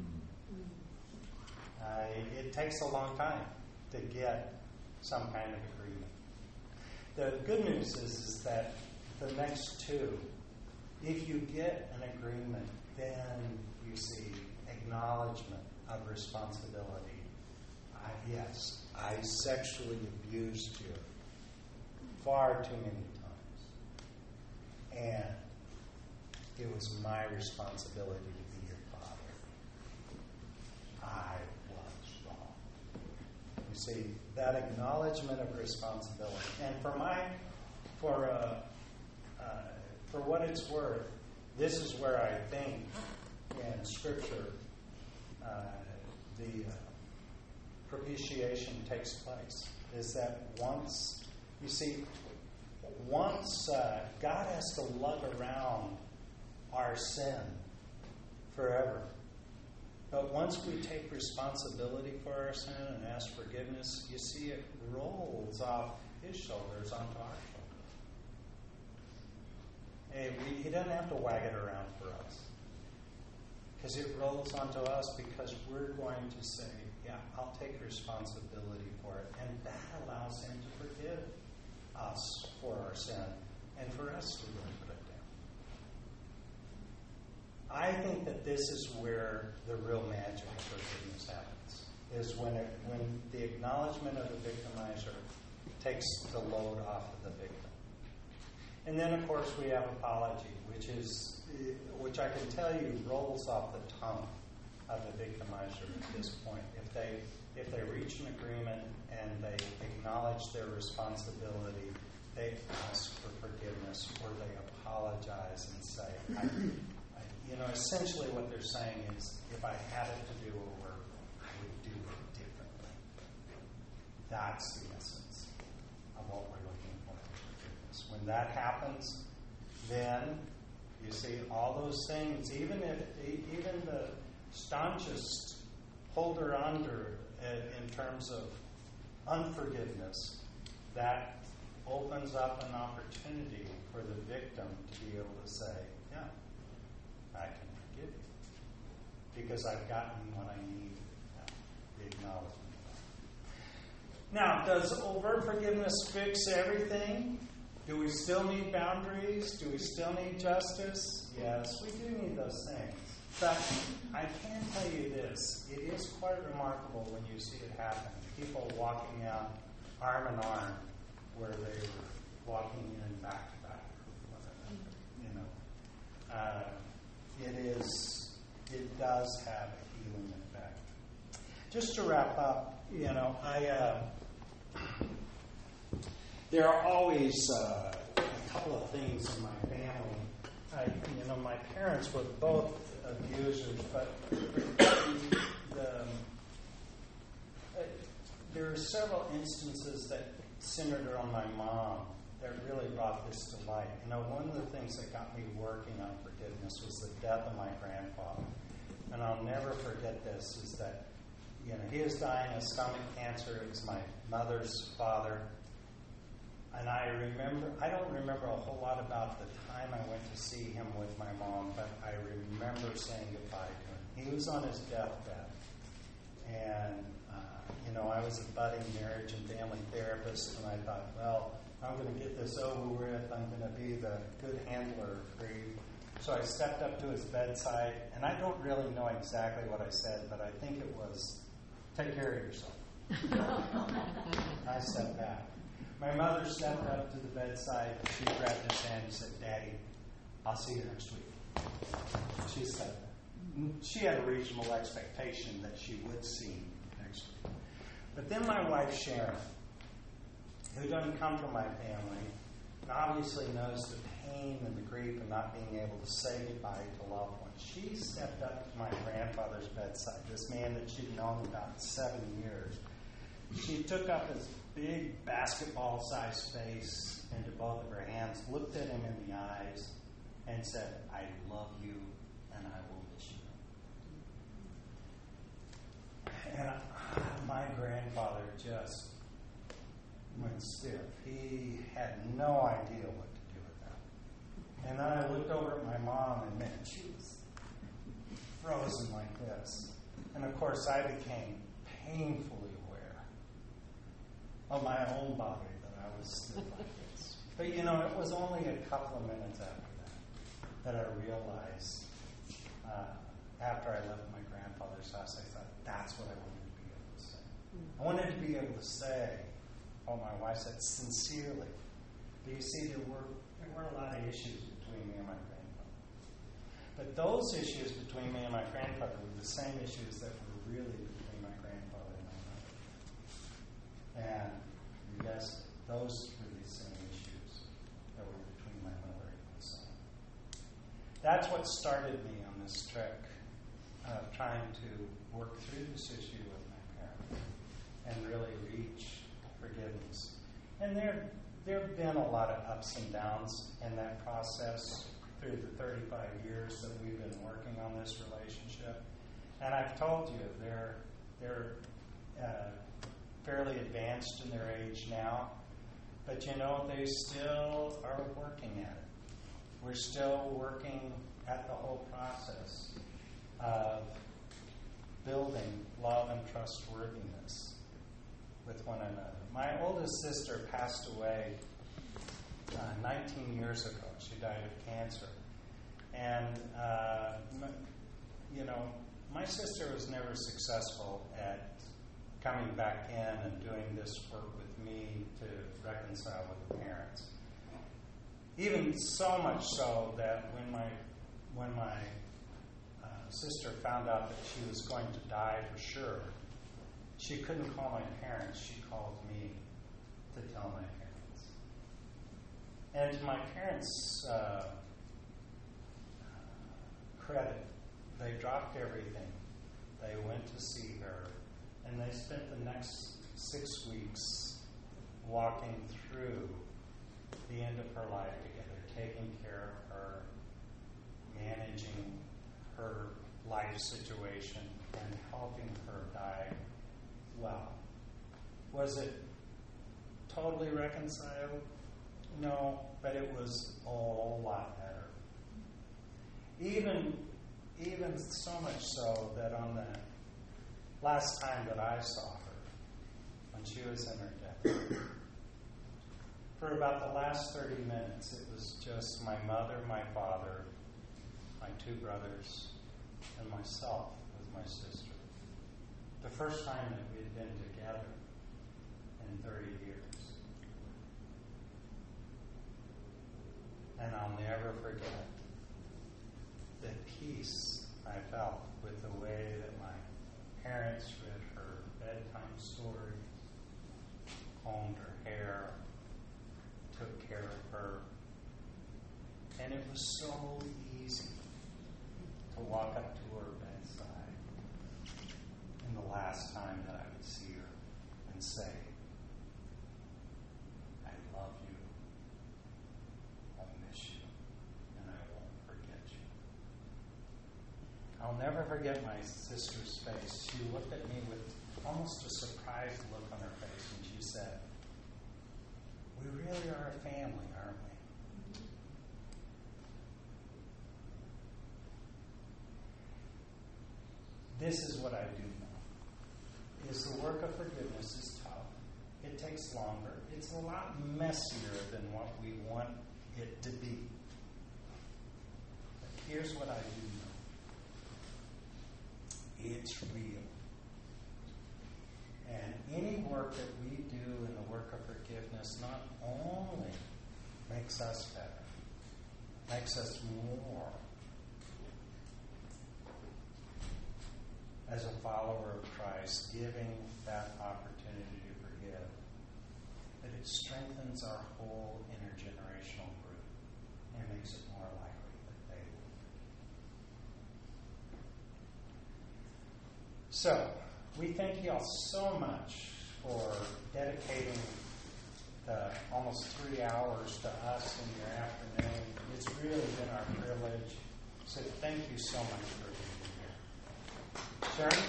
Uh, it, it takes a long time to get some kind of agreement. The good news is, is that the next two, if you get an agreement, then you see acknowledgement of responsibility. I, yes, I sexually abused you far too many times. And it was my responsibility to be your father. I was wrong. You see, that acknowledgement of responsibility. And for my, for uh, uh, for what it's worth, this is where I think in Scripture uh, the uh, propitiation takes place. Is that once, you see, once uh, God has to lug around our sin forever. But once we take responsibility for our sin and ask forgiveness, you see it rolls off his shoulders onto our shoulders. Hey, we, he doesn't have to wag it around for us. Because it rolls onto us because we're going to say, yeah, I'll take responsibility for it. And that allows him to forgive us for our sin and for us to really put it down. I think that this is where the real magic of forgiveness happens, is when it, when the acknowledgement of the victimizer takes the load off of the victim. And then, of course, we have apology, which is, which I can tell you rolls off the tongue of the victimizer at this point. If they if they reach an agreement and they acknowledge their responsibility, they ask for forgiveness or they apologize and say, I, I, you know, essentially what they're saying is, if I had it to do over, I would do it differently. That's the essence of what we're looking for in forgiveness. When that happens, then you see all those things, even if even the staunchest holder under in terms of unforgiveness, that opens up an opportunity for the victim to be able to say, yeah, I can forgive you because I've gotten what I need, the acknowledgement. Now, does overt forgiveness fix everything? Do we still need boundaries? Do we still need justice? Yes, we do need those things. But I can tell you this, it is quite remarkable when you see it happen. People walking out arm in arm where they were walking in back to back. You know, uh, it is, it does have a healing effect. Just to wrap up, you know, I, uh, there are always uh, a couple of things in my family. I, you know, my parents were both abusers, but the, uh, there are several instances that centered around my mom that really brought this to light. You know, one of the things that got me working on forgiveness was the death of my grandfather. And I'll never forget this, is that, you know, he was dying of stomach cancer. It was my mother's father. And I remember, I don't remember a whole lot about the time I went to see him with my mom, but I remember saying goodbye to him. He was on his deathbed. And, uh, you know, I was a budding marriage and family therapist, and I thought, well, I'm going to get this over with. I'm going to be the good handler of grief. So I stepped up to his bedside, and I don't really know exactly what I said, but I think it was, take care of yourself. I stepped back. My mother stepped up to the bedside. She grabbed his hand and said, Daddy, I'll see you next week. She said that. She had a reasonable expectation that she would see him next week. But then my wife, Sharon, who doesn't come from my family, and obviously knows the pain and the grief of not being able to say goodbye to loved ones, she stepped up to my grandfather's bedside, this man that she'd known about seven years. She took up his big basketball-sized face into both of her hands, looked at him in the eyes, and said, I love you, and I will miss you. And I, my grandfather just went stiff. He had no idea what to do with that. And then I looked over at my mom, and man, she was frozen like this. And of course, I became painfully of my own body that I was still like this. But you know, it was only a couple of minutes after that that I realized, uh, after I left my grandfather's house, I thought, that's what I wanted to be able to say. I wanted to be able to say what my wife said sincerely. But you see, there were, there were a lot of issues between me and my grandfather. But those issues between me and my grandfather were the same issues that were really between my grandfather and my mother. And yes, those were the same issues that were between my mother and my son. That's what started me on this trek of trying to work through this issue with my parents and really reach forgiveness. And there, there have been a lot of ups and downs in that process through the thirty-five years that we've been working on this relationship. And I've told you, they're, they're uh, fairly advanced in their age now, but you know, they still are working at it. We're still working at the whole process of building love and trustworthiness with one another. My oldest sister passed away uh, nineteen years ago. She died of cancer. And, uh, m- you know, my sister was never successful at coming back in and doing this work with me to reconcile with the parents. Even so much so that when my when my uh, sister found out that she was going to die for sure, she couldn't call my parents. She called me to tell my parents. And to my parents' uh, credit, they dropped everything. They went to see her, and they spent the next six weeks walking through the end of her life together, taking care of her, managing her life situation, and helping her die well. Was it totally reconciled? No, but it was a whole lot better. Even, even so much so that on the last time that I saw her, when she was in her death, for about the last thirty minutes, it was just my mother, my father, my two brothers, and myself with my sister. The first time that we had been together in thirty years. And I'll never forget the peace I felt with the way that my parents read her bedtime story, combed her hair, took care of her. And it was so easy to walk up to her bedside in the last time that I would see her and say, I love you, I'll miss you, and I won't forget you. I'll never forget my sister's face. She looked at me with almost a surprised look on her face, and she said, we really are a family, aren't we? This is what I do know, is the work of forgiveness is tough. It takes longer. It's a lot messier than what we want it to be. But here's what I do know. It's real. And any work that we do in the work of forgiveness not only makes us better, makes us more as a follower of Christ, giving that opportunity to forgive, but it strengthens our whole intergenerational group and makes it more likely that they will. So, we thank you all so much for dedicating the almost three hours to us in your afternoon. It's really been our privilege. So thank you so much for being here. Sharon?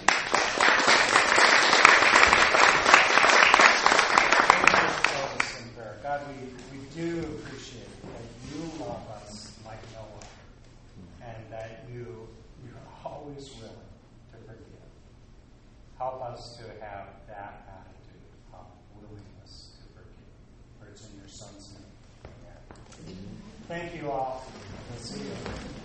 God, we, we do appreciate that you love us like no one, and that you, you're always willing to forgive. Help us to have that attitude of willingness to forgive. For it's in your Son's name. Amen. Thank you all. We'll see you.